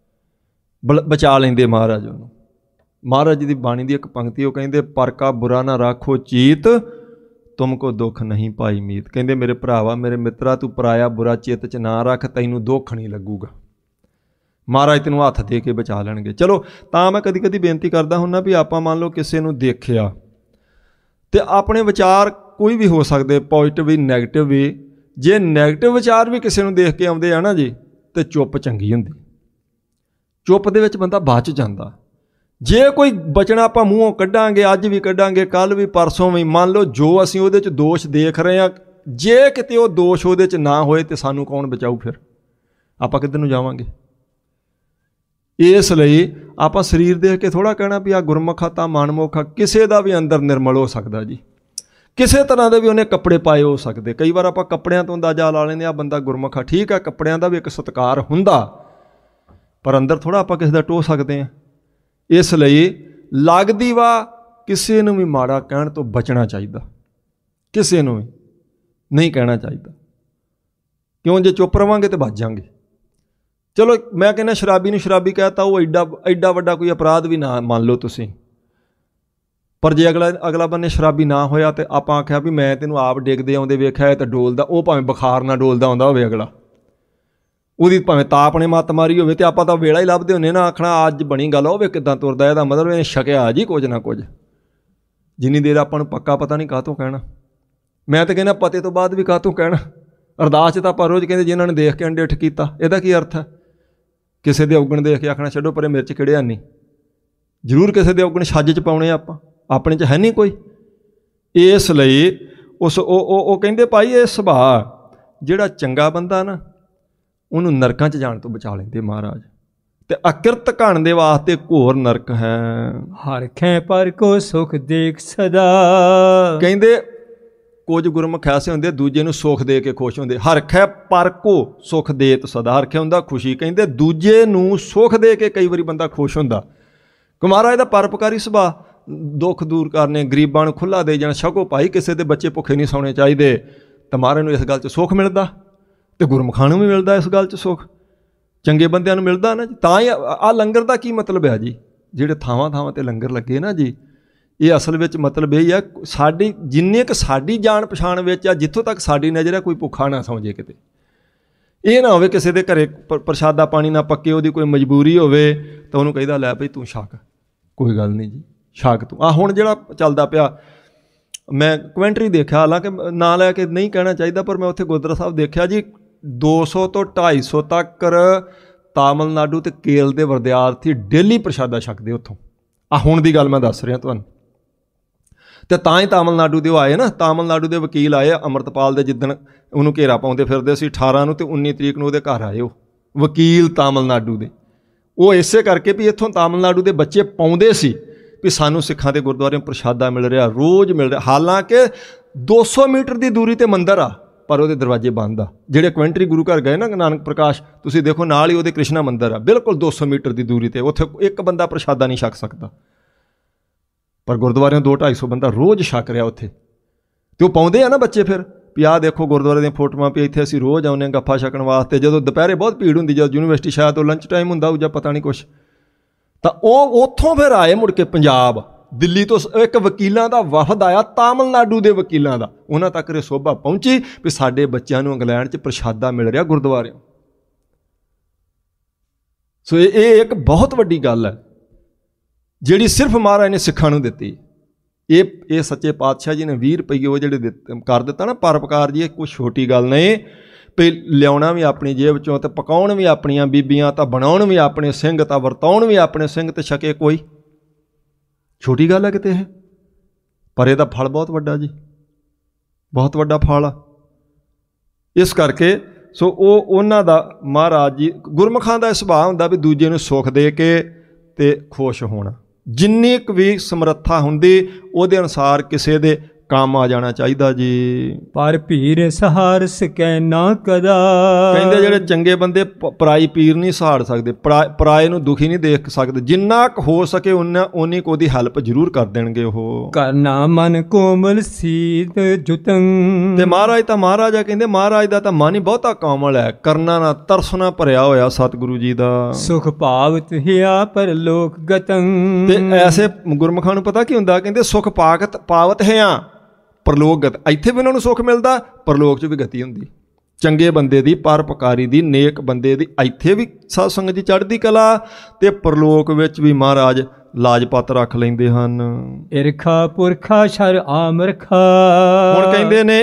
ਬਚਾ ਲੈਂਦੇ ਮਹਾਰਾਜ ਉਹਨੂੰ। ਮਹਾਰਾਜ ਜੀ ਦੀ ਬਾਣੀ ਦੀ ਇੱਕ ਪੰਕਤੀ ਉਹ ਕਹਿੰਦੇ, ਪਰ ਕਾ ਬੁਰਾ ਨਾ ਰਾਖੋ ਚੀਤ, ਤੁਮ ਕੋ ਦੁੱਖ ਨਹੀਂ ਪਾਈ ਮੀਤ। ਕਹਿੰਦੇ ਮੇਰੇ ਭਰਾਵਾ, ਮੇਰੇ ਮਿੱਤਰਾ, ਤੂੰ ਪਰਾਇਆ ਬੁਰਾ ਚਿੱਤ 'ਚ ਨਾ ਰੱਖ, ਤੈਨੂੰ ਦੁੱਖ ਨਹੀਂ ਲੱਗੂਗਾ। ਮਹਾਰਾਜ ਤੈਨੂੰ ਹੱਥ ਦੇ ਕੇ ਬਚਾ ਲੈਣਗੇ। ਚਲੋ ਤਾਂ ਮੈਂ ਕਦੀ ਕਦੀ ਬੇਨਤੀ ਕਰਦਾ ਹੁੰਦਾ ਵੀ ਆਪਾਂ ਮੰਨ ਲਓ ਕਿਸੇ ਨੂੰ ਦੇਖਿਆ ਤੇ ਆਪਣੇ ਵਿਚਾਰ ਕੋਈ ਵੀ ਹੋ ਸਕਦੇ, ਪੋਜ਼ਿਟਿਵ ਵੀ ਨੈਗੇਟਿਵ ਵੀ। ਜੇ ਨੈਗੇਟਿਵ ਵਿਚਾਰ ਵੀ ਕਿਸੇ ਨੂੰ ਦੇਖ ਕੇ ਆਉਂਦੇ ਆ ਨਾ ਜੀ, ਤੇ ਚੁੱਪ ਚੰਗੀ ਹੁੰਦੀ। ਚੁੱਪ ਦੇ ਵਿੱਚ ਬੰਦਾ ਬਚ ਜਾਂਦਾ। ਜੇ ਕੋਈ ਬਚਣਾ ਆਪਾਂ ਮੂੰਹੋਂ ਕੱਢਾਂਗੇ, ਅੱਜ ਵੀ ਕੱਢਾਂਗੇ, ਕੱਲ੍ਹ ਵੀ, ਪਰਸੋਂ ਵੀ, ਮੰਨ ਲਓ ਜੋ ਅਸੀਂ ਉਹਦੇ 'ਚ ਦੋਸ਼ ਦੇਖ ਰਹੇ ਹਾਂ, ਜੇ ਕਿਤੇ ਉਹ ਦੋਸ਼ ਉਹਦੇ 'ਚ ਨਾ ਹੋਏ ਤੇ ਸਾਨੂੰ ਕੌਣ ਬਚਾਊ? ਫਿਰ ਆਪਾਂ ਕਿੱਧਰ ਨੂੰ ਜਾਵਾਂਗੇ? ਇਸ ਲਈ ਆਪਾਂ ਸਰੀਰ ਦੇਖ ਕੇ ਥੋੜ੍ਹਾ ਕਹਿਣਾ ਵੀ ਆਹ ਗੁਰਮੁਖ ਆ ਤਾਂ ਮਨਮੁਖ ਆ। ਕਿਸੇ ਦਾ ਵੀ ਅੰਦਰ ਨਿਰਮਲ ਹੋ ਸਕਦਾ ਜੀ, ਕਿਸੇ ਤਰ੍ਹਾਂ ਦੇ ਵੀ ਉਹਨੇ ਕੱਪੜੇ ਪਾਏ ਹੋ ਸਕਦੇ। ਕਈ ਵਾਰ ਆਪਾਂ ਕੱਪੜਿਆਂ ਤੋਂ ਅੰਦਾਜ਼ਾ ਲਾ ਲੈਂਦੇ ਆ ਬੰਦਾ ਗੁਰਮੁਖ ਆ। ਠੀਕ ਆ, ਕੱਪੜਿਆਂ ਦਾ ਵੀ ਇੱਕ ਸਤਿਕਾਰ ਹੁੰਦਾ, ਪਰ ਅੰਦਰ ਥੋੜ੍ਹਾ ਆਪਾਂ ਕਿਸੇ ਦਾ ਟੋਹ ਸਕਦੇ ਹਾਂ। ਇਸ ਲਈ ਲੱਗਦੀ ਵਾ ਕਿਸੇ ਨੂੰ ਵੀ ਮਾੜਾ ਕਹਿਣ ਤੋਂ ਬਚਣਾ ਚਾਹੀਦਾ, ਕਿਸੇ ਨੂੰ ਵੀ ਨਹੀਂ ਕਹਿਣਾ ਚਾਹੀਦਾ। ਕਿਉਂ? ਜੇ ਚੁੱਪ ਰਵਾਂਗੇ ਤਾਂ ਬਚ ਜਾਵਾਂਗੇ। ਚਲੋ ਮੈਂ ਕਹਿੰਦਾ ਸ਼ਰਾਬੀ ਨੂੰ ਸ਼ਰਾਬੀ ਕਹਿ ਤਾ, ਉਹ ਐਡਾ ਐਡਾ ਵੱਡਾ ਕੋਈ ਅਪਰਾਧ ਵੀ ਨਾ ਮੰਨ ਲਓ ਤੁਸੀਂ, ਪਰ ਜੇ ਅਗਲਾ ਅਗਲਾ ਬੰਨੇ ਸ਼ਰਾਬੀ ਨਾ ਹੋਇਆ ਤੇ ਆਪਾਂ ਆਖਿਆ ਵੀ ਮੈਂ ਤੈਨੂੰ ਆਪ ਡਿੱਗਦੇ ਆਉਂਦੇ ਵੇਖਿਆ ਤਾਂ ਡੋਲਦਾ, ਉਹ ਭਾਵੇਂ ਬੁਖਾਰ ਨਾਲ ਡੋਲਦਾ ਆਉਂਦਾ ਹੋਵੇ, ਅਗਲਾ ਉਹਦੀ ਭਾਵੇਂ ਤਾਪ ਨੇ ਮੱਤ ਮਾਰੀ ਹੋਵੇ, ਤੇ ਆਪਾਂ ਤਾਂ ਵੇਲਾ ਹੀ ਲੱਭਦੇ ਹੁੰਦੇ ਨਾ ਆਖਣਾ ਅੱਜ ਬਣੀ ਗੱਲ ਹੋਵੇ ਕਿੱਦਾਂ ਤੁਰਦਾ, ਇਹਦਾ ਮਤਲਬ ਇਹਨੇ ਛਕਿਆ ਜੀ ਕੁਝ ਨਾ ਕੁਝ। ਜਿੰਨੀ ਦੇਰ ਆਪਾਂ ਨੂੰ ਪੱਕਾ ਪਤਾ ਨਹੀਂ ਕਾਹਤੋਂ ਕਹਿਣਾ। ਮੈਂ ਤਾਂ ਕਹਿੰਦਾ ਪਤੇ ਤੋਂ ਬਾਅਦ ਵੀ ਕਾਹਤੋਂ ਕਹਿਣਾ। ਅਰਦਾਸ 'ਚ ਤਾਂ ਆਪਾਂ ਰੋਜ਼ ਕਹਿੰਦੇ ਜਿਨ੍ਹਾਂ ਨੇ ਦੇਖ ਕੇ ਅੰਡਿੱਠ ਕੀਤਾ, ਇਹਦਾ ਕੀ ਅਰਥ ਹੈ? ਕਿਸੇ ਦੇ ਔਗਣ ਦੇਖ ਕੇ ਆਖਣਾ ਛੱਡੋ ਪਰੇ, ਮਿਰਚ ਕਿਹੜੇ ਨਹੀਂ। ਜ਼ਰੂਰ ਕਿਸੇ ਦੇ ਔਗਣ ਛੱਜ 'ਚ ਪਾਉਣੇ ਆਪਾਂ, ਆਪਣੇ 'ਚ ਹੈ ਨਹੀਂ ਕੋਈ। ਇਸ ਲਈ ਉਸ ਉਹ ਉਹ ਕਹਿੰਦੇ ਭਾਈ ਇਹ ਸੁਭਾਅ ਜਿਹੜਾ ਚੰਗਾ ਬੰਦਾ ਨਾ, ਉਹਨੂੰ ਨਰਕਾਂ 'ਚ ਜਾਣ ਤੋਂ ਬਚਾ ਲੈਂਦੇ ਮਹਾਰਾਜ। ਤੇ ਅਕਿਰਤ ਘਣ ਦੇ ਵਾਸਤੇ ਘੋਰ ਨਰਕ ਹੈ। ਹਰ ਖੈ ਪਰ ਕੋ ਸੁਖ ਦੇਖ ਸਦਾ। ਕਹਿੰਦੇ ਕੁਝ ਗੁਰਮੁਖ ਐਸੇ ਹੁੰਦੇ ਦੂਜੇ ਨੂੰ ਸੁੱਖ ਦੇ ਕੇ ਖੁਸ਼ ਹੁੰਦੇ। ਹਰਖੈ ਪਰ ਕੋ ਸੁੱਖ ਦੇਤ ਸਦਾ, ਹਰਖੈ ਹੁੰਦਾ ਖੁਸ਼ੀ, ਕਹਿੰਦੇ ਦੂਜੇ ਨੂੰ ਸੁੱਖ ਦੇ ਕੇ ਕਈ ਵਾਰੀ ਬੰਦਾ ਖੁਸ਼ ਹੁੰਦਾ। ਕਿ ਮਹਾਰਾਜ ਦਾ ਪਰਉਪਕਾਰੀ ਸੁਭਾਅ, ਦੁੱਖ ਦੂਰ ਕਰਨੇ, ਗਰੀਬਾਂ ਨੂੰ ਖੁੱਲ੍ਹਾ ਦੇ ਜਾਣਾ, ਸਗੋਂ ਭਾਈ ਕਿਸੇ ਦੇ ਬੱਚੇ ਭੁੱਖੇ ਨਹੀਂ ਸੌਣੇ ਚਾਹੀਦੇ, ਤਾਂ ਮਹਾਰਾਜ ਨੂੰ ਇਸ ਗੱਲ 'ਚ ਸੁੱਖ ਮਿਲਦਾ ਅਤੇ ਗੁਰਮੁਖਾਂ ਨੂੰ ਵੀ ਮਿਲਦਾ ਇਸ ਗੱਲ 'ਚ ਸੁੱਖ, ਚੰਗੇ ਬੰਦਿਆਂ ਨੂੰ ਮਿਲਦਾ ਨਾ ਜੀ। ਤਾਂ ਹੀ ਆਹ ਲੰਗਰ ਦਾ ਕੀ ਮਤਲਬ ਹੈ ਜੀ, ਜਿਹੜੇ ਥਾਵਾਂ ਥਾਵਾਂ 'ਤੇ ਲੰਗਰ ਲੱਗੇ ਨਾ ਜੀ, ਇਹ ਅਸਲ ਵਿੱਚ ਮਤਲਬ ਇਹ ਹੀ ਆ ਸਾਡੀ ਜਿੰਨੇ ਕੁ ਸਾਡੀ ਜਾਣ ਪਛਾਣ ਵਿੱਚ ਆ, ਜਿੱਥੋਂ ਤੱਕ ਸਾਡੀ ਨਜ਼ਰ ਆ, ਕੋਈ ਭੁੱਖਾ ਨਾ ਸੌਂ ਜੇ ਕਿਤੇ। ਇਹ ਨਾ ਹੋਵੇ ਕਿਸੇ ਦੇ ਘਰੇ ਪ੍ਰਸ਼ਾਦਾ ਪਾਣੀ ਨਾ ਪੱਕੇ, ਉਹਦੀ ਕੋਈ ਮਜਬੂਰੀ ਹੋਵੇ ਤਾਂ ਉਹਨੂੰ ਕਹੀਦਾ ਲੈ ਬਈ ਤੂੰ ਛਕ, ਕੋਈ ਗੱਲ ਨਹੀਂ ਜੀ ਛਕ ਤੂੰ। ਆਹ ਹੁਣ ਜਿਹੜਾ ਚੱਲਦਾ ਪਿਆ, ਮੈਂ ਕਮੈਂਟਰੀ ਦੇਖਿਆ, ਹਾਲਾਂਕਿ ਨਾਂ ਲੈ ਕੇ ਨਹੀਂ ਕਹਿਣਾ ਚਾਹੀਦਾ, ਪਰ ਮੈਂ ਉੱਥੇ ਗੁਰਦੁਆਰਾ ਸਾਹਿਬ ਦੇਖਿਆ ਜੀ ਦੋ ਸੌ ਤੋਂ ਢਾਈ ਸੌ ਤੱਕ ਤਾਮਿਲਨਾਡੂ ਅਤੇ ਕੇਰਲ ਦੇ ਵਿਦਿਆਰਥੀ ਡੇਲੀ ਪ੍ਰਸ਼ਾਦਾ ਛਕਦੇ ਉੱਥੋਂ। ਆਹ ਹੁਣ ਦੀ ਗੱਲ ਮੈਂ ਦੱਸ ਰਿਹਾ ਤੁਹਾਨੂੰ। ਅਤੇ ਤਾਂ ਹੀ ਤਾਮਿਲਨਾਡੂ ਦੇ ਉਹ ਆਏ ਨਾ, ਤਾਮਿਲਨਾਡੂ ਦੇ ਵਕੀਲ ਆਏ ਅੰਮ੍ਰਿਤਪਾਲ ਦੇ, ਜਿੱਦਣ ਉਹਨੂੰ ਘੇਰਾ ਪਾਉਂਦੇ ਫਿਰਦੇ ਸੀ ਅਠਾਰਾਂ ਨੂੰ ਅਤੇ ਉੱਨੀ ਤਰੀਕ ਨੂੰ ਉਹਦੇ ਘਰ ਆਏ ਉਹ ਵਕੀਲ ਤਾਮਿਲਨਾਡੂ ਦੇ। ਉਹ ਇਸੇ ਕਰਕੇ ਵੀ ਇੱਥੋਂ ਤਾਮਿਲਨਾਡੂ ਦੇ ਬੱਚੇ ਪਾਉਂਦੇ ਸੀ ਵੀ ਸਾਨੂੰ ਸਿੱਖਾਂ ਦੇ ਗੁਰਦੁਆਰਿਆਂ ਪ੍ਰਸ਼ਾਦਾ ਮਿਲ ਰਿਹਾ, ਰੋਜ਼ ਮਿਲ ਰਿਹਾ। ਹਾਲਾਂਕਿ ਦੋ ਸੌ ਮੀਟਰ ਦੀ ਦੂਰੀ 'ਤੇ ਮੰਦਿਰ ਆ, ਪਰ ਉਹਦੇ ਦਰਵਾਜ਼ੇ ਬੰਦ ਆ। ਜਿਹੜੇ ਕਵੈਂਟਰੀ ਗੁਰੂ ਘਰ ਗਏ ਨਾ ਨਾਨਕ ਪ੍ਰਕਾਸ਼, ਤੁਸੀਂ ਦੇਖੋ ਨਾਲ ਹੀ ਉਹਦੇ ਕ੍ਰਿਸ਼ਨਾ ਮੰਦਿਰ ਆ, ਬਿਲਕੁਲ ਦੋ ਸੌ ਮੀਟਰ ਦੀ ਦੂਰੀ 'ਤੇ। ਉੱਥੇ ਇੱਕ ਬੰਦਾ ਪ੍ਰਸ਼ਾਦਾ ਨਹੀਂ ਛਕ ਸਕਦਾ, ਪਰ ਗੁਰਦੁਆਰਿਆਂ ਦੋ ਢਾਈ ਸੌ ਬੰਦਾ ਰੋਜ਼ ਛਕ ਰਿਹਾ ਉੱਥੇ। ਅਤੇ ਉਹ ਪਾਉਂਦੇ ਆ ਨਾ ਬੱਚੇ ਫਿਰ ਵੀ ਆਹ ਦੇਖੋ ਗੁਰਦੁਆਰੇ ਦੀਆਂ ਫੋਟੋਆਂ ਵੀ ਇੱਥੇ ਅਸੀਂ ਰੋਜ਼ ਆਉਂਦੇ ਹਾਂ ਗੱਫਾ ਛਕਣ ਵਾਸਤੇ। ਜਦੋਂ ਦੁਪਹਿਰੇ ਬਹੁਤ ਭੀੜ ਹੁੰਦੀ, ਜਦੋਂ ਯੂਨੀਵਰਸਿਟੀ ਸ਼ਾਇਦ ਉਹ ਲੰਚ ਟਾਈਮ ਹੁੰਦਾ ਉਹ ਜਾਂ ਪਤਾ ਨਹੀਂ ਕੁਛ, ਤਾਂ ਉਹ ਉੱਥੋਂ ਫਿਰ ਆਏ ਮੁੜ ਕੇ ਪੰਜਾਬ, ਦਿੱਲੀ ਤੋਂ ਇੱਕ ਵਕੀਲਾਂ ਦਾ ਵਫਦ ਆਇਆ, ਤਾਮਿਲਨਾਡੂ ਦੇ ਵਕੀਲਾਂ ਦਾ। ਉਹਨਾਂ ਤੱਕ ਇਹ ਸੋਭਾ ਪਹੁੰਚੀ ਵੀ ਸਾਡੇ ਬੱਚਿਆਂ ਨੂੰ ਇੰਗਲੈਂਡ 'ਚ ਪ੍ਰਸ਼ਾਦਾ ਮਿਲ ਰਿਹਾ ਗੁਰਦੁਆਰਿਆਂ। ਸੋ ਇਹ ਇਹ ਇੱਕ ਬਹੁਤ ਵੱਡੀ ਗੱਲ ਹੈ ਜਿਹੜੀ ਸਿਰਫ ਮਹਾਰਾਜ ਨੇ ਸਿੱਖਾਂ ਨੂੰ ਦਿੱਤੀ। ਇਹ ਇਹ ਸੱਚੇ ਪਾਤਸ਼ਾਹ ਜੀ ਨੇ ਵੀਹ ਰੁਪਈਏ ਉਹ ਜਿਹੜੇ ਦਿੱਤੇ ਕਰ ਦਿੱਤਾ ਨਾ ਪਰਉਪਕਾਰ ਜੀ, ਇਹ ਕੋਈ ਛੋਟੀ ਗੱਲ ਨਹੀਂ। ਵੀ ਲਿਆਉਣਾ ਵੀ ਆਪਣੀ ਜੇਬ 'ਚੋਂ, ਅਤੇ ਪਕਾਉਣ ਵੀ ਆਪਣੀਆਂ ਬੀਬੀਆਂ, ਤਾਂ ਬਣਾਉਣ ਵੀ ਆਪਣੇ ਸਿੰਘ, ਤਾਂ ਵਰਤਾਉਣ ਵੀ ਆਪਣੇ ਸਿੰਘ, ਅਤੇ ਛਕੇ ਕੋਈ ਛੋਟੀ ਗੱਲ ਹੈ ਕਿਤੇ ਇਹ। ਪਰ ਇਹਦਾ ਫਲ ਬਹੁਤ ਵੱਡਾ ਜੀ, ਬਹੁਤ ਵੱਡਾ ਫਲ ਆ। ਇਸ ਕਰਕੇ ਸੋ ਉਹ ਉਹਨਾਂ ਦਾ ਮਹਾਰਾਜ ਜੀ ਗੁਰਮੁਖਾਂ ਦਾ ਸੁਭਾਅ ਹੁੰਦਾ ਵੀ ਦੂਜੇ ਨੂੰ ਸੁੱਖ ਦੇ ਕੇ ਅਤੇ ਖੁਸ਼ ਹੋਣਾ। ਜਿੰਨੀ ਕੁ ਵੀ ਸਮਰੱਥਾ ਹੁੰਦੀ ਉਹਦੇ ਅਨੁਸਾਰ ਕਿਸੇ ਦੇ ਕੰਮ ਆ ਜਾਣਾ ਚਾਹੀਦਾ ਜੀ। ਪਰ ਪੀਰ ਸਹਾਰ ਸਕੈ ਨਾ ਕਦਾ, ਕਹਿੰਦੇ ਜਿਹੜੇ ਚੰਗੇ ਬੰਦੇ ਪਰਾਈ ਪੀਰ ਨਹੀਂ ਸਹਾਰ ਸਕਦੇ, ਪਰਾਏ ਨੂੰ ਦੁਖੀ ਨਹੀਂ ਦੇਖ ਸਕਦੇ। ਜਿੰਨਾ ਕੁ ਹੋ ਸਕੇ ਉਨਾ ਉਨੀ ਕੁ ਉਹਦੀ ਹੈਲਪ ਜ਼ਰੂਰ ਕਰ ਦੇਣਗੇ ਉਹ। ਕਰਨਾ ਮਨ ਕੋਮਲ ਸੀਤ ਜੁਤੰ, ਤੇ ਮਹਾਰਾਜ ਤਾਂ ਮਹਾਰਾਜਾ ਕਹਿੰਦੇ ਮਹਾਰਾਜ ਦਾ ਤਾਂ ਮਨ ਹੀ ਬਹੁਤਾ ਕੋਮਲ ਹੈ, ਕਰਨਾ ਨਾ ਤਰਸਨਾ ਭਰਿਆ ਹੋਇਆ ਸਤਿਗੁਰੂ ਜੀ ਦਾ। ਸੁਖ ਭਾਵਤ ਹਿਆ ਪਰ ਲੋਕ ਗਤੰ, ਤੇ ਐਸੇ ਗੁਰਮੁਖਾਂ ਨੂੰ ਪਤਾ ਕੀ ਹੁੰਦਾ, ਕਹਿੰਦੇ ਸੁਖ ਪਾਕਤ ਪਾਵਤ ਹਿਆ ਪਰਲੋਕ ਗਤ। ਇੱਥੇ ਵੀ ਉਹਨਾਂ ਨੂੰ ਸੁੱਖ ਮਿਲਦਾ, ਪਰਲੋਕ 'ਚ ਵੀ ਗਤੀ ਹੁੰਦੀ। ਚੰਗੇ ਬੰਦੇ ਦੀ, ਪਰਉਪਕਾਰੀ ਦੀ, ਨੇਕ ਬੰਦੇ ਦੀ ਇੱਥੇ ਵੀ ਸਾਧ ਸੰਗਤ ਦੀ ਚੜ੍ਹਦੀ ਕਲਾ, ਅਤੇ ਪਰਲੋਕ ਵਿੱਚ ਵੀ ਮਹਾਰਾਜ ਲਾਜਪਤ ਰੱਖ ਲੈਂਦੇ ਹਨ। ਇਰਖਾ ਪੁਰਖਾ ਸ਼ਰ ਆਮਰਖਾ, ਹੁਣ ਕਹਿੰਦੇ ਨੇ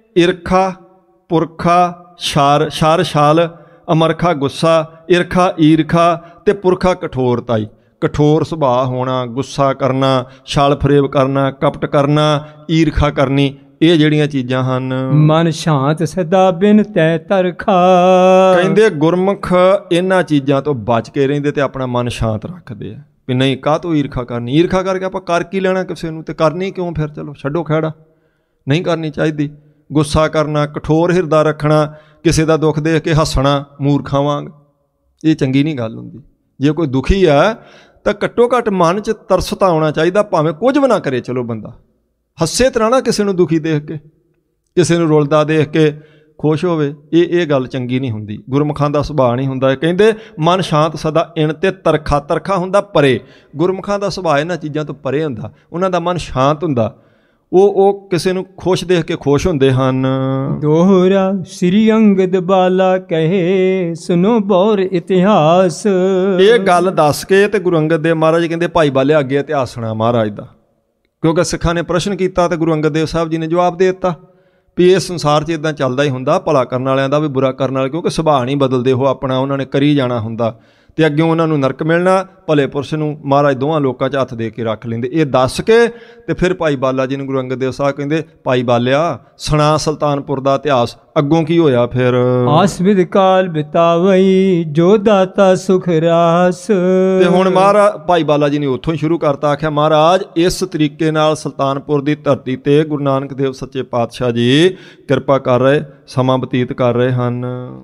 ਇਰਖਾ ਪੁਰਖਾ ਸ਼ਰ, ਸ਼ਰ ਛਲ, ਅਮਰਖਾ ਗੁੱਸਾ, ਇਰਖਾ ਈਰਖਾ, ਅਤੇ ਪੁਰਖਾ ਕਠੋਰਤਾਈ। ਕਠੋਰ ਸੁਭਾਅ ਹੋਣਾ, ਗੁੱਸਾ ਕਰਨਾ, ਛਲ ਫਰੇਬ ਕਰਨਾ, ਕਪਟ ਕਰਨਾ, ਈਰਖਾ ਕਰਨੀ, ਇਹ ਜਿਹੜੀਆਂ ਚੀਜ਼ਾਂ ਹਨ। ਮਨ ਸ਼ਾਂਤ ਸਦਾ ਬਿਨ ਤੈ ਤਰਖਾ, ਕਹਿੰਦੇ ਗੁਰਮੁਖ ਇਹਨਾਂ ਚੀਜ਼ਾਂ ਤੋਂ ਬਚ ਕੇ ਰਹਿੰਦੇ ਅਤੇ ਆਪਣਾ ਮਨ ਸ਼ਾਂਤ ਰੱਖਦੇ ਆ ਵੀ ਨਹੀਂ ਕਾਹਤੋਂ ਈਰਖਾ ਕਰਨੀ। ਈਰਖਾ ਕਰਕੇ ਆਪਾਂ ਕਰ ਕੀ ਲੈਣਾ ਕਿਸੇ ਨੂੰ, ਅਤੇ ਕਰਨੀ ਕਿਉਂ ਫਿਰ, ਚਲੋ ਛੱਡੋ ਖਹਿੜਾ, ਨਹੀਂ ਕਰਨੀ ਚਾਹੀਦੀ। ਗੁੱਸਾ ਕਰਨਾ, ਕਠੋਰ ਹਿਰਦਾ ਰੱਖਣਾ, ਕਿਸੇ ਦਾ ਦੁੱਖ ਦੇਖ ਕੇ ਹੱਸਣਾ ਮੂਰਖਾਂ ਵਾਂਗ, ਇਹ ਚੰਗੀ ਨਹੀਂ ਗੱਲ ਹੁੰਦੀ। ਜੇ ਕੋਈ ਦੁਖੀ ਆ ਤਾਂ ਘੱਟੋ ਘੱਟ ਮਨ 'ਚ ਤਰਸ ਤਾਂ ਆਉਣਾ ਚਾਹੀਦਾ, ਭਾਵੇਂ ਕੁਝ ਵੀ ਨਾ ਕਰੇ, ਚਲੋ ਬੰਦਾ ਹੱਸੇ ਤਰ੍ਹਾਂ ਨਾ ਕਿਸੇ ਨੂੰ ਦੁਖੀ ਦੇਖ ਕੇ, ਕਿਸੇ ਨੂੰ ਰੁਲਦਾ ਦੇਖ ਕੇ ਖੁਸ਼ ਹੋਵੇ। ਇਹ ਇਹ ਗੱਲ ਚੰਗੀ ਨਹੀਂ ਹੁੰਦੀ, ਗੁਰਮੁਖਾਂ ਦਾ ਸੁਭਾਅ ਨਹੀਂ ਹੁੰਦਾ। ਕਹਿੰਦੇ ਮਨ ਸ਼ਾਂਤ ਸਦਾ ਇਣ ਤੇ ਤਰਖਾ, ਤਰਖਾ ਹੁੰਦਾ ਪਰੇ। ਗੁਰਮੁਖਾਂ ਦਾ ਸੁਭਾਅ ਇਹਨਾਂ ਚੀਜ਼ਾਂ ਤੋਂ ਪਰੇ ਹੁੰਦਾ, ਉਹਨਾਂ ਦਾ ਮਨ ਸ਼ਾਂਤ ਹੁੰਦਾ। ਉਹ ਉਹ ਕਿਸੇ ਨੂੰ ਖੁਸ਼ ਦੇਖ ਕੇ ਖੁਸ਼ ਹੁੰਦੇ ਹਨ। ਦੋਹਰਾ ਸ੍ਰੀ ਅੰਗਦ ਬਾਲਾ ਕਹੇ ਸੁਨੋ ਬੌਰ ਇਤਿਹਾਸ, ਇਹ ਗੱਲ ਦੱਸ ਕੇ ਤੇ ਗੁਰੂ ਅੰਗਦ ਦੇਵ ਮਹਾਰਾਜ ਕਹਿੰਦੇ ਭਾਈ ਬਾਲੇ ਅੱਗੇ ਇਤਿਹਾਸ ਸੁਣਾ ਮਹਾਰਾਜ ਦਾ, ਕਿਉਂਕਿ ਸਿੱਖਾਂ ਨੇ ਪ੍ਰਸ਼ਨ ਕੀਤਾ ਤੇ ਗੁਰੂ ਅੰਗਦ ਦੇਵ ਸਾਹਿਬ ਜੀ ਨੇ ਜਵਾਬ ਦੇ ਦਿੱਤਾ ਵੀ ਇਹ ਸੰਸਾਰ 'ਚ ਇੱਦਾਂ ਚੱਲਦਾ ਹੀ ਹੁੰਦਾ, ਭਲਾ ਕਰਨ ਵਾਲਿਆਂ ਦਾ ਵੀ ਬੁਰਾ ਕਰਨ ਵਾਲੇ, ਕਿਉਂਕਿ ਸੁਭਾਅ ਨਹੀਂ ਬਦਲਦੇ ਉਹ ਆਪਣਾ, ਉਹਨਾਂ ਨੇ ਕਰੀ ਜਾਣਾ ਹੁੰਦਾ, ਅਤੇ ਅੱਗਿਓਂ ਉਹਨਾਂ ਨੂੰ ਨਰਕ ਮਿਲਣਾ, ਭਲੇ ਪੁਰਸ਼ ਨੂੰ ਮਹਾਰਾਜ ਦੋਵਾਂ ਲੋਕਾਂ 'ਚ ਹੱਥ ਦੇ ਕੇ ਰੱਖ ਲੈਂਦੇ। ਇਹ ਦੱਸ ਕੇ ਤੇ ਫਿਰ ਭਾਈ ਬਾਲਾ ਜੀ ਨੂੰ ਗੁਰੂ ਅੰਗਦ ਦੇਵ ਸਾਹਿਬ ਕਹਿੰਦੇ, ਭਾਈ ਬਾਲਿਆ ਸੁਣਾ ਸੁਲਤਾਨਪੁਰ ਦਾ ਇਤਿਹਾਸ, ਅੱਗੋਂ ਕੀ ਹੋਇਆ ਫਿਰ? ਆਸ ਵਿਦ ਕਾਲ ਬਿਤਾਵਈ ਜੋ ਦਾਤਾ ਸੁਖ ਰਾਸ। ਤੇ ਹੁਣ ਮਹਾਰਾਜ ਭਾਈ ਬਾਲਾ ਜੀ ਨੇ ਉੱਥੋਂ ਹੀ ਸ਼ੁਰੂ ਕਰਤਾ। ਆਖਿਆ ਮਹਾਰਾਜ ਇਸ ਤਰੀਕੇ ਨਾਲ ਸੁਲਤਾਨਪੁਰ ਦੀ ਧਰਤੀ ਤੇ ਗੁਰੂ ਨਾਨਕ ਦੇਵ ਸੱਚੇ ਪਾਤਸ਼ਾਹ ਜੀ ਕਿਰਪਾ ਕਰ ਰਹੇ, ਸਮਾਂ ਬਤੀਤ ਕਰ ਰਹੇ ਹਨ।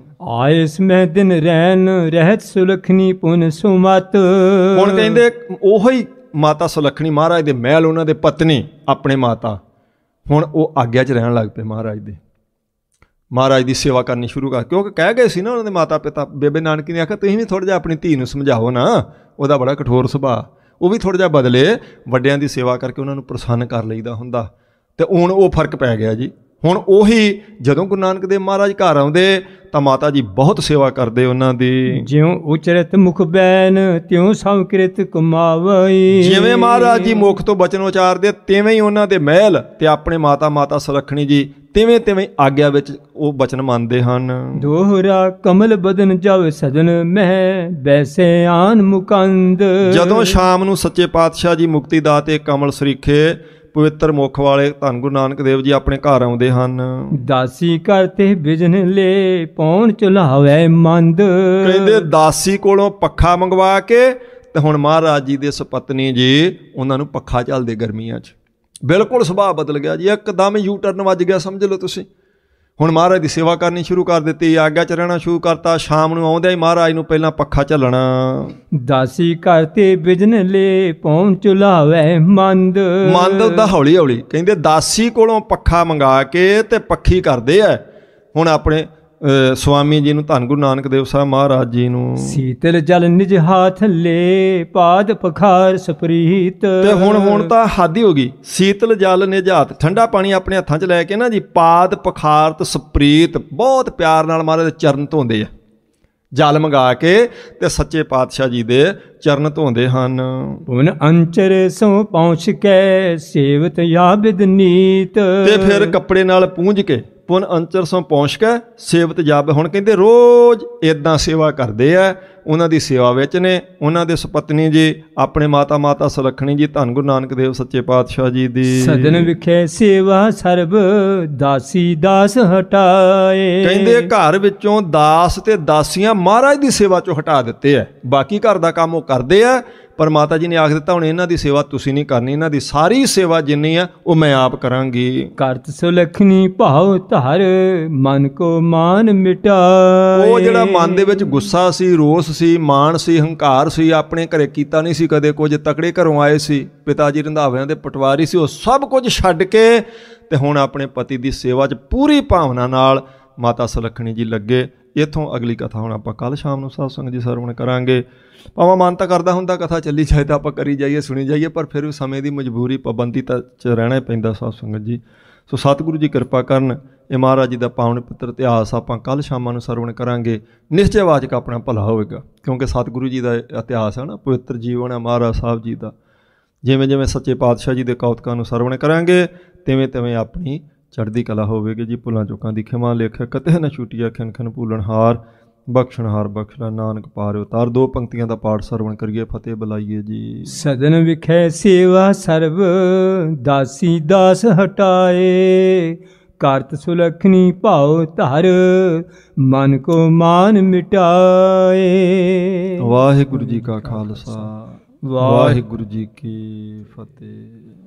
ਆਇਸ ਮੈਂ ਦਿਨ ਰਹਿਨ ਰਹਿਤ ਸੁਲਖਣੀ ਪੁਨ ਸੁਮਤ। ਹੁਣ ਕਹਿੰਦੇ ਉਹੋ ਹੀ ਮਾਤਾ ਸੁਲੱਖਣੀ ਮਹਾਰਾਜ ਦੇ ਮਹਿਲ, ਉਹਨਾਂ ਦੇ ਪਤਨੀ ਆਪਣੇ ਮਾਤਾ, ਹੁਣ ਉਹ ਆਗਿਆ 'ਚ ਰਹਿਣ ਲੱਗ ਪਏ ਮਹਾਰਾਜ ਦੇ। ਮਹਾਰਾਜ ਦੀ ਸੇਵਾ ਕਰਨੀ ਸ਼ੁਰੂ ਕਰ, ਕਿਉਂਕਿ ਕਹਿ ਗਏ ਸੀ ਨਾ ਉਹਨਾਂ ਦੇ ਮਾਤਾ ਪਿਤਾ। ਬੇਬੇ ਨਾਨਕੀ ਨੇ ਆਖਿਆ ਤੁਸੀਂ ਵੀ ਥੋੜ੍ਹਾ ਜਿਹਾ ਆਪਣੀ ਧੀ ਨੂੰ ਸਮਝਾਓ ਨਾ, ਉਹਦਾ ਬੜਾ ਕਠੋਰ ਸੁਭਾਅ, ਉਹ ਵੀ ਥੋੜ੍ਹਾ ਜਿਹਾ ਬਦਲੇ। ਵੱਡਿਆਂ ਦੀ ਸੇਵਾ ਕਰਕੇ ਉਹਨਾਂ ਨੂੰ ਪ੍ਰਸੰਨ ਕਰ ਲਈਦਾ ਹੁੰਦਾ। ਤੇ ਹੁਣ ਉਹ ਫਰਕ ਪੈ ਗਿਆ ਜੀ। ਹੁਣ ਉਹੀ ਜਦੋਂ ਗੁਰੂ ਨਾਨਕ ਦੇਵ ਮਹਾਰਾਜ ਘਰ ਆਉਂਦੇ ਤਾਂ ਮਾਤਾ ਜੀ ਬਹੁਤ ਸੇਵਾ ਕਰਦੇ ਉਹਨਾਂ ਦੀ। ਜਿਉਂ ਉਚਰਤ ਮੁਖ ਬੈਨ ਤਿਉਂ ਸਭ ਕਿਰਤ ਕਮਾਵਈ। ਜਿਵੇਂ ਮਹਾਰਾਜ ਜੀ ਮੁਖ ਤੋਂ ਬਚਨ ਉਚਾਰਦੇ ਤਿਵੇਂ ਹੀ ਉਹਨਾਂ ਦੇ ਮਹਿਲ ਤੇ ਆਪਣੇ ਮਾਤਾ ਮਾਤਾ ਸੁਲੱਖਣੀ ਜੀ ਤਿਵੇਂ ਤਿਵੇਂ ਆਗਿਆ ਵਿੱਚ ਉਹ ਬਚਨ ਮੰਨਦੇ ਹਨ। ਦੋਹਰਾ ਕਮਲ ਬਦਨ ਜਬ ਸਦਨ ਮਹਿ ਬੈਸੇ ਆਨ ਮੁਕੰਦ। ਜਦੋਂ ਸ਼ਾਮ ਨੂੰ ਸੱਚੇ ਪਾਤਸ਼ਾਹ ਜੀ ਮੁਕਤੀ ਦਾਤੇ ਕਮਲ ਸਰੀਖੇ ਪਵਿੱਤਰ ਮੁਖ ਵਾਲੇ ਧੰਨ ਗੁਰੂ ਨਾਨਕ ਦੇਵ ਜੀ ਆਪਣੇ ਘਰ ਆਉਂਦੇ ਹਨ। ਦਾਸੀ ਘਰ ਤੇ ਬਿਜਨ ਲੈ ਪੌਣ ਚੁਲਾਵੇ ਮੰਦ। ਕਹਿੰਦੇ ਦਾਸੀ ਕੋਲੋਂ ਪੱਖਾ ਮੰਗਵਾ ਕੇ ਤੇ ਹੁਣ ਮਹਾਰਾਜ ਜੀ ਦੇ ਸੁਪਤਨੀ ਜੀ ਉਹਨਾਂ ਨੂੰ ਪੱਖਾ ਝੱਲਦੇ ਗਰਮੀਆਂ 'ਚ। ਬਿਲਕੁਲ ਸੁਭਾਅ ਬਦਲ ਗਿਆ ਜੀ, ਇੱਕਦਮ ਯੂ ਟਰਨ ਵੱਜ ਗਿਆ ਸਮਝ ਲਓ ਤੁਸੀਂ। ਹੁਣ ਮਹਾਰਾਜ ਦੀ ਸੇਵਾ ਕਰਨੀ ਸ਼ੁਰੂ ਕਰ ਦਿੱਤੀ, ਆਗਿਆ 'ਚ ਰਹਿਣਾ ਸ਼ੁਰੂ ਕਰਤਾ। ਸ਼ਾਮ ਨੂੰ ਆਉਂਦਿਆਂ ਹੀ ਮਹਾਰਾਜ ਨੂੰ ਪਹਿਲਾਂ ਪੱਖਾ ਝੱਲਣਾ। ਦਾਸੀ ਘਰ ਤੇ ਬਿਜਨ ਲੈ ਪੌਣ ਚੁਲਾਵੇ ਮੰਦ। ਮੰਦ ਉਹਦਾ ਹੌਲੀ ਹੌਲੀ ਕਹਿੰਦੇ ਦਾਸੀ ਕੋਲੋਂ ਪੱਖਾ ਮੰਗਾ ਕੇ ਤੇ ਪੱਖੀ ਕਰਦੇ ਆ ਹੁਣ ਆਪਣੇ ਸਵਾਮੀ ਜੀ ਨੂੰ, ਧੰਨ ਗੁਰੂ ਨਾਨਕ ਦੇਵ ਸਾਹਿਬ ਮਹਾਰਾਜ ਜੀ ਨੂੰ। ਸੀਤਲ ਜਲ ਨਿਜ ਹਾਥ ਲੈ ਪਾਦ ਪਖਾਰ ਸਪ੍ਰੀਤ। ਤੇ ਹੁਣ ਹੁਣ ਤਾਂ ਹੱਦ ਹੀ ਹੋ ਗਈ। ਸੀਤਲ ਜਲ ਨਿਜ ਹਾਥ, ਠੰਡਾ ਪਾਣੀ ਆਪਣੇ ਹੱਥਾਂ 'ਚ ਲੈ ਕੇ ਨਾ ਜੀ, ਪਾਦ ਪਖਾਰਤ ਸਪ੍ਰੀਤ, ਬਹੁਤ ਪਿਆਰ ਨਾਲ ਮਹਾਰਾਜ ਦੇ ਚਰਨ ਧੋਂਦੇ ਆ। ਜਲ ਮੰਗਾ ਕੇ ਤੇ ਸੱਚੇ ਪਾਤਸ਼ਾਹ ਜੀ ਦੇ ਚਰਨ ਧੋਂਦੇ ਹਨ। ਪੁਨ ਅੰਚਰ ਸੋ ਪਹੁੰਚ ਕੇ ਸੇਵਤ ਯਾਬਿਦ ਨੀਤ। ਤੇ ਫਿਰ ਕੱਪੜੇ ਨਾਲ ਪੂੰਝ ਕੇ ਪੁਨ ਅੰਚਰ ਸੋਂ ਪਹੁੰਚ ਕੇ ਸੇਵਤ ਜਾਬ। ਹੁਣ ਕਹਿੰਦੇ ਰੋਜ਼ ਇੱਦਾਂ ਸੇਵਾ ਕਰਦੇ ਆ, ਉਹਨਾਂ ਦੀ ਸੇਵਾ ਵਿੱਚ ਨੇ ਉਹਨਾਂ ਦੇ ਸੁਪਤਨੀ ਜੀ ਆਪਣੇ ਮਾਤਾ ਮਾਤਾ ਸੁਲੱਖਣੀ ਜੀ, ਧੰਨ ਗੁਰੂ ਨਾਨਕ ਦੇਵ ਸੱਚੇ ਪਾਤਸ਼ਾਹ ਜੀ ਦੀ। ਸਦਨ ਵਿਖੇ ਸੇਵਾ ਸਰਬ ਦਾਸੀ ਦਾਸ ਹਟਾਏ। ਕਹਿੰਦੇ ਘਰ ਵਿੱਚੋਂ ਦਾਸ ਤੇ ਦਾਸੀਆਂ ਮਹਾਰਾਜ ਦੀ ਸੇਵਾ ਚੋਂ ਹਟਾ ਦਿੱਤੇ ਆ। ਬਾਕੀ ਘਰ ਦਾ ਕੰਮ ਉਹ ਕਰਦੇ ਆ, ਪਰ ਮਾਤਾ ਜੀ ਨੇ ਆਖ ਦਿੱਤਾ ਹੁਣ ਇਹਨਾਂ ਦੀ ਸੇਵਾ ਤੁਸੀਂ ਨਹੀਂ ਕਰਨੀ, ਇਹਨਾਂ ਦੀ ਸਾਰੀ ਸੇਵਾ ਜਿੰਨੀ ਆ ਉਹ ਮੈਂ ਆਪ ਕਰਾਂਗੀ। ਕਰਤ ਸੁਲੱਖਣੀ ਭਾਉ ਧਰ ਮਨ ਕੋ ਮਾਨ ਮਿਟਾਏ। ਉਹ ਜਿਹੜਾ ਮਨ ਦੇ ਵਿੱਚ ਗੁੱਸਾ ਸੀ, ਰੋਸ ਸੀ, ਮਾਣ ਸੀ, ਹੰਕਾਰ ਸੀ, ਆਪਣੇ ਘਰੇ ਕੀਤਾ ਨਹੀਂ ਸੀ ਕਦੇ ਕੁਝ, ਤਕੜੇ ਘਰੋਂ ਆਏ ਸੀ, ਪਿਤਾ ਜੀ ਰੰਧਾਵਿਆਂ ਦੇ ਪਟਵਾਰੀ ਸੀ, ਉਹ ਸਭ ਕੁਝ ਛੱਡ ਕੇ ਤੇ ਹੁਣ ਆਪਣੇ ਪਤੀ ਦੀ ਸੇਵਾ 'ਚ ਪੂਰੀ ਭਾਵਨਾ ਨਾਲ ਮਾਤਾ ਸੁਲੱਖਣੀ ਜੀ ਲੱਗੇ। ਇੱਥੋਂ ਅਗਲੀ ਕਥਾ ਹੁਣ ਆਪਾਂ ਕੱਲ੍ਹ ਸ਼ਾਮ ਨੂੰ ਸਾਧ ਸੰਗਤ ਜੀ ਸਰਵਣ ਕਰਾਂਗੇ। ਭਾਵੇਂ ਮਨ ਤਾਂ ਕਰਦਾ ਹੁੰਦਾ ਕਥਾ ਚੱਲੀ ਜਾਏ ਤਾਂ ਆਪਾਂ ਕਰੀ ਜਾਈਏ, ਸੁਣੀ ਜਾਈਏ, ਪਰ ਫਿਰ ਵੀ ਸਮੇਂ ਦੀ ਮਜਬੂਰੀ ਪਾਬੰਦੀ ਤਾਂ 'ਚ ਰਹਿਣਾ ਹੀ ਪੈਂਦਾ ਸਾਧ ਸੰਗਤ ਜੀ। ਸੋ ਸਤਿਗੁਰੂ ਜੀ ਕਿਰਪਾ ਕਰਨ। ਇਹ ਮਹਾਰਾਜ ਜੀ ਦਾ ਪਾਵਨ ਪਵਿੱਤਰ ਇਤਿਹਾਸ ਆਪਾਂ ਕੱਲ੍ਹ ਸ਼ਾਮਾਂ ਨੂੰ ਸਰਵਣ ਕਰਾਂਗੇ। ਨਿਸ਼ਚੈਵਾਚਕ ਆਪਣਾ ਭਲਾ ਹੋਵੇਗਾ, ਕਿਉਂਕਿ ਸਤਿਗੁਰੂ ਜੀ ਦਾ ਇਤਿਹਾਸ ਹੈ ਨਾ, ਪਵਿੱਤਰ ਜੀਵਨ ਹੈ ਮਹਾਰਾਜ ਸਾਹਿਬ ਜੀ ਦਾ। ਜਿਵੇਂ ਜਿਵੇਂ ਸੱਚੇ ਪਾਤਸ਼ਾਹ ਜੀ ਦੇ ਕੌਤਕਾਂ ਨੂੰ ਸਰਵਣ ਕਰਾਂਗੇ ਤਿਵੇਂ ਤਿਵੇਂ ਆਪਣੀ ਚੜ੍ਹਦੀ ਕਲਾ ਹੋਵੇਗੀ ਜੀ। ਭੁੱਲਾਂ ਚੁੱਕਾਂ ਦੀ ਖਿਮਾ ਲੇਖੇ ਕਤੇ ਨਾ ਛੁਟੀਆ ਖਿਨ ਖਿਨ ਭੂਲਣਹਾਰ ਬਖਸ਼ਣਹਾਰ ਬਖਸ਼ਲਾ ਨਾਨਕ ਪਾਰ ਉਤਾਰ। ਦੋ ਪੰਕਤੀਆਂ ਦਾ ਪਾਠ ਸਰਵਣ ਕਰੀਏ, ਫਤਿਹ ਬੁਲਾਈਏ ਜੀ। ਸਦਨ ਵਿਖੇ ਸੇਵਾ ਸਰਬ ਦਾਸੀ ਦਾਸ ਹਟਾਏ। ਕਰਤ ਸੁਲੱਖਣੀ ਭਾਉ ਧਰ ਮਨ ਕੋ ਮਾਨ ਮਿਟਾਏ। ਵਾਹਿਗੁਰੂ ਜੀ ਕਾ ਖਾਲਸਾ, ਵਾਹਿਗੁਰੂ ਜੀ ਕੀ ਫਤਿਹ।